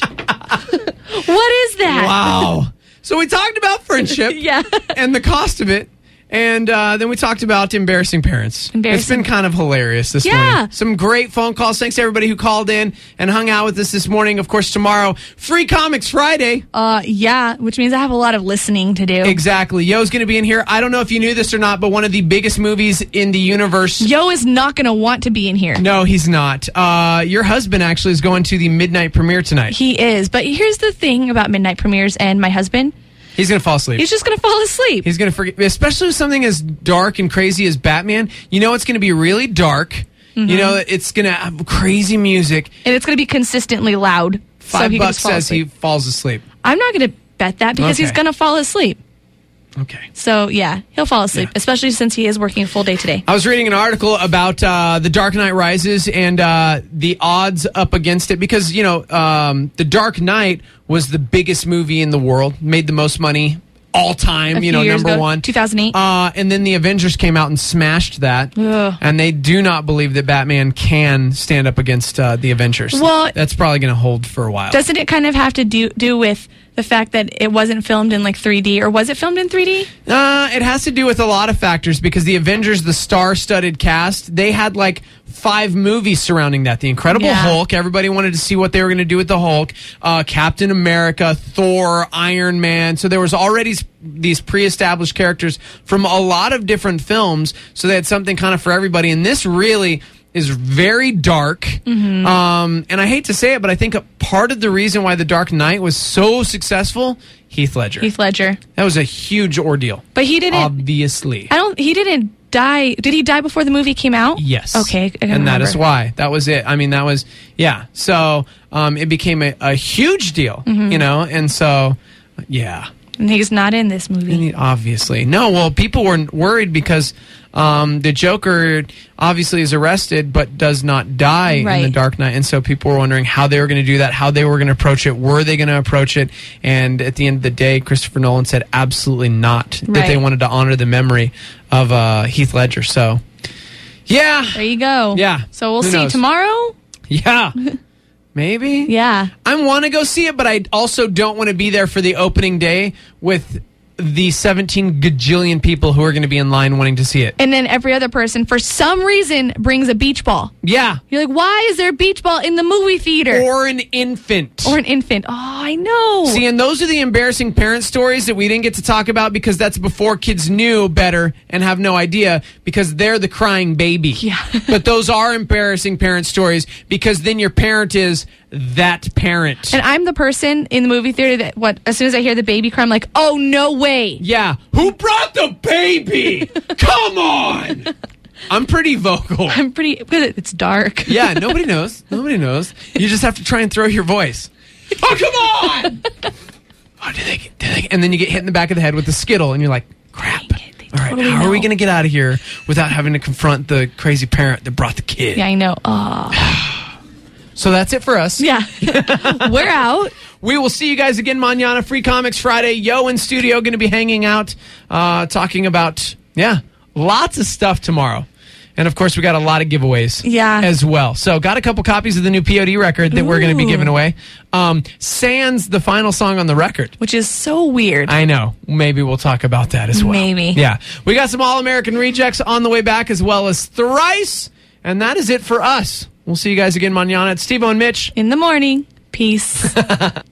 What is that? Wow. So we talked about friendship yeah. and the cost of it. And uh, then we talked about embarrassing parents. Embarrassing. It's been kind of hilarious this Yeah. morning. Some great phone calls. Thanks to everybody who called in and hung out with us this morning. Of course, tomorrow, Free Comics Friday. Uh, yeah, which means I have a lot of listening to do. Exactly. Yo's going to be in here. I don't know if you knew this or not, but one of the biggest movies in the universe. Yo is not going to want to be in here. No, he's not. Uh, your husband actually is going to the midnight premiere tonight. He is. But here's the thing about midnight premieres and my husband. He's going to fall asleep. He's just going to fall asleep. He's going to forget, especially with something as dark and crazy as Batman. You know it's going to be really dark. Mm-hmm. You know it's going to have crazy music. And it's going to be consistently loud. so Five he can bucks just fall says asleep. he falls asleep. I'm not going to bet that because he's Okay. going to fall asleep. Okay. So, yeah, he'll fall asleep, especially since he is working a full day today. I was reading an article about uh, The Dark Knight Rises and uh, the odds up against it because, you know, um, The Dark Knight was the biggest movie in the world, made the most money all time, A you few know, years number ago, one. two thousand eight. Uh, and then the Avengers came out and smashed that. Ugh. And they do not believe that Batman can stand up against uh, the Avengers. Well- that's probably going to hold for a while. Doesn't it kind of have to do do with the fact that it wasn't filmed in like three D, or was it filmed in three D? Uh, it has to do with a lot of factors because the Avengers, the star-studded cast, they had like five movies surrounding that. The Incredible Yeah. Hulk, everybody wanted to see what they were going to do with the Hulk. Uh, Captain America, Thor, Iron Man. So there was already s- these pre-established characters from a lot of different films. So they had something kind of for everybody. And this really is very dark. Mm-hmm. Um, and I hate to say it, but I think a part of the reason why The Dark Knight was so successsul, Heath Ledger. Heath Ledger. That was a huge ordeal. But he didn't. Obviously. I don't. He didn't die. Did he die before the movie came out? Yes. Okay. I gotta and that is remember. why. That was it. I mean, that was, yeah. So um, it became a, a huge deal, Mhm. you know? And so, yeah. And he's not in this movie. And he- obviously. No, well, people were worried because um, the Joker obviously is arrested but does not die in The Right. Dark Knight. And so people were wondering how they were going to do that, how they were going to approach it, were they going to approach it? And at the end of the day, Christopher Nolan said absolutely not, that they Right. wanted to honor the memory of uh, Heath Ledger. So, yeah. There you go. Yeah. So we'll Who see knows? tomorrow. Yeah. Maybe. Yeah. I want to go see it, but I also don't want to be there for the opening day with the seventeen gajillion people who are going to be in line wanting to see it. And then every other person, for some reason, brings a beach ball. Yeah. You're like, why is there a beach ball in the movie theater? Or an infant. Or an infant. Oh, I know. See, and those are the embarrassing parent stories that we didn't get to talk about because that's before kids knew better and have no idea because they're the crying baby. Yeah. But those are embarrassing parent stories because then your parent is that parent. And I'm the person in the movie theater that, what, as soon as I hear the baby cry, I'm like, oh, no way. Yeah. Who brought the baby? Come on. I'm pretty vocal. I'm pretty, because it's dark. Yeah, nobody knows. Nobody knows. You just have to try and throw your voice. Oh, come on! Oh, did they, did they? And then you get hit in the back of the head with the Skittle, and you're like, crap. All right, totally how know. are we going to get out of here without having to confront the crazy parent that brought the kid? Yeah, I know. Oh. So that's it for us. Yeah. We're out. We will see you guys again mañana. Free Comics Friday. Yo in studio going to be hanging out, uh, talking about, yeah, lots of stuff tomorrow. And, of course, we got a lot of giveaways yeah. as well. So got a couple copies of the new P O D record that Ooh. We're going to be giving away. Um, Sans, the final song on the record. Which is so weird. I know. Maybe we'll talk about that as well. Maybe. Yeah. We got some All-American Rejects on the way back as well as Thrice. And that is it for us. We'll see you guys again mañana. It's Steve-O and Mitch. In the morning. Peace.